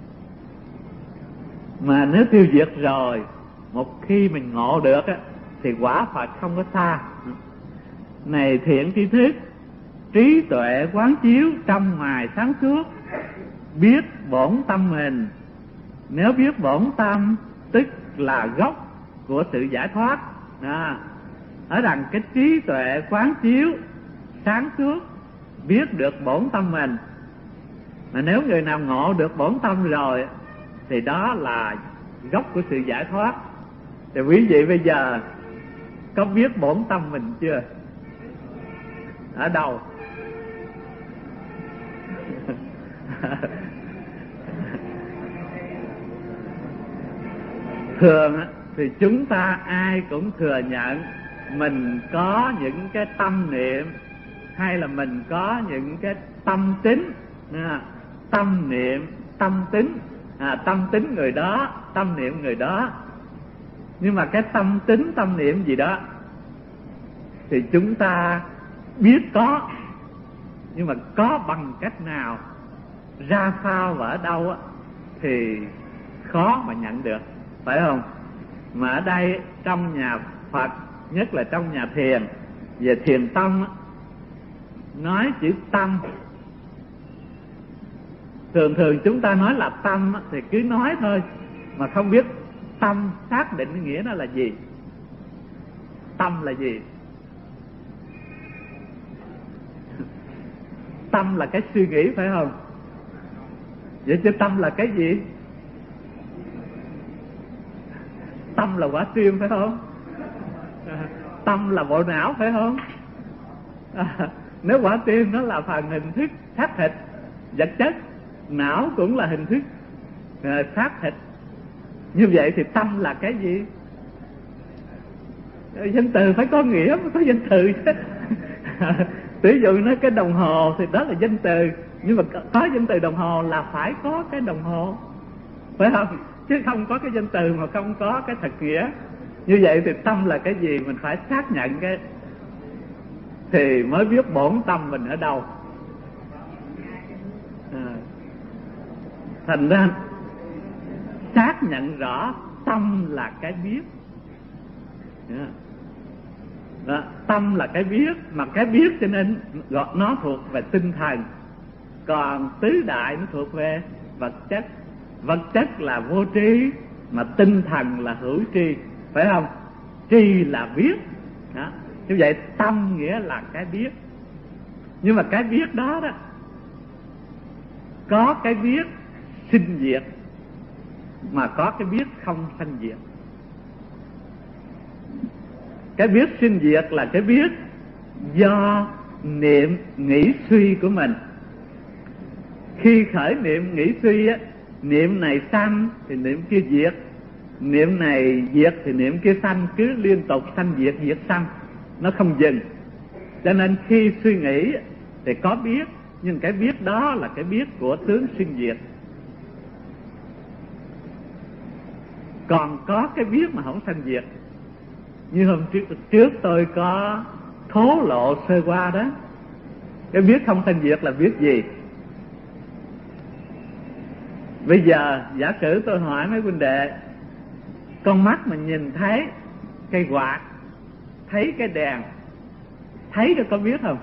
Mà nếu tiêu diệt rồi, một khi mình ngộ được á, thì quả Phật không có xa. Này thiện tri thức, trí tuệ quán chiếu trong ngoài sáng suốt, biết bổn tâm mình. Nếu biết bổn tâm tức là gốc của sự giải thoát. À, ở rằng cái trí tuệ quán chiếu sáng suốt, biết được bổn tâm mình. Mà nếu người nào ngộ được bổn tâm rồi thì đó là gốc của sự giải thoát. Thì quý vị bây giờ có biết bổn tâm mình chưa? Ở đâu? Thường thì chúng ta ai cũng thừa nhận mình có những cái tâm niệm hay là mình có những cái tâm tính, à, tâm niệm, tâm tính, à, tâm tính người đó, tâm niệm người đó. Nhưng mà cái tâm tính, tâm niệm gì đó thì chúng ta biết có, nhưng mà có bằng cách nào, ra sao và ở đâu á, thì khó mà nhận được, phải không? Mà ở đây trong nhà Phật, nhất là trong nhà thiền, về thiền tông á, nói chữ tâm. Thường thường chúng ta nói là tâm á, thì cứ nói thôi, mà không biết tâm xác định nghĩa nó là gì. Tâm là gì? Tâm là cái suy nghĩ, phải không? Vậy chứ tâm là cái gì? Tâm là quả tim, phải không? À, tâm là bộ não, phải không? À, nếu quả tim nó là phần hình thức xác thịt, vật chất, não cũng là hình thức à, xác thịt. Như vậy thì tâm là cái gì? Danh từ phải có nghĩa, mới có danh từ chứ. Ví dụ nói cái đồng hồ thì đó là danh từ, nhưng mà có danh từ đồng hồ là phải có cái đồng hồ, phải không? Chứ không có cái danh từ mà không có cái thật nghĩa. Như vậy thì tâm là cái gì mình phải xác nhận cái, thì mới biết bổn tâm mình ở đâu. À, thành ra xác nhận rõ tâm là cái biết. Yeah. Đó, tâm là cái biết, mà cái biết cho nên gọi nó thuộc về tinh thần, còn tứ đại nó thuộc về vật chất. Vật chất là vô tri, mà tinh thần là hữu tri, phải không? Tri là biết. Đó. Như vậy tâm nghĩa là cái biết. Nhưng mà cái biết đó đó, có cái biết sinh diệt, mà có cái biết không sanh diệt. Cái biết sinh diệt là cái biết do niệm nghĩ suy của mình. Khi khởi niệm nghĩ suy á, niệm này sanh thì niệm kia diệt, niệm này diệt thì niệm kia sanh, cứ liên tục sanh diệt diệt sanh, nó không dừng. Cho nên khi suy nghĩ thì có biết, nhưng cái biết đó là cái biết của tướng sinh diệt. Còn có cái biết mà không sanh diệt. Như hôm trước, trước tôi có thố lộ sơ qua đó. Cái biết không sanh diệt là biết gì? Bây giờ giả sử tôi hỏi mấy huynh đệ, con mắt mình nhìn thấy cây quạt, thấy cái đèn, thấy rồi có biết không?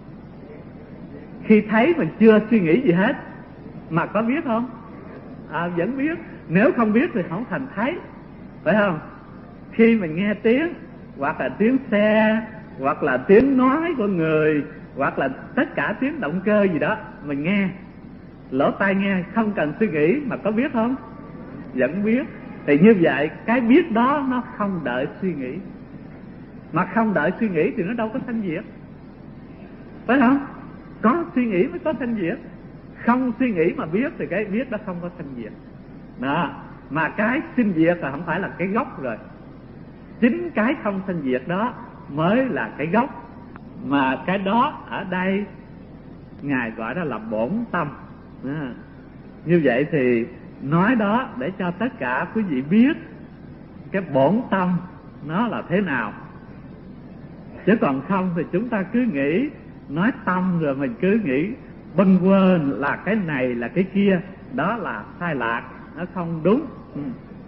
Khi thấy mình chưa suy nghĩ gì hết, mà có biết không? À, vẫn biết. Nếu không biết thì không thành thấy, phải không? Khi mình nghe tiếng, hoặc là tiếng xe, hoặc là tiếng nói của người, hoặc là tất cả tiếng động cơ gì đó, mình nghe, lỗ tai nghe, không cần suy nghĩ, mà có biết không? Vẫn biết. Thì như vậy cái biết đó nó không đợi suy nghĩ, mà không đợi suy nghĩ thì nó đâu có sanh diệt, phải không? Có suy nghĩ mới có sanh diệt. Không suy nghĩ mà biết thì cái biết đó không có sanh diệt. Đó. Mà cái sinh diệt là không phải là cái gốc rồi. Chính cái không sanh diệt đó mới là cái gốc. Mà cái đó ở đây Ngài gọi đó là bổn tâm. À, như vậy thì nói đó để cho tất cả quý vị biết cái bổn tâm nó là thế nào. Chứ còn không thì chúng ta cứ nghĩ nói tâm rồi mình cứ nghĩ bâng quơ là cái này là cái kia, đó là sai lạc, nó không đúng. Ừ.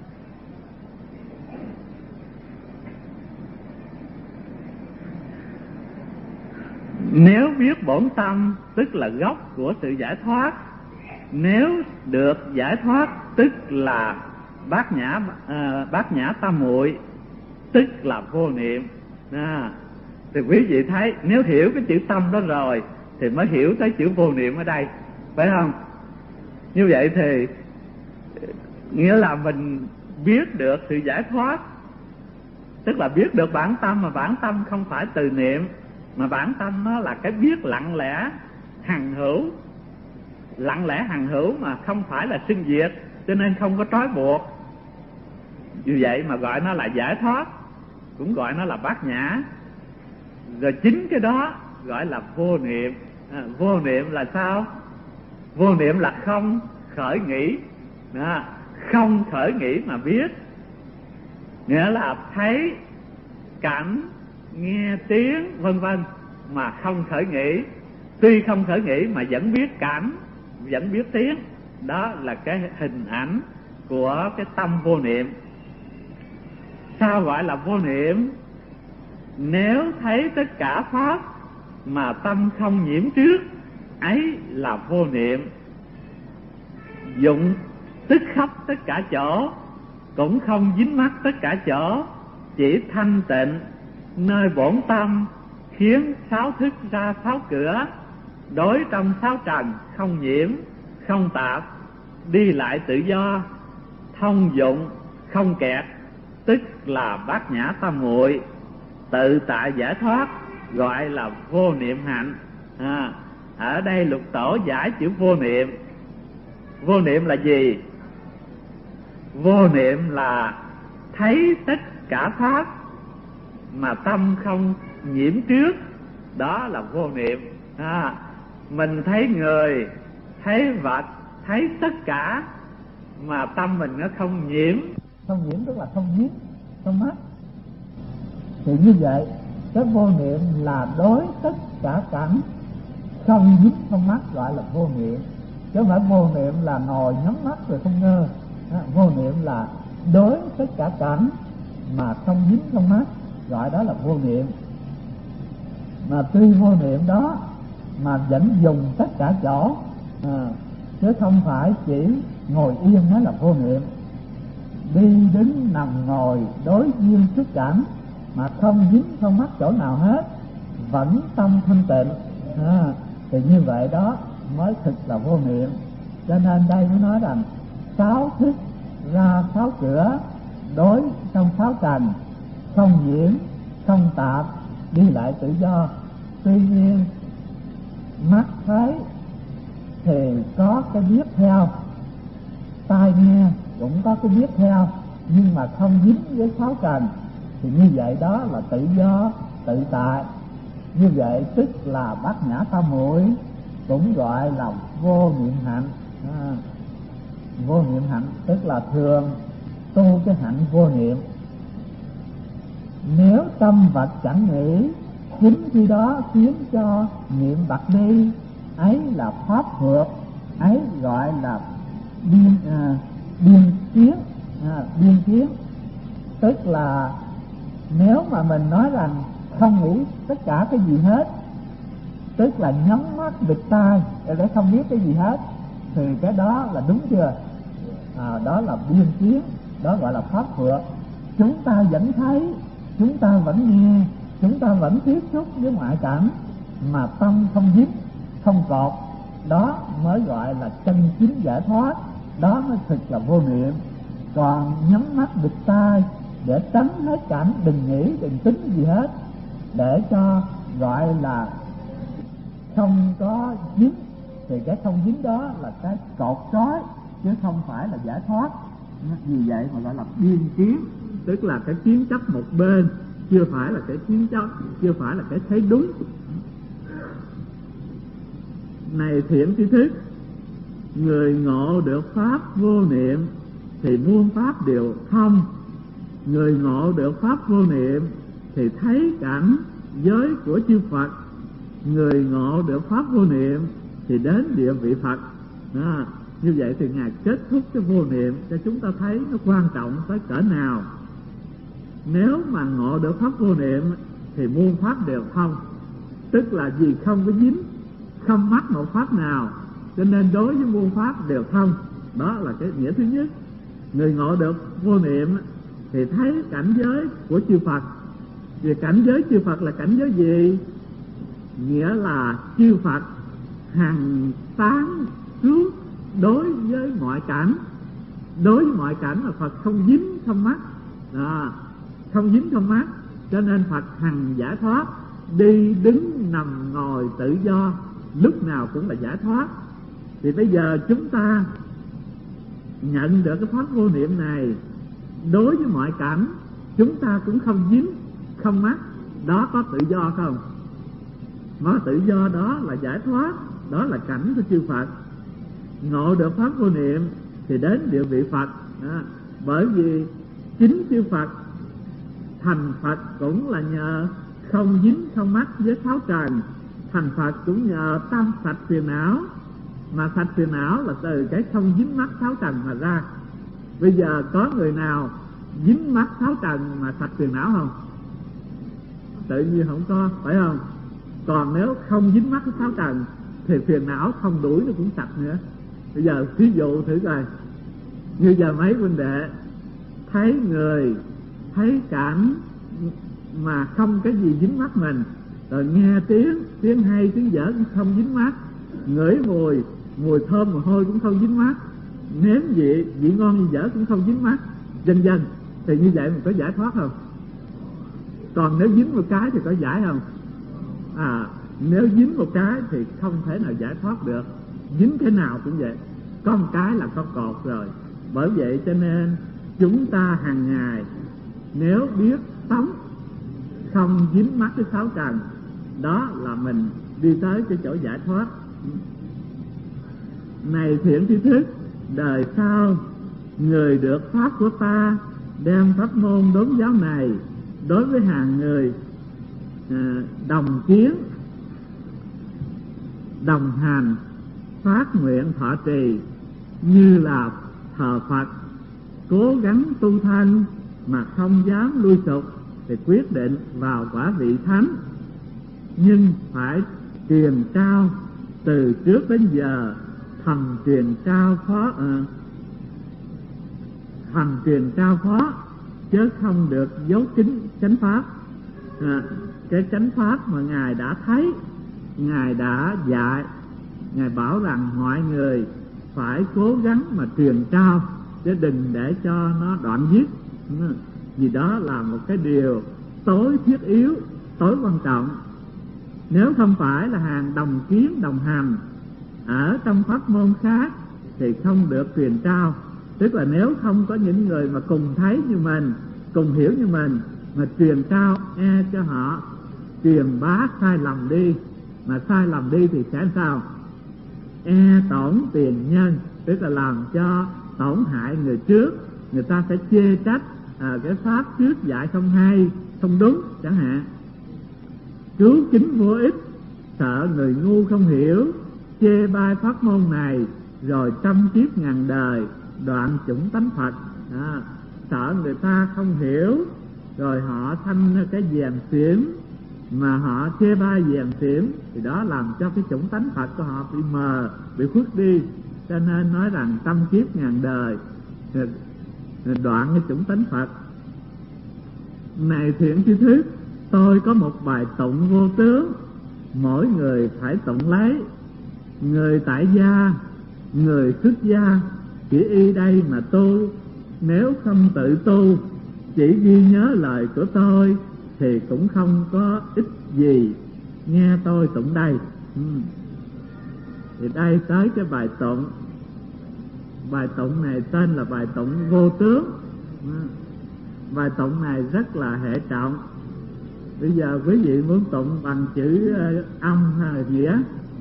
Nếu biết bổn tâm tức là gốc của sự giải thoát. Nếu được giải thoát tức là bát nhã à, bát nhã tam muội, tức là vô niệm. À, thì quý vị thấy nếu hiểu cái chữ tâm đó rồi thì mới hiểu tới chữ vô niệm ở đây, phải không? Như vậy thì nghĩa là mình biết được sự giải thoát, tức là biết được bản tâm, mà bản tâm không phải từ niệm, mà bản tâm nó là cái biết lặng lẽ hằng hữu, lặng lẽ hằng hữu mà không phải là sinh diệt, cho nên không có trói buộc. Như vậy mà gọi nó là giải thoát. cũng gọi nó là bát nhã. Rồi chính cái đó gọi là vô niệm. À, vô niệm là sao? Vô niệm là không khởi nghĩ, à, không khởi nghĩ mà biết, nghĩa là thấy cảnh, nghe tiếng vân vân mà không khởi nghĩ. Tuy không khởi nghĩ mà vẫn biết cảnh, vẫn biết tiếng. Đó là cái hình ảnh của cái tâm vô niệm. Sao gọi là vô niệm? Nếu thấy tất cả pháp mà tâm không nhiễm trước, ấy là vô niệm. Dụng tức khắp tất cả chỗ, cũng không dính mắc tất cả chỗ, chỉ thanh tịnh nơi bổn tâm, khiến sáu thức ra sáu cửa, đối trong sáu trần không nhiễm, không tạp, đi lại tự do, thông dụng, không kẹt, tức là bát nhã tam muội, tự tại giải thoát, gọi là vô niệm hạnh. À, ở đây Lục Tổ giải chữ vô niệm. Vô niệm là gì? Vô niệm là thấy tất cả pháp mà tâm không nhiễm trước, đó là vô niệm. À, mình thấy người, thấy vật, thấy tất cả mà tâm mình nó không nhiễm. Không nhiễm tức là không dính, không mắc. Thì như vậy, cái vô niệm là đối tất cả cảnh không dính không mắc, gọi là vô niệm. Chứ không phải vô niệm là ngồi nhắm mắt rồi không ngơ. À, vô niệm là đối tất cả cảnh mà không dính không mắc, gọi đó là vô niệm. Mà tuy vô niệm đó mà vẫn dùng tất cả chỗ, à, chứ không phải chỉ ngồi yên mới là vô niệm. Đi đứng nằm ngồi đối duyên xuất cảnh mà không dính không mắc chỗ nào hết, vẫn tâm thanh tịnh, à, thì như vậy đó mới thực là vô niệm. Cho nên đây mới nói rằng sáu thức ra sáu cửa, đối trong sáu trần, không nhiễm, không tạp, đi lại tự do. Tuy nhiên mắt thấy thì có cái biết theo, tai nghe cũng có cái biết theo, nhưng mà không dính với sáu trần, thì như vậy đó là tự do, tự tại. Như vậy tức là bát nhã tam muội, cũng gọi là vô niệm hạnh. À, vô niệm hạnh tức là thường tu cái hạnh vô niệm. Nếu tâm vật chẳng nghĩ, chính khi đó khiến cho niệm vật đi, ấy là pháp vượt, ấy gọi là biên à, biên kiến, à, biên kiến. Tức là nếu mà mình nói rằng không nghĩ tất cả cái gì hết, tức là nhắm mắt bịt tai để không biết cái gì hết, thì cái đó là đúng chưa? À, đó là biên kiến, đó gọi là pháp vượt. Chúng ta vẫn thấy, chúng ta vẫn nghe, chúng ta vẫn tiếp xúc với ngoại cảnh mà tâm không dính, không cột, đó mới gọi là chân chính giải thoát, đó mới thực là vô niệm. Còn nhắm mắt bịt tai để tránh hết cảnh, đừng nghĩ, đừng tính gì hết, để cho gọi là không có dính, thì cái không dính đó là cái cột trói, chứ không phải là giải thoát. Vì vậy mà gọi là biên kiến, tức là cái kiến chấp một bên, chưa phải là cái kiến chấp, chưa phải là cái thấy đúng. Này thiện tri thức, người ngộ được pháp vô niệm thì muôn pháp đều thông. Người ngộ được pháp vô niệm thì thấy cảnh giới của chư Phật. Người ngộ được pháp vô niệm thì đến địa vị Phật. À, như vậy thì Ngài kết thúc cái vô niệm cho chúng ta thấy nó quan trọng tới cỡ nào. Nếu mà ngộ được pháp vô niệm thì muôn pháp đều thông, tức là vì không có dính, không mắc một pháp nào, cho nên đối với muôn pháp đều thông. Đó là cái nghĩa thứ nhất. Người ngộ được vô niệm thì thấy cảnh giới của chư Phật. Vì cảnh giới chư Phật là cảnh giới gì? Nghĩa là chư Phật hằng tán trước đối với mọi cảnh. Đối với mọi cảnh là Phật không dính không mắc, à, không dính không mắc, cho nên Phật hằng giải thoát, đi đứng nằm ngồi tự do, lúc nào cũng là giải thoát. Thì bây giờ chúng ta nhận được cái pháp vô niệm này, đối với mọi cảnh chúng ta cũng không dính, không mắc, đó có tự do không? Mà tự do đó là giải thoát, đó là cảnh của chư Phật. Ngộ được pháp vô niệm thì đến địa vị Phật. À, bởi vì chính chư Phật thành Phật cũng là nhờ không dính không mắc với sáu trần. Thành Phật cũng nhờ tâm sạch phiền não, mà sạch phiền não là từ cái không dính mắc sáu trần mà ra. Bây giờ có người nào dính mắc sáu trần mà sạch phiền não không? Tự nhiên không có, phải không? Còn nếu không dính mắc cái sáu trần thì phiền não không đuổi nó cũng sạch nữa. Bây giờ ví dụ thử coi, như giờ mấy huynh đệ thấy người, thấy cảnh mà không cái gì dính mắt mình, rồi nghe tiếng, tiếng hay, tiếng dở cũng không dính mắt, ngửi mùi, mùi thơm mùi hôi cũng không dính mắt, nếm vị, vị ngon vị dở cũng không dính mắt, vân vân, thì như vậy mình có giải thoát không? Còn nếu dính một cái thì có giải không? À, nếu dính một cái thì không thể nào giải thoát được. Dính cái nào cũng vậy, có một cái là có cột rồi. Bởi vậy cho nên chúng ta hàng ngày nếu biết sống không dính mắc cái sáu trần, đó là mình đi tới cái chỗ giải thoát. Này thiện tri thức, đời sau người được pháp của ta đem pháp môn đốn giáo này đối với hàng người à, đồng kiến, đồng hành, phát nguyện thọ trì như là thờ Phật, cố gắng tu thân mà không dám lui sụp thì quyết định vào quả vị thánh. Nhưng phải truyền trao từ trước đến giờ, thầm truyền trao phó à, thầm truyền trao phó chứ không được giấu kín chánh pháp. À, cái chánh pháp mà Ngài đã thấy, Ngài đã dạy, Ngài bảo rằng mọi người phải cố gắng mà truyền trao, chứ đừng để cho nó đoạn diết. Vì đó là một cái điều tối thiết yếu, tối quan trọng. Nếu không phải là hàng đồng kiến đồng hành ở trong pháp môn khác thì không được truyền trao. Tức là nếu không có những người mà cùng thấy như mình, cùng hiểu như mình mà truyền trao, e cho họ truyền bá sai lầm đi. Mà sai lầm đi thì sẽ sao? E tổn tiền nhân, tức là làm cho tổn hại người trước. Người ta sẽ chê trách à, cái pháp trước dạy không hay, không đúng chẳng hạn. Cứu chính vô ích, sợ người ngu không hiểu, chê bai pháp môn này, rồi trăm kiếp ngàn đời đoạn chủng tánh Phật. À, sợ người ta không hiểu, rồi họ sanh cái dèm xiểm, mà họ chê bai dèm xiểm, thì đó làm cho cái chủng tánh Phật của họ bị mờ, bị khuất đi. Cho nên nói rằng trăm kiếp ngàn đời đoạn cái chủng tánh Phật. Này thiện tri thức, tôi có một bài tụng vô tướng, mỗi người phải tụng lấy. Người tại gia, người xuất gia, chỉ y đây mà tu. Nếu không tự tu, chỉ ghi nhớ lời của tôi thì cũng không có ích gì. Nghe tôi tụng đây. ừ. Thì đây tới cái bài tụng. Bài tụng này tên là bài tụng vô tướng. ừ. Bài tụng này rất là hệ trọng. Bây giờ quý vị muốn tụng bằng chữ âm hay là nghĩa?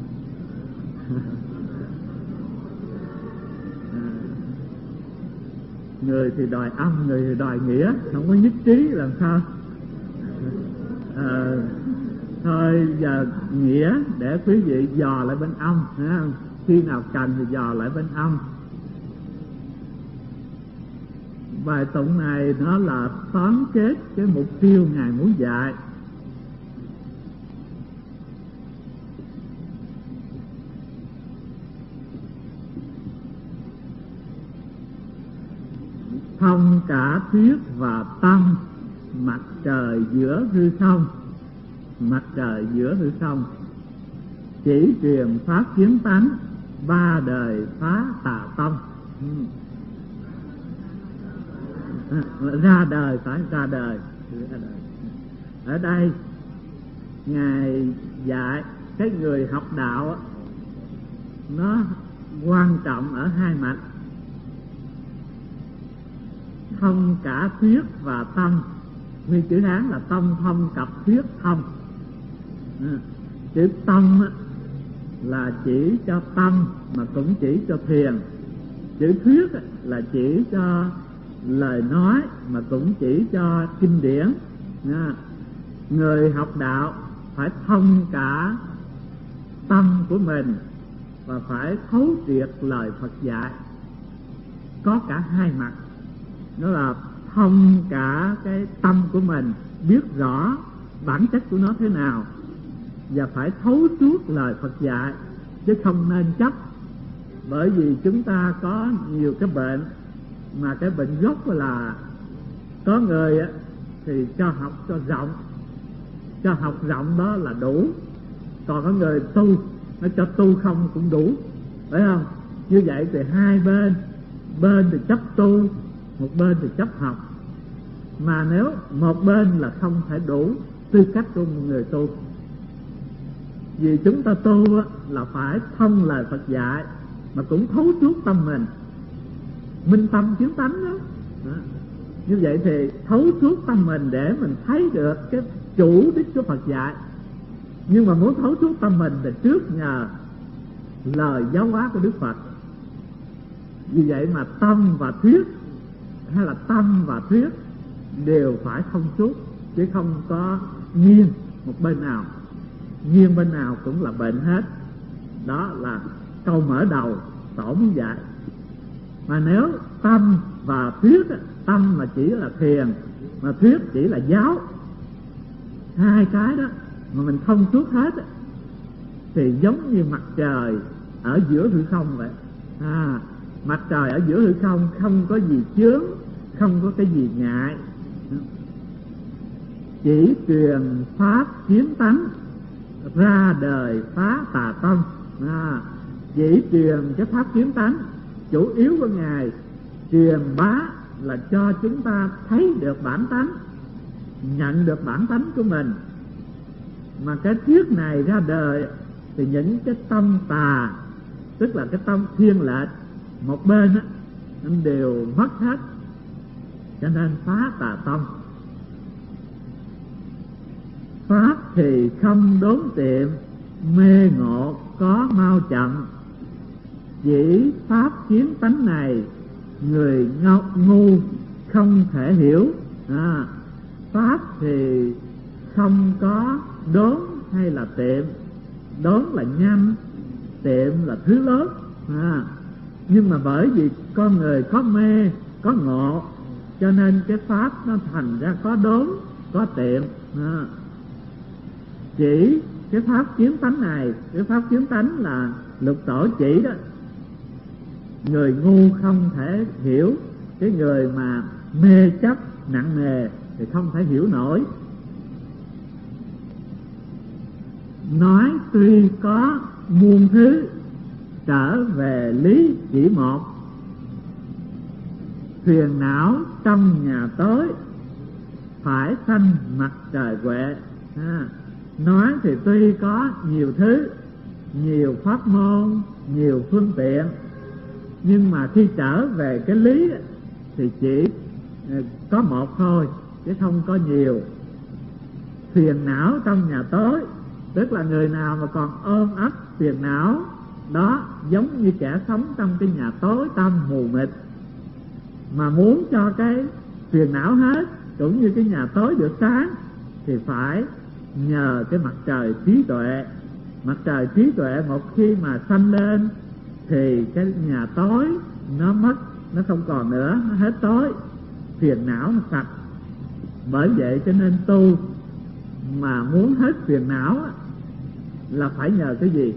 Người thì đòi âm, người thì đòi nghĩa, không có nhất trí làm sao? À, thôi giờ nghĩa để quý vị dò lại bên âm, không? Khi nào cần thì dò lại bên âm. Bài tụng này nó là tóm kết cái mục tiêu Ngài muốn dạy. Thông cả thuyết và tâm, mặt trời giữa hư không. Mặt trời giữa hư không, chỉ truyền pháp kiến tánh, ba đời phá tà tông. Ra đời, phải ra đời. Ở đây Ngài dạy cái người học đạo nó quan trọng ở hai mặt. Thông cả thuyết và tâm Nguyên chữ Hán là tâm thông cập thuyết thông. À, chữ tâm là chỉ cho tâm mà cũng chỉ cho thiền. Chữ thuyết là chỉ cho lời nói mà cũng chỉ cho kinh điển. À, người học đạo phải thông cả tâm của mình và phải thấu triệt lời Phật dạy, có cả hai mặt. Đó là thông cả cái tâm của mình, biết rõ bản chất của nó thế nào, và phải thấu suốt lời Phật dạy, chứ không nên chấp. Bởi vì chúng ta có nhiều cái bệnh, mà cái bệnh gốc là có người thì cho học cho rộng, cho học rộng đó là đủ, còn có người tu nó cho tu không cũng đủ, phải không? Như vậy thì hai bên, bên thì chấp tu, một bên thì chấp học. Mà nếu một bên là không thể đủ tư cách của một người tu. Vì chúng ta tu là phải thông lời Phật dạy mà cũng thấu suốt tâm mình, minh tâm kiến tánh đó. đó. Như vậy thì thấu suốt tâm mình để mình thấy được cái chủ đích của Phật dạy. Nhưng mà muốn thấu suốt tâm mình thì trước nhờ lời giáo hóa của Đức Phật. Vì vậy mà tâm và thuyết, hay là tâm và thuyết đều phải thông suốt, chứ không có nghiêng một bên nào. Nghiêng bên nào cũng là bệnh hết. Đó là câu mở đầu tổ muốn dạy. Mà nếu tâm và thuyết, tâm mà chỉ là thiền, mà thuyết chỉ là giáo, hai cái đó mà mình thông suốt hết thì giống như mặt trời ở giữa hư không vậy. À, mặt trời ở giữa hư không, không có gì chướng, không có cái gì ngại. Chỉ truyền pháp kiến tánh, ra đời phá tà tâm. À, chỉ truyền cái pháp kiến tánh, chủ yếu của Ngài truyền bá là cho chúng ta thấy được bản tánh, nhận được bản tánh của mình. Mà cái thuyết này ra đời thì những cái tâm tà, tức là cái tâm thiên lệch một bên á, nó đều mất hết, cho nên phá tà tâm. Pháp thì không đốn tiệm, mê ngộ có mau chậm. Chỉ pháp kiến tánh này, người ngu không thể hiểu. À, pháp thì không có đốn hay là tiệm. Đốn là nhanh, tiệm là thứ lớn. À, nhưng mà bởi vì con người có mê, có ngộ, cho nên cái pháp nó thành ra có đốn, có tiệm. À, chỉ cái pháp kiến tánh này, cái pháp kiến tánh là lục tổ chỉ đó, người ngu không thể hiểu. Cái người mà mê chấp nặng nề thì không thể hiểu nổi. Nói tuy có muôn thứ, trở về lý chỉ một. Phiền não trong nhà tối, phải sanh mặt trời huệ. À, nói thì tuy có nhiều thứ, nhiều pháp môn, nhiều phương tiện, nhưng mà khi trở về cái lý thì chỉ có một thôi, chứ không có nhiều. Phiền não trong nhà tối, tức là người nào mà còn ôm ấp phiền não đó, giống như kẻ sống trong cái nhà tối tăm mù mịt. Mà muốn cho cái phiền não hết, cũng như cái nhà tối được sáng, thì phải nhờ cái mặt trời trí tuệ. Mặt trời trí tuệ một khi mà sanh lên thì cái nhà tối nó mất, nó không còn nữa, nó hết tối, phiền não nó sạch. Bởi vậy cho nên tu mà muốn hết phiền não là phải nhờ cái gì?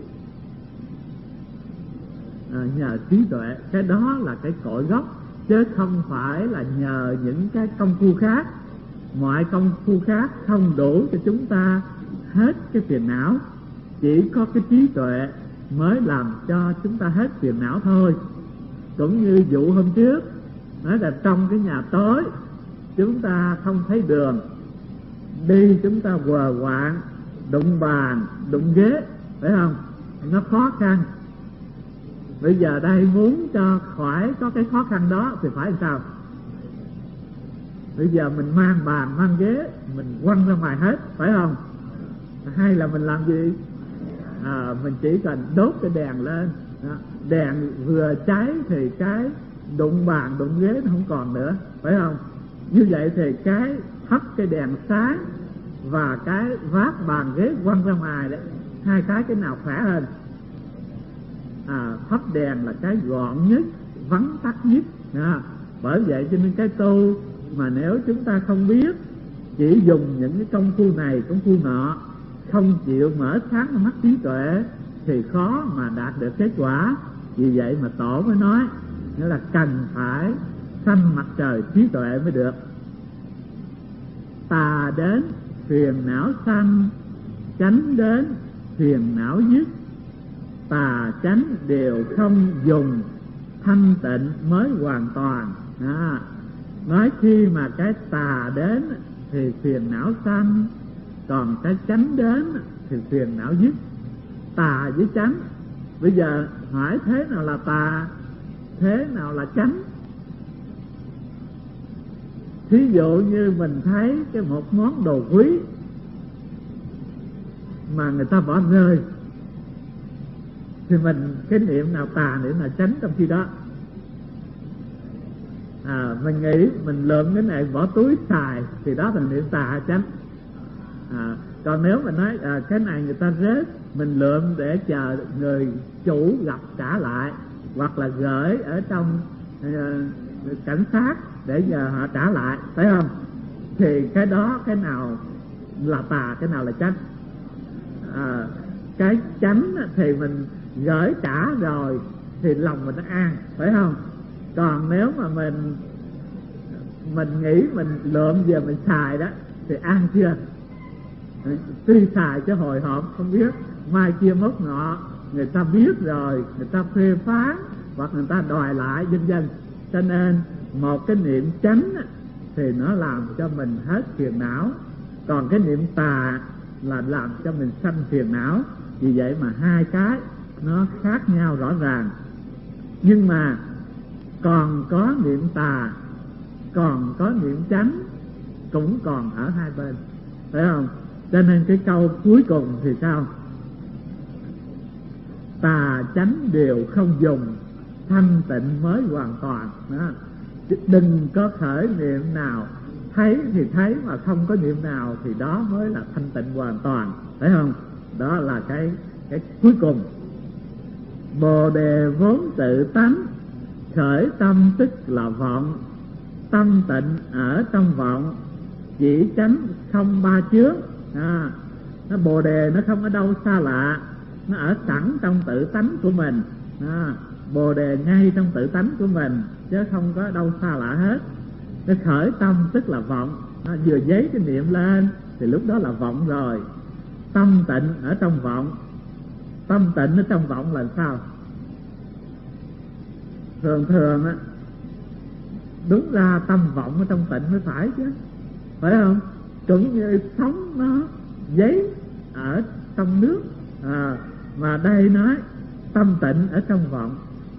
À, nhờ trí tuệ. Cái đó là cái cội gốc, chứ không phải là nhờ những cái công phu khác. Mọi công phu khác không đủ cho chúng ta hết cái phiền não, chỉ có cái trí tuệ mới làm cho chúng ta hết phiền não thôi. Cũng như vụ hôm trước, nói là trong cái nhà tối chúng ta không thấy đường đi, chúng ta quờ quạng, đụng bàn, đụng ghế, phải không? Nó khó khăn. Bây giờ đây muốn cho khỏi có cái khó khăn đó thì phải làm sao? Bây giờ mình mang bàn mang ghế mình quăng ra ngoài hết, phải không? Hay là mình làm gì? À, mình chỉ cần đốt cái đèn lên đó. Đèn vừa cháy thì cái đụng bàn đụng ghế nó không còn nữa, phải không? Như vậy thì cái thắp cái đèn sáng và cái vác bàn ghế quăng ra ngoài đấy, hai cái cái nào khỏe hơn? À, thắp đèn là cái gọn nhất, vắn tắt nhất à. Bởi vậy cho nên cái tu mà nếu chúng ta không biết, chỉ dùng những cái công phu này công phu nọ, không chịu mở sáng mắt trí tuệ thì khó mà đạt được kết quả. Vì vậy mà Tổ mới nói nghĩa là cần phải sanh mặt trời trí tuệ mới được. Tà đến phiền não sanh, chánh đến phiền não dứt. Tà chánh đều không dùng, thanh tịnh mới hoàn toàn à. Nói khi mà cái tà đến thì phiền não sanh, còn cái chánh đến thì phiền não dứt. Tà với chánh, bây giờ hỏi thế nào là tà, thế nào là chánh? Thí dụ như mình thấy cái một món đồ quý mà người ta bỏ rơi thì mình cái niệm nào tà, niệm nào chánh trong khi đó? À, mình nghĩ mình lượm cái này bỏ túi xài thì đó là niệm tà hay chánh? À, còn nếu mình nói à, cái này người ta rớt, mình lượm để chờ người chủ gặp trả lại, hoặc là gửi ở trong uh, cảnh sát để giờ họ trả lại, phải không? Thì cái đó cái nào là tà, cái nào là chánh? À, cái chánh thì mình gửi trả rồi thì lòng mình nó an, phải không? Còn nếu mà mình mình nghĩ mình lượm về mình xài đó thì an chưa? Tuy xài cho hồi hộp không biết, mai kia mốt nọ người ta biết rồi, người ta phê phán hoặc người ta đòi lại vân vân. Cho nên một cái niệm chánh thì nó làm cho mình hết phiền não, còn cái niệm tà là làm cho mình sanh phiền não. Vì vậy mà hai cái nó khác nhau rõ ràng. Nhưng mà còn có niệm tà, còn có niệm chánh, cũng còn ở hai bên, phải không? Cho nên cái câu cuối cùng thì sao? Tà chánh đều không dùng, thanh tịnh mới hoàn toàn đó. Đừng có khởi niệm nào, thấy thì thấy mà không có niệm nào thì đó mới là thanh tịnh hoàn toàn, phải không? Đó là cái cái cuối cùng. Bồ đề vốn tự tánh, khởi tâm tức là vọng. Tâm tịnh ở trong vọng, chỉ chánh không ba chướng à. Nó bồ đề nó không ở đâu xa lạ, nó ở sẵn trong tự tánh của mình à. Bồ đề ngay trong tự tánh của mình chứ không có đâu xa lạ hết. Nó khởi tâm tức là vọng, nó vừa giấy cái niệm lên thì lúc đó là vọng rồi. Tâm tịnh ở trong vọng, tâm tịnh ở trong vọng là sao? Thường thường á, đúng ra tâm vọng ở trong tịnh mới phải chứ, phải không? Cũng như sóng nó giấy ở trong nước à, mà đây nói tâm tịnh ở trong vọng.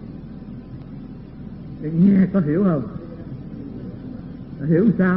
Nghe có hiểu không? Hiểu sao?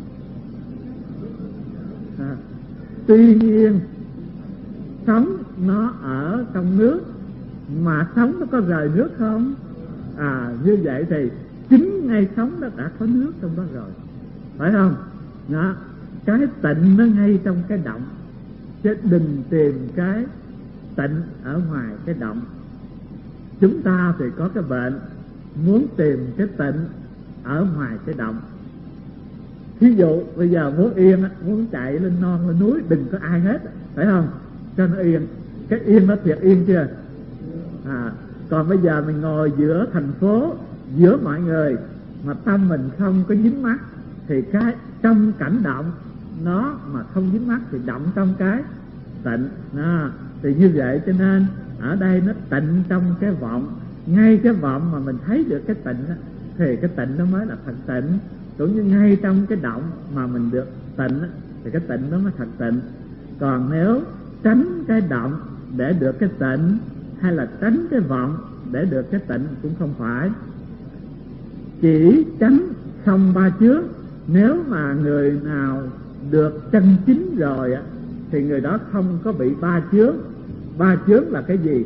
À, tuy nhiên sóng nó ở trong nước, mà sóng nó có rời nước không? À, như vậy thì chính ngay sóng đó đã có nước trong đó rồi, phải không? Đó, cái tịnh nó ngay trong cái động, chứ đừng tìm cái tịnh ở ngoài cái động. Chúng ta thì có cái bệnh muốn tìm cái tịnh ở ngoài cái động. Thí dụ bây giờ muốn yên, muốn chạy lên non lên núi, đừng có ai hết, phải không? Cho nó yên. Cái yên nó thiệt yên chưa? À, còn bây giờ mình ngồi giữa thành phố, giữa mọi người mà tâm mình không có dính mắc thì cái trong cảnh động nó mà không dính mắc thì động trong cái tịnh à. Thì như vậy cho nên ở đây nó tịnh trong cái vọng, ngay cái vọng mà mình thấy được cái tịnh đó, thì cái tịnh đó mới là thật tịnh. Cũng như ngay trong cái động mà mình được tịnh thì cái tịnh đó mới thật tịnh. Còn nếu tránh cái động để được cái tịnh, hay là tránh cái vọng để được cái tịnh cũng không phải. Chỉ tránh không ba chướng Nếu mà người nào được chân chính rồi á thì người đó không có bị ba chướng. Ba chướng là cái gì?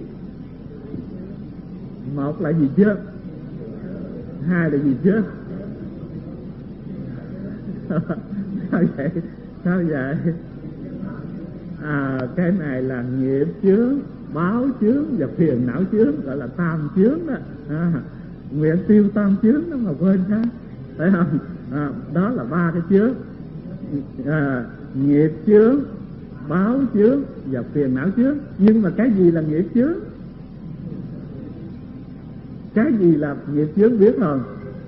Một là gì chứ? Hai là gì chứ? Sao vậy? Sao vậy? À, cái này là nghiệp chướng, báo chướng và phiền não chướng, gọi là tam chướng đó. À, nguyện tiêu tam chướng đó mà quên ha, phải không? À, đó là ba cái chướng. À, nghiệp chướng, báo chướng và phiền não chướng. Nhưng mà cái gì là nghiệp chướng? Cái gì là nghiệp chướng biết không?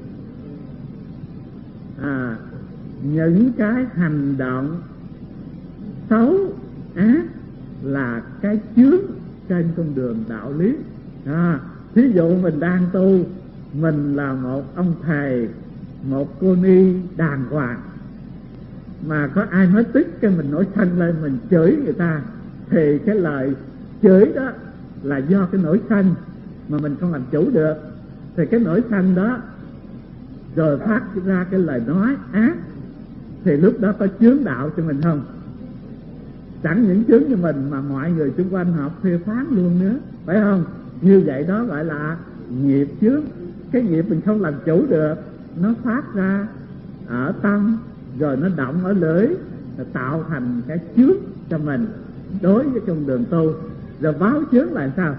À, những cái hành động xấu ác là cái chướng trên con đường đạo lý. À, thí dụ mình đang tu, mình là một ông thầy, một cô ni đàng hoàng, mà có ai nói tức cái mình nổi sân lên, mình chửi người ta, thì cái lời chửi đó là do cái nổi sân mà mình không làm chủ được. Thì cái nổi sân đó rồi phát ra cái lời nói ác, thì lúc đó có chướng đạo cho mình không? Chẳng những chướng cho mình mà mọi người xung quanh họ phê phán luôn nữa, phải không? Như vậy đó gọi là nghiệp chướng. Cái nghiệp mình không làm chủ được, nó phát ra ở tâm, rồi nó động ở lưỡi, tạo thành cái chướng cho mình đối với con đường tu. Rồi báo chướng là sao?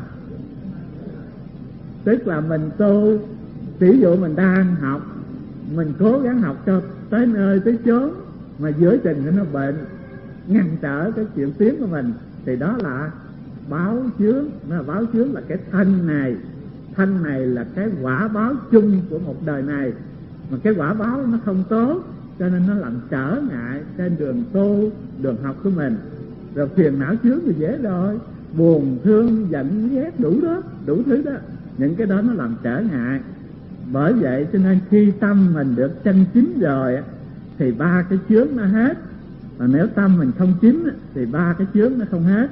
Tức là mình tu, ví dụ mình đang học, mình cố gắng học cho tới nơi tới chốn, mà giữa chừng nó bệnh, ngăn trở cái chuyện tiến của mình, thì đó là báo chướng. Nó là báo chướng là cái thân này. Thân này là cái quả báo chung của một đời này, mà cái quả báo nó không tốt, cho nên nó làm trở ngại trên đường tu, đường học của mình. Rồi phiền não chướng thì dễ rồi, buồn, thương, giận, ghét, đủ đó, đủ thứ đó. Những cái đó nó làm trở ngại. Bởi vậy cho nên khi tâm mình được chân chính rồi thì ba cái chướng nó hết. Và nếu tâm mình không chính thì ba cái chướng nó không hết.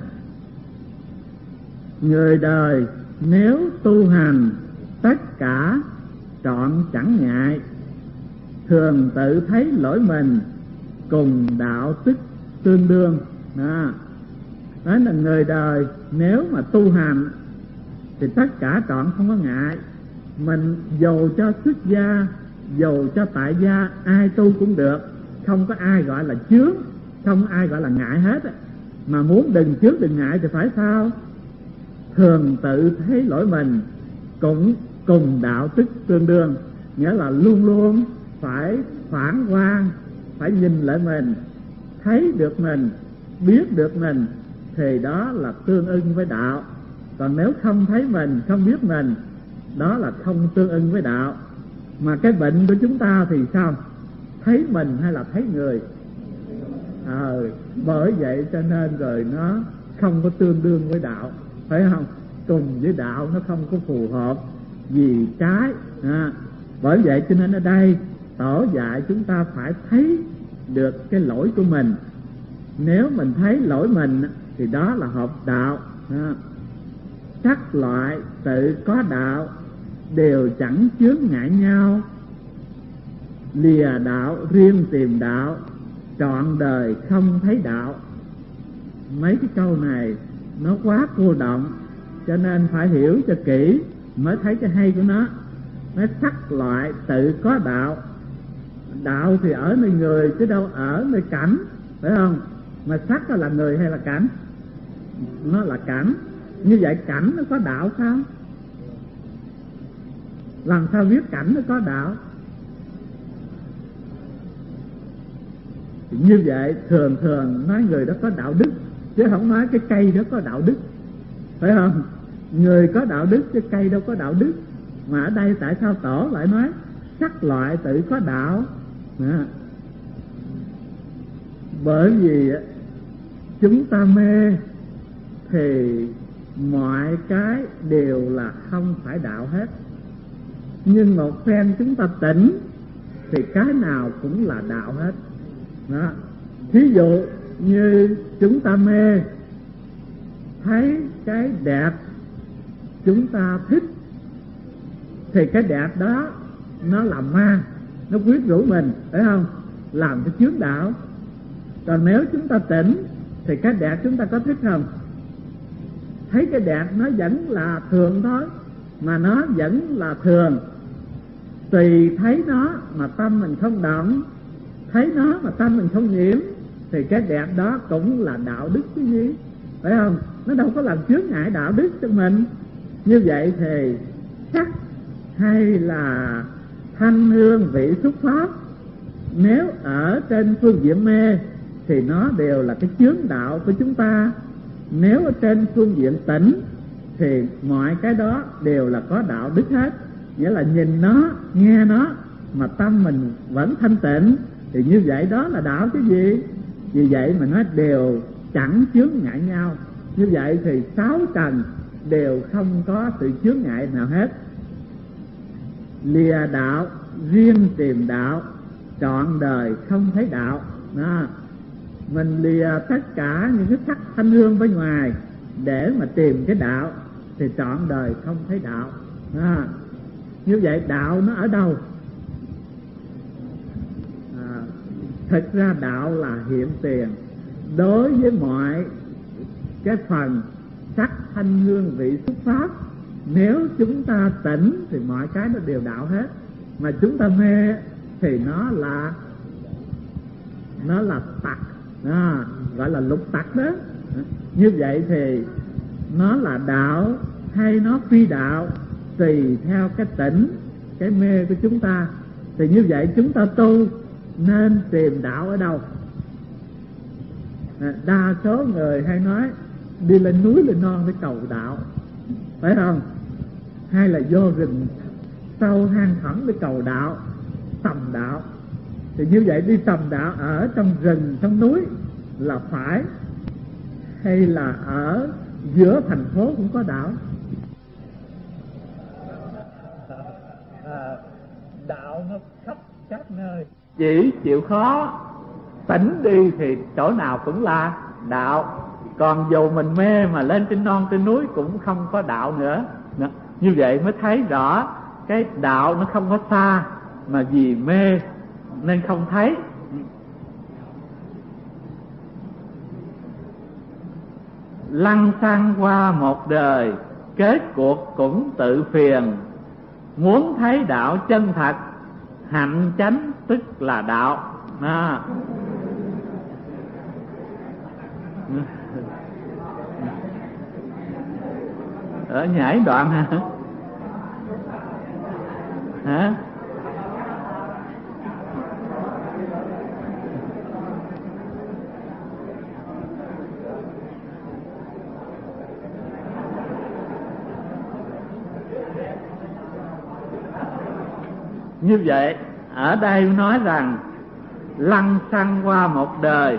Người đời nếu tu hành tất cả trọn chẳng ngại, thường tự thấy lỗi mình, cùng đạo tức tương đương. Đó, đó là người đời nếu mà tu hành thì tất cả trọn không có ngại. Mình dầu cho xuất gia, dầu cho tại gia, ai tu cũng được, không có ai gọi là chướng, không ai gọi là ngại hết. Mà muốn đừng chướng đừng ngại thì phải sao? Thường tự thấy lỗi mình, cũng cùng đạo tức tương đương. Nghĩa là luôn luôn phải phản quan, phải nhìn lại mình, thấy được mình, biết được mình, thì đó là tương ưng với đạo. Còn nếu không thấy mình, không biết mình, đó là không tương ưng với đạo. Mà cái bệnh của chúng ta thì sao? Thấy mình hay là thấy người? À, bởi vậy cho nên rồi nó không có tương đương với đạo, phải không? Cùng với đạo nó không có phù hợp, vì trái. À, bởi vậy cho nên ở đây tổ dạy chúng ta phải thấy được cái lỗi của mình. Nếu mình thấy lỗi mình thì đó là hợp đạo. À, các loại tự có đạo đều chẳng chướng ngại nhau, lìa đạo riêng tìm đạo, trọn đời không thấy đạo. Mấy cái câu này nó quá cô động, cho nên phải hiểu cho kỹ mới thấy cái hay của nó. Nó sắc loại tự có đạo. Đạo thì ở nơi người chứ đâu ở nơi cảnh, phải không? Mà sắc là người hay là cảnh? Nó là cảnh. Như vậy cảnh nó có đạo sao? Làm sao biết cảnh nó có đạo? Thì như vậy thường thường nói người đó có đạo đức, chứ không nói cái cây đó có đạo đức, phải không? Người có đạo đức chứ cây đâu có đạo đức. Mà ở đây tại sao tổ lại nói sắc loại tự có đạo? À, bởi vì chúng ta mê thì mọi cái đều là không phải đạo hết. Nhưng một phen chúng ta tỉnh thì cái nào cũng là đạo hết. Đó. Thí dụ như chúng ta mê, thấy cái đẹp chúng ta thích, thì cái đẹp đó nó làm ma, nó quyến rũ mình, phải không? làm cái chướng đạo. Còn nếu chúng ta tỉnh thì cái đẹp chúng ta có thích không? Thấy cái đẹp nó vẫn là thường thôi, mà nó vẫn là thường. Tùy thấy nó mà tâm mình không động, thấy nó mà tâm mình không nhiễm, thì cái đẹp đó cũng là đạo đức chứ gì, phải không? Nó đâu có làm chướng ngại đạo đức cho mình. Như vậy thì sắc hay là thanh hương vị xúc pháp, nếu ở trên phương diện mê thì nó đều là cái chướng đạo của chúng ta. Nếu ở trên phương diện tỉnh thì mọi cái đó đều là có đạo đức hết. Nghĩa là nhìn nó, nghe nó mà tâm mình vẫn thanh tịnh thì như vậy đó là đạo chứ gì. Vì vậy mà nó đều chẳng chướng ngại nhau. Như vậy thì sáu trần đều không có sự chướng ngại nào hết. Lìa đạo riêng tìm đạo, trọn đời không thấy đạo. Đó. Mình lìa tất cả những cái sắc thanh hương bên ngoài để mà tìm cái đạo thì trọn đời không thấy đạo. Đó. Như vậy đạo nó ở đâu? À, thực ra đạo là hiện tiền đối với mọi cái phần sắc thanh hương vị xúc pháp. Nếu chúng ta tỉnh thì mọi cái nó đều đạo hết, mà chúng ta mê thì nó là nó là tặc, à, gọi là lục tặc đó. Như vậy thì nó là đạo hay nó phi đạo tùy theo cái tỉnh, cái mê của chúng ta. Thì như vậy chúng ta tu nên tìm đạo ở đâu? À, đa số người hay nói đi lên núi lên non để cầu đạo, phải không? Hay là vô rừng sâu hang thẳm để cầu đạo, tầm đạo. Thì như vậy đi tầm đạo ở trong rừng, trong núi là phải, hay là ở giữa thành phố cũng có đạo? À, đạo nó khắp các nơi. Chỉ chịu khó tỉnh đi thì chỗ nào cũng là đạo. Còn dù mình mê mà lên trên non trên núi cũng không có đạo nữa. Như vậy mới thấy rõ cái đạo nó không có xa, mà vì mê nên không thấy. Lăng xăng qua một đời, kết cuộc cũng tự phiền. Muốn thấy đạo chân thật, hạnh chánh tức là đạo. À. Ở nhảy đoạn hả? Hả? Như vậy ở đây nói rằng lăng xăng qua một đời,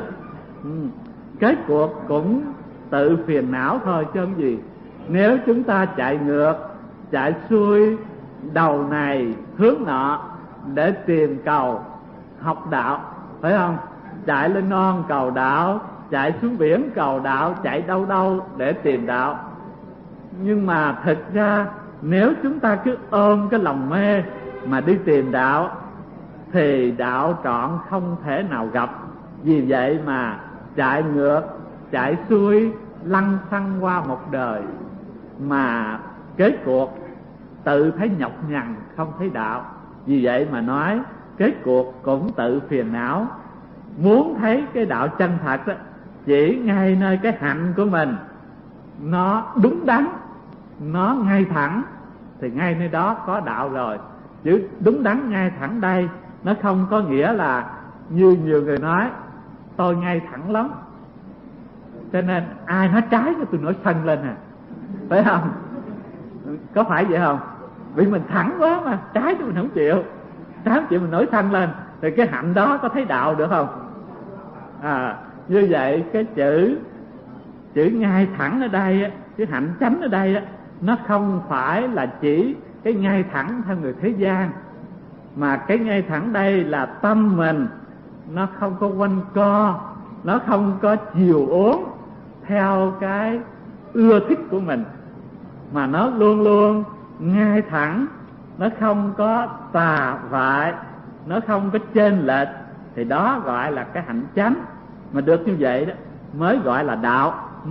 kết cuộc cũng tự phiền não thôi chứ không gì. Nếu chúng ta chạy ngược, chạy xuôi, đầu này hướng nọ để tìm cầu học đạo, phải không? Chạy lên non cầu đạo, chạy xuống biển cầu đạo, chạy đâu đâu để tìm đạo. Nhưng mà thực ra nếu chúng ta cứ ôm cái lòng mê mà đi tìm đạo thì đạo trọn không thể nào gặp. Vì vậy mà chạy ngược, chạy xuôi, lăng xăng qua một đời mà kết cuộc tự thấy nhọc nhằn, không thấy đạo. Vì vậy mà nói kết cuộc cũng tự phiền não. Muốn thấy cái đạo chân thật đó, chỉ ngay nơi cái hạnh của mình nó đúng đắn, nó ngay thẳng thì ngay nơi đó có đạo rồi. Chứ đúng đắn ngay thẳng đây nó không có nghĩa là như nhiều người nói tôi ngay thẳng lắm, cho nên ai nói trái cho tôi nổi sân lên à, phải không? Có phải vậy không? Vì mình thẳng quá mà, trái thì mình không chịu, trái không chịu mình nổi sân lên, thì cái hạnh đó có thấy đạo được không? À, như vậy cái chữ chữ ngay thẳng ở đây, chữ hạnh chánh ở đây nó không phải là chỉ cái ngay thẳng theo người thế gian, mà cái ngay thẳng đây là tâm mình nó không có quanh co, nó không có chiều uốn theo cái ưa thích của mình, mà nó luôn luôn ngay thẳng, nó không có tà vại, nó không có chênh lệch thì đó gọi là cái hạnh chánh. Mà được như vậy đó mới gọi là đạo. ừ.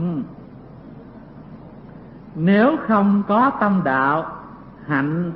Nếu không có tâm đạo, hạnh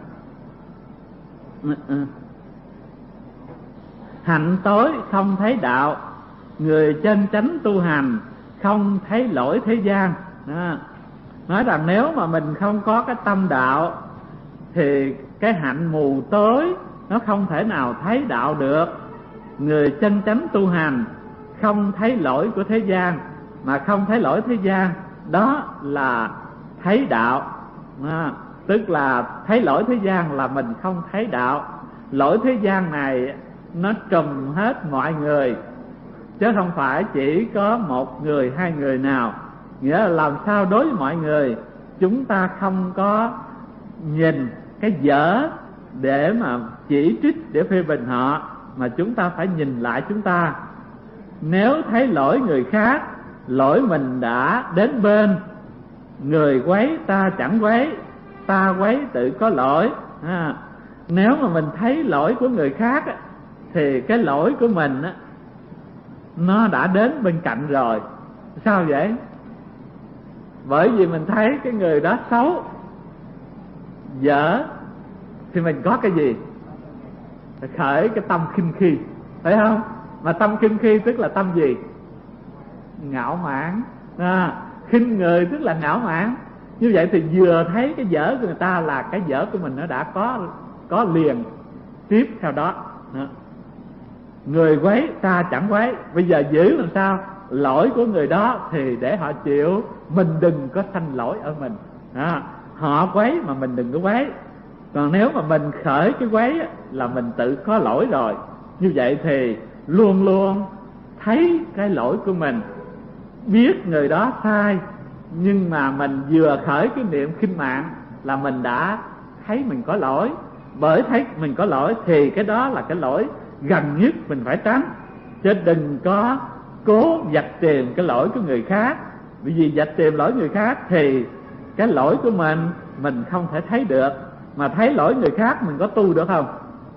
hạnh tối không thấy đạo, người chân chánh tu hành không thấy lỗi thế gian. Đó. Nói rằng nếu mà mình không có cái tâm đạo thì cái hạnh mù tối nó không thể nào thấy đạo được. Người chân chánh tu hành không thấy lỗi của thế gian, mà không thấy lỗi thế gian đó là thấy đạo. À, tức là thấy lỗi thế gian là mình không thấy đạo. Lỗi thế gian này nó trùm hết mọi người, chứ không phải chỉ có một người hai người nào. Nghĩa là làm sao đối với mọi người chúng ta không có nhìn cái dở để mà chỉ trích, để phê bình họ, mà chúng ta phải nhìn lại chúng ta. Nếu thấy lỗi người khác, lỗi mình đã đến bên. Người quấy ta chẳng quấy, ta quấy tự có lỗi. à, Nếu mà mình thấy lỗi của người khác thì cái lỗi của mình á, nó đã đến bên cạnh rồi. Sao vậy? Bởi vì mình thấy cái người đó xấu, dở, thì mình có cái gì? Khởi cái tâm khinh khi, phải không? Mà tâm khinh khi tức là tâm gì? Ngạo mạn. à, Khinh người tức là ngạo mạn. Như vậy thì vừa thấy cái dở của người ta là cái dở của mình nó đã có có liền tiếp theo đó. đó. Người quấy ta chẳng quấy. Bây giờ giữ làm sao? Lỗi của người đó thì để họ chịu, mình đừng có sanh lỗi ở mình. à, Họ quấy mà mình đừng có quấy. Còn nếu mà mình khởi cái quấy là mình tự có lỗi rồi. Như vậy thì luôn luôn thấy cái lỗi của mình, biết người đó sai, nhưng mà mình vừa khởi cái niệm khinh mạng là mình đã thấy mình có lỗi. Bởi thấy mình có lỗi thì cái đó là cái lỗi gần nhất mình phải tránh, chứ đừng có cố vạch tìm cái lỗi của người khác. Bởi vì vạch tìm lỗi người khác thì cái lỗi của mình mình không thể thấy được. Mà thấy lỗi người khác mình có tu được không?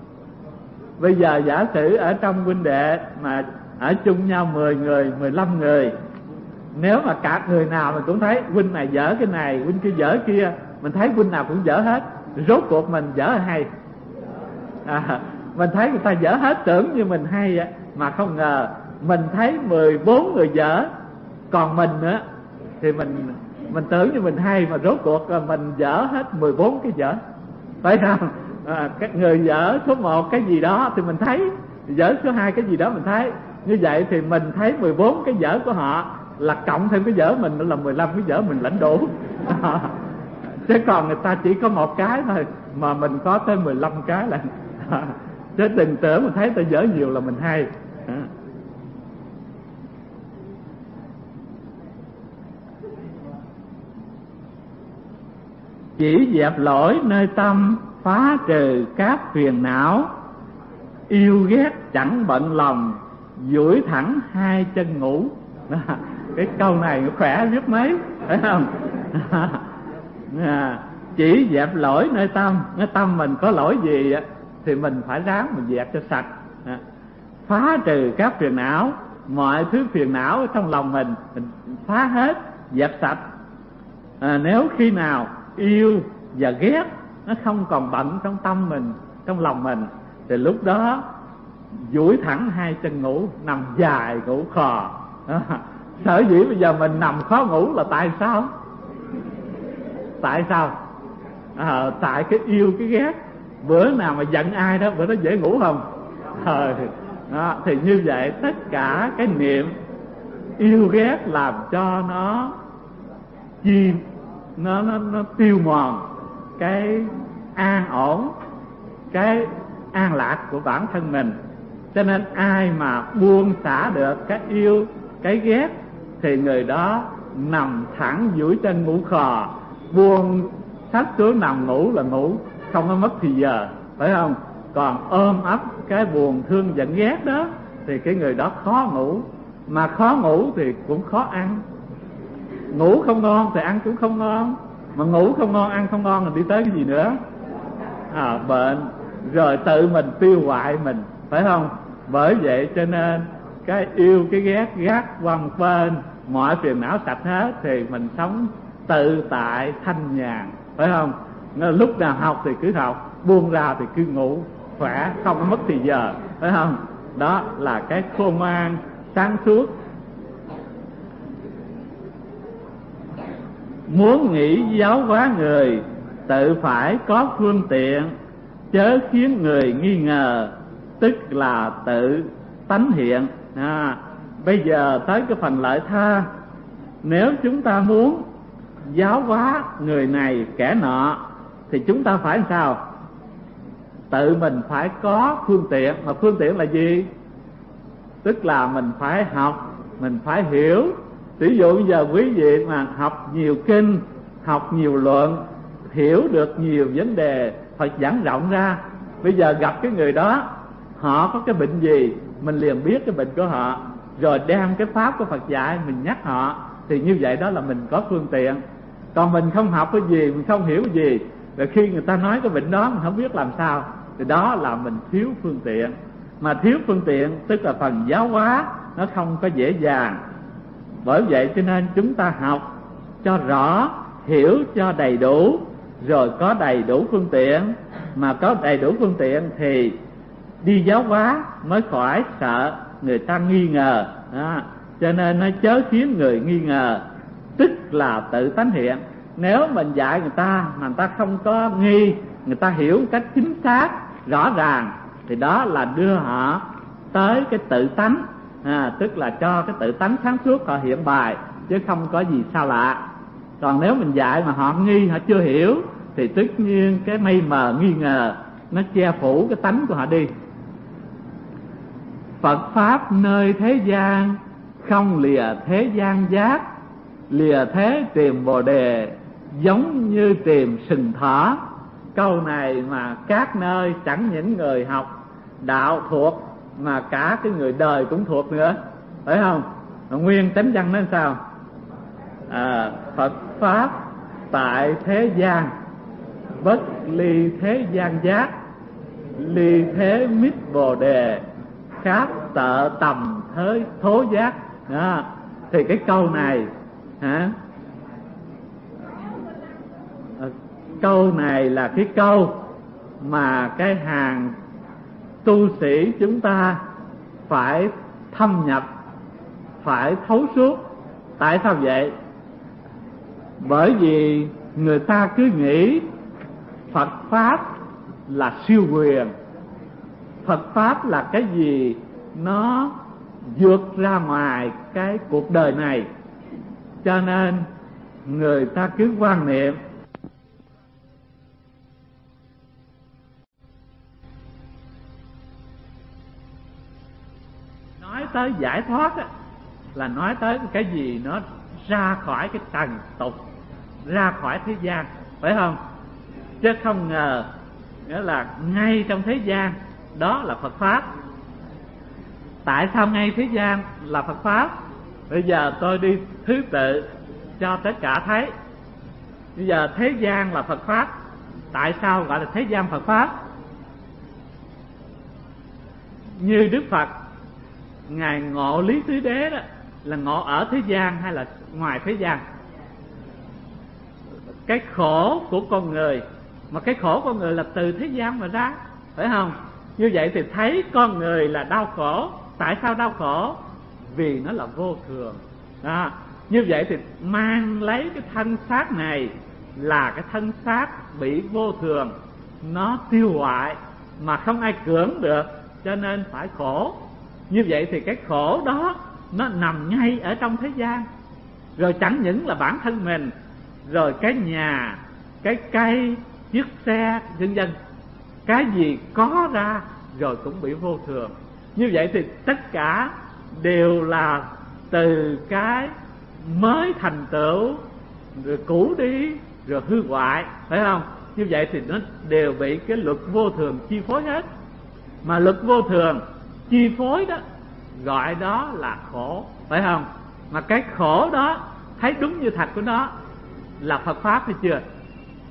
Bây giờ giả sử ở trong huynh đệ mà ở chung nhau mười người, mười lăm người, nếu mà cả người nào mình cũng thấy huynh này dở cái này, huynh kia dở kia, mình thấy huynh nào cũng dở hết, rốt cuộc mình dở hay? à, Mình thấy người ta dở hết tưởng như mình hay á, mà không ngờ mình thấy mười bốn người dở, còn mình nữa thì mình mình tưởng như mình hay, mà rốt cuộc mình dở hết mười bốn cái dở, phải không? À, các người dở số một cái gì đó thì mình thấy, dở số hai cái gì đó mình thấy. Như vậy thì mình thấy mười bốn cái dở của họ là cộng thêm cái dở mình, nó là mười lăm cái dở mình lãnh đủ. à, Chứ còn người ta chỉ có một cái thôi mà mình có tới mười lăm cái là à, chứ đừng tưởng mình thấy ta dở nhiều là mình hay. à. Chỉ dẹp lỗi nơi tâm, phá trừ các phiền não, yêu ghét chẳng bận lòng, duỗi thẳng hai chân ngủ. Cái câu này khỏe biết mấy, phải không? à, Chỉ dẹp lỗi nơi tâm. Nơi tâm mình có lỗi gì thì mình phải ráng mình dẹp cho sạch. à, Phá trừ các phiền não, mọi thứ phiền não ở trong lòng mình mình phá hết, dẹp sạch. à, Nếu khi nào yêu và ghét nó không còn bận trong tâm mình, trong lòng mình, thì lúc đó duỗi thẳng hai chân ngủ, nằm dài ngủ khò. à, Sở dĩ bây giờ mình nằm khó ngủ là tại sao? Tại sao? À, tại cái yêu cái ghét. Bữa nào mà giận ai đó bữa đó dễ ngủ không? à, đó, Thì như vậy tất cả cái niệm yêu ghét làm cho nó chi nó nó nó tiêu mòn cái an ổn, cái an lạc của bản thân mình. Cho nên ai mà buông xả được cái yêu cái ghét thì người đó nằm thẳng duỗi chân ngủ khò, buông sách xuống nằm ngủ là ngủ, không có mất thì giờ, phải không? Còn ôm ấp cái buồn thương giận ghét đó thì cái người đó khó ngủ. Mà khó ngủ thì cũng khó ăn. Ngủ không ngon thì ăn cũng không ngon, mà ngủ không ngon ăn không ngon thì đi tới cái gì nữa? à, Bệnh rồi tự mình tiêu hoại mình, phải không? Bởi vậy cho nên cái yêu cái ghét gác qua một bên, mọi phiền não sạch hết thì mình sống tự tại thanh nhàn, phải không? Nên lúc nào học thì cứ học, buông ra thì cứ ngủ, khỏe, không có mất thì giờ, phải không? Đó là cái khôn ngoan sáng suốt. Muốn nghĩ giáo hóa người, tự phải có phương tiện, chớ khiến người nghi ngờ, tức là tự tánh hiện. À, bây giờ tới cái phần lợi tha. Nếu chúng ta muốn giáo hóa người này kẻ nọ thì chúng ta phải làm sao? Tự mình phải có phương tiện. Mà phương tiện là gì? Tức là mình phải học, mình phải hiểu. Ví dụ bây giờ quý vị mà học nhiều kinh, học nhiều luận, hiểu được nhiều vấn đề, phải giảng rộng ra. Bây giờ gặp cái người đó, họ có cái bệnh gì, mình liền biết cái bệnh của họ, rồi đem cái pháp của Phật dạy mình nhắc họ, thì như vậy đó là mình có phương tiện. Còn mình không học cái gì, mình không hiểu cái gì, rồi khi người ta nói cái bệnh đó mình không biết làm sao, thì đó là mình thiếu phương tiện. Mà thiếu phương tiện tức là phần giáo hóa nó không có dễ dàng. Bởi vậy cho nên chúng ta học cho rõ, hiểu cho đầy đủ, rồi có đầy đủ phương tiện. Mà có đầy đủ phương tiện thì đi giáo hóa mới khỏi sợ người ta nghi ngờ. Đó. Cho nên nó chớ khiến người nghi ngờ, tức là tự tánh hiện. Nếu mình dạy người ta mà người ta không có nghi, người ta hiểu một cách chính xác, rõ ràng, thì đó là đưa họ tới cái tự tánh. À, tức là cho cái tự tánh sáng suốt họ hiện bài, chứ không có gì xa lạ. Còn nếu mình dạy mà họ nghi, họ chưa hiểu, thì tất nhiên cái mây mờ nghi ngờ nó che phủ cái tánh của họ đi. Phật Pháp nơi thế gian, không lìa thế gian giác, lìa thế tìm Bồ Đề, giống như tìm sừng thỏ. Câu này mà các nơi chẳng những người học đạo thuộc, mà cả cái người đời cũng thuộc nữa, phải không? Nguyên chánh văn nói sao? À, Phật Pháp tại thế gian, bất ly thế gian giác, ly thế mít Bồ Đề, kháp tợ tầm thế thố giác. Đó. Thì cái câu này hả? À, câu này là cái câu mà cái hàng tu sĩ chúng ta phải thâm nhập, phải thấu suốt. Tại sao vậy? Bởi vì người ta cứ nghĩ Phật Pháp là siêu quyền, Phật Pháp là cái gì nó vượt ra ngoài cái cuộc đời này. Cho nên người ta cứ quan niệm nói tới giải thoát á, là nói tới cái gì nó ra khỏi cái trần tục, ra khỏi thế gian, phải không? Chứ không ngờ nghĩa là ngay trong thế gian đó là Phật Pháp. Tại sao ngay thế gian là Phật Pháp? Bây giờ tôi đi thứ tự cho tất cả thấy. Bây giờ thế gian là Phật Pháp. Tại sao gọi là thế gian Phật Pháp? Như Đức Phật Ngài ngộ lý tứ đế đó, là ngộ ở thế gian hay là ngoài thế gian? Cái khổ của con người, mà cái khổ con người là từ thế gian mà ra, phải không? Như vậy thì thấy con người là đau khổ. Tại sao đau khổ? Vì nó là vô thường. Đó. Như vậy thì mang lấy cái thân xác này là cái thân xác bị vô thường, nó tiêu hoại mà không ai cưỡng được, cho nên phải khổ. Như vậy thì cái khổ đó nó nằm ngay ở trong thế gian. Rồi chẳng những là bản thân mình, rồi cái nhà, cái cây, chiếc xe, vân vân, cái gì có ra rồi cũng bị vô thường. Như vậy thì tất cả đều là từ cái mới thành tựu, rồi cũ đi, rồi hư hoại, phải không? Như vậy thì nó đều bị cái luật vô thường chi phối hết. Mà luật vô thường chi phối đó, gọi đó là khổ, phải không? Mà cái khổ đó thấy đúng như thật của nó là Phật Pháp hay chưa?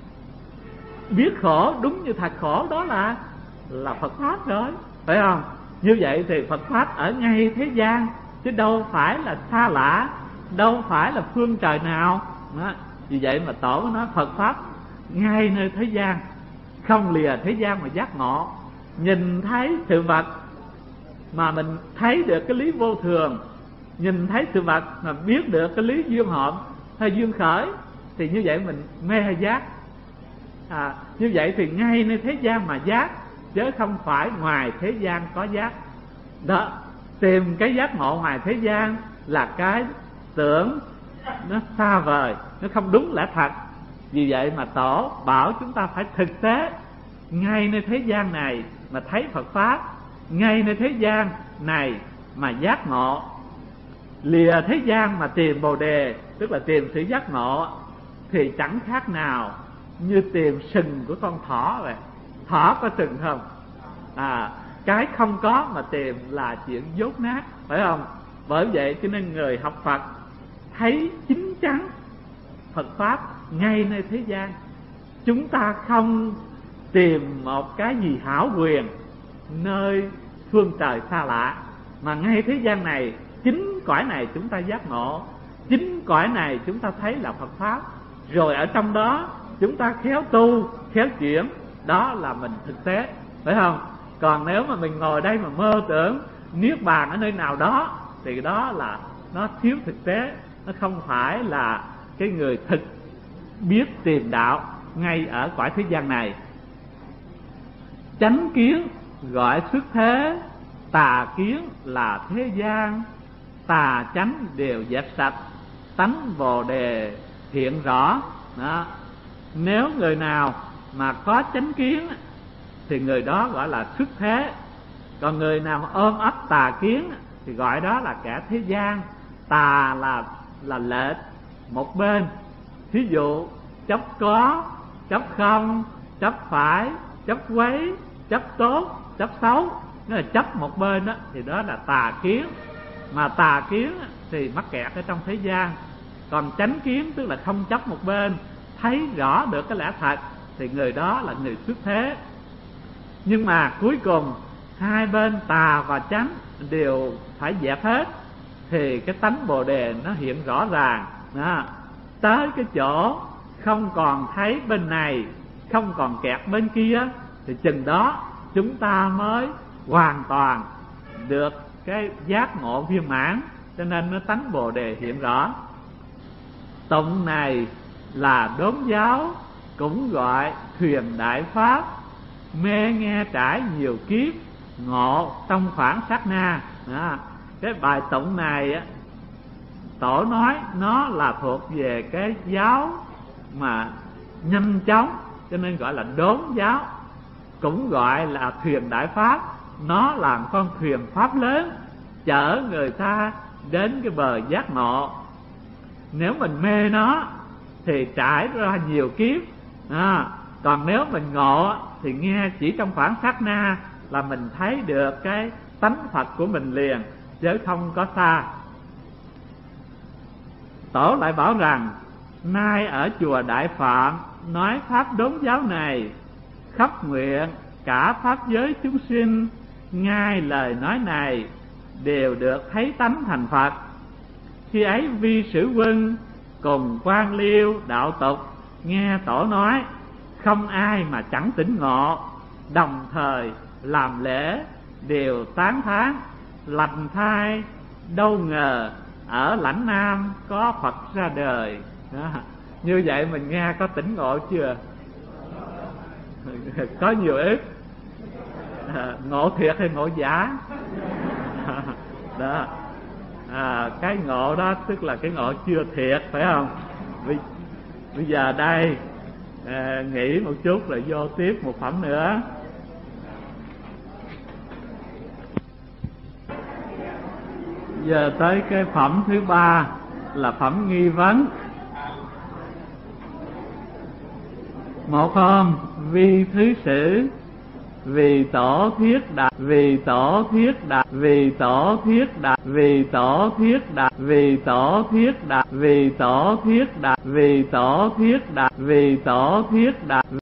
Biết khổ đúng như thật khổ đó là là Phật Pháp rồi, phải không? Như vậy thì Phật Pháp ở ngay thế gian, chứ đâu phải là xa lạ, đâu phải là phương trời nào đó. Vì vậy mà Tổ nói Phật Pháp ngay nơi thế gian, không lìa thế gian mà giác ngộ. Nhìn thấy sự vật mà mình thấy được cái lý vô thường, nhìn thấy sự vật mà biết được cái lý duyên hợp hay duyên khởi, thì như vậy mình mê hay giác. À, như vậy thì ngay nơi thế gian mà giác, chứ không phải ngoài thế gian có giác. Đó, tìm cái giác ngộ ngoài thế gian là cái tưởng nó xa vời, nó không đúng lẽ thật. Vì vậy mà Tổ bảo chúng ta phải thực tế ngay nơi thế gian này mà thấy Phật Pháp, ngay nơi thế gian này mà giác ngộ. Lìa thế gian mà tìm Bồ Đề, tức là tìm sự giác ngộ, thì chẳng khác nào như tìm sừng của con thỏ vậy. Thỏ có sừng không? À, cái không có mà tìm là chuyện dốt nát, phải không? Bởi vậy cho nên người học Phật thấy chính chắn Phật Pháp ngay nơi thế gian. Chúng ta không tìm một cái gì hảo quyền nơi phương trời xa lạ, mà ngay thế gian này, chính cõi này chúng ta giác ngộ, chính cõi này chúng ta thấy là Phật Pháp. Rồi ở trong đó chúng ta khéo tu, khéo chuyển, đó là mình thực tế, phải không? Còn nếu mà mình ngồi đây mà mơ tưởng niết bàn ở nơi nào đó, thì đó là nó thiếu thực tế, nó không phải là cái người thực biết tìm đạo ngay ở cõi thế gian này. Chánh kiến gọi xuất thế, tà kiến là thế gian. Tà chánh đều dẹp sạch, tánh Bồ Đề hiện rõ. Đó. Nếu người nào mà có chánh kiến thì người đó gọi là xuất thế. Còn người nào ôm ấp tà kiến thì gọi đó là kẻ thế gian. Tà là là lệch một bên. Thí dụ chấp có, chấp không, chấp phải, chấp quấy, chấp tốt, chấp xấu, nó là chấp một bên đó, thì đó là tà kiến. Mà tà kiến thì mắc kẹt ở trong thế gian. Còn chánh kiến tức là không chấp một bên, thấy rõ được cái lẽ thật, thì người đó là người xuất thế. Nhưng mà cuối cùng hai bên tà và chánh đều phải dẹp hết, thì cái tánh Bồ Đề nó hiện rõ ràng đó. Tới cái chỗ không còn thấy bên này, không còn kẹt bên kia, thì chừng đó chúng ta mới hoàn toàn được cái giác ngộ viên mãn. Cho nên nó tánh Bồ Đề hiện rõ. Tụng này là đốn giáo, cũng gọi thuyền đại pháp. Mê nghe trải nhiều kiếp, ngộ trong khoảng sát na. Đó. Cái bài tụng này á, Tổ nói nó là thuộc về cái giáo mà nhanh chóng, cho nên gọi là đốn giáo. Cũng gọi là thuyền đại pháp. Nó là một con thuyền pháp lớn, chở người ta đến cái bờ giác ngộ. Nếu mình mê nó thì trải ra nhiều kiếp à, còn nếu mình ngộ thì nghe chỉ trong khoảng sát na là mình thấy được cái tánh Phật của mình liền, chứ không có xa. Tổ lại bảo rằng nay ở chùa Đại Phạm nói pháp đốn giáo này, khắp nguyện cả pháp giới chúng sinh ngay lời nói này đều được thấy tánh thành Phật. Khi ấy vi sử quân cùng quan liêu đạo tục nghe Tổ nói, không ai mà chẳng tỉnh ngộ, đồng thời làm lễ đều tán thán, lành thai đâu ngờ ở lãnh Nam có Phật ra đời. Đó. Như vậy mình nghe có tỉnh ngộ chưa? Có nhiều ít à, ngộ thiệt hay ngộ giả? Đó. À, cái ngộ đó tức là cái ngộ chưa thiệt, phải không? Bây, bây giờ đây à, nghỉ một chút rồi vô tiếp một phẩm nữa. Giờ tới cái phẩm thứ ba là phẩm nghi vấn. Một hôm vi thứ sử vì tổ thiết đạt, vì tổ thiết đạt, vì tổ thiết đạt, vì tổ thiết đạt, vì tổ thiết đạt, vì tổ thiết đạt, vì tổ thiết đạt, vì tổ thiết đạt.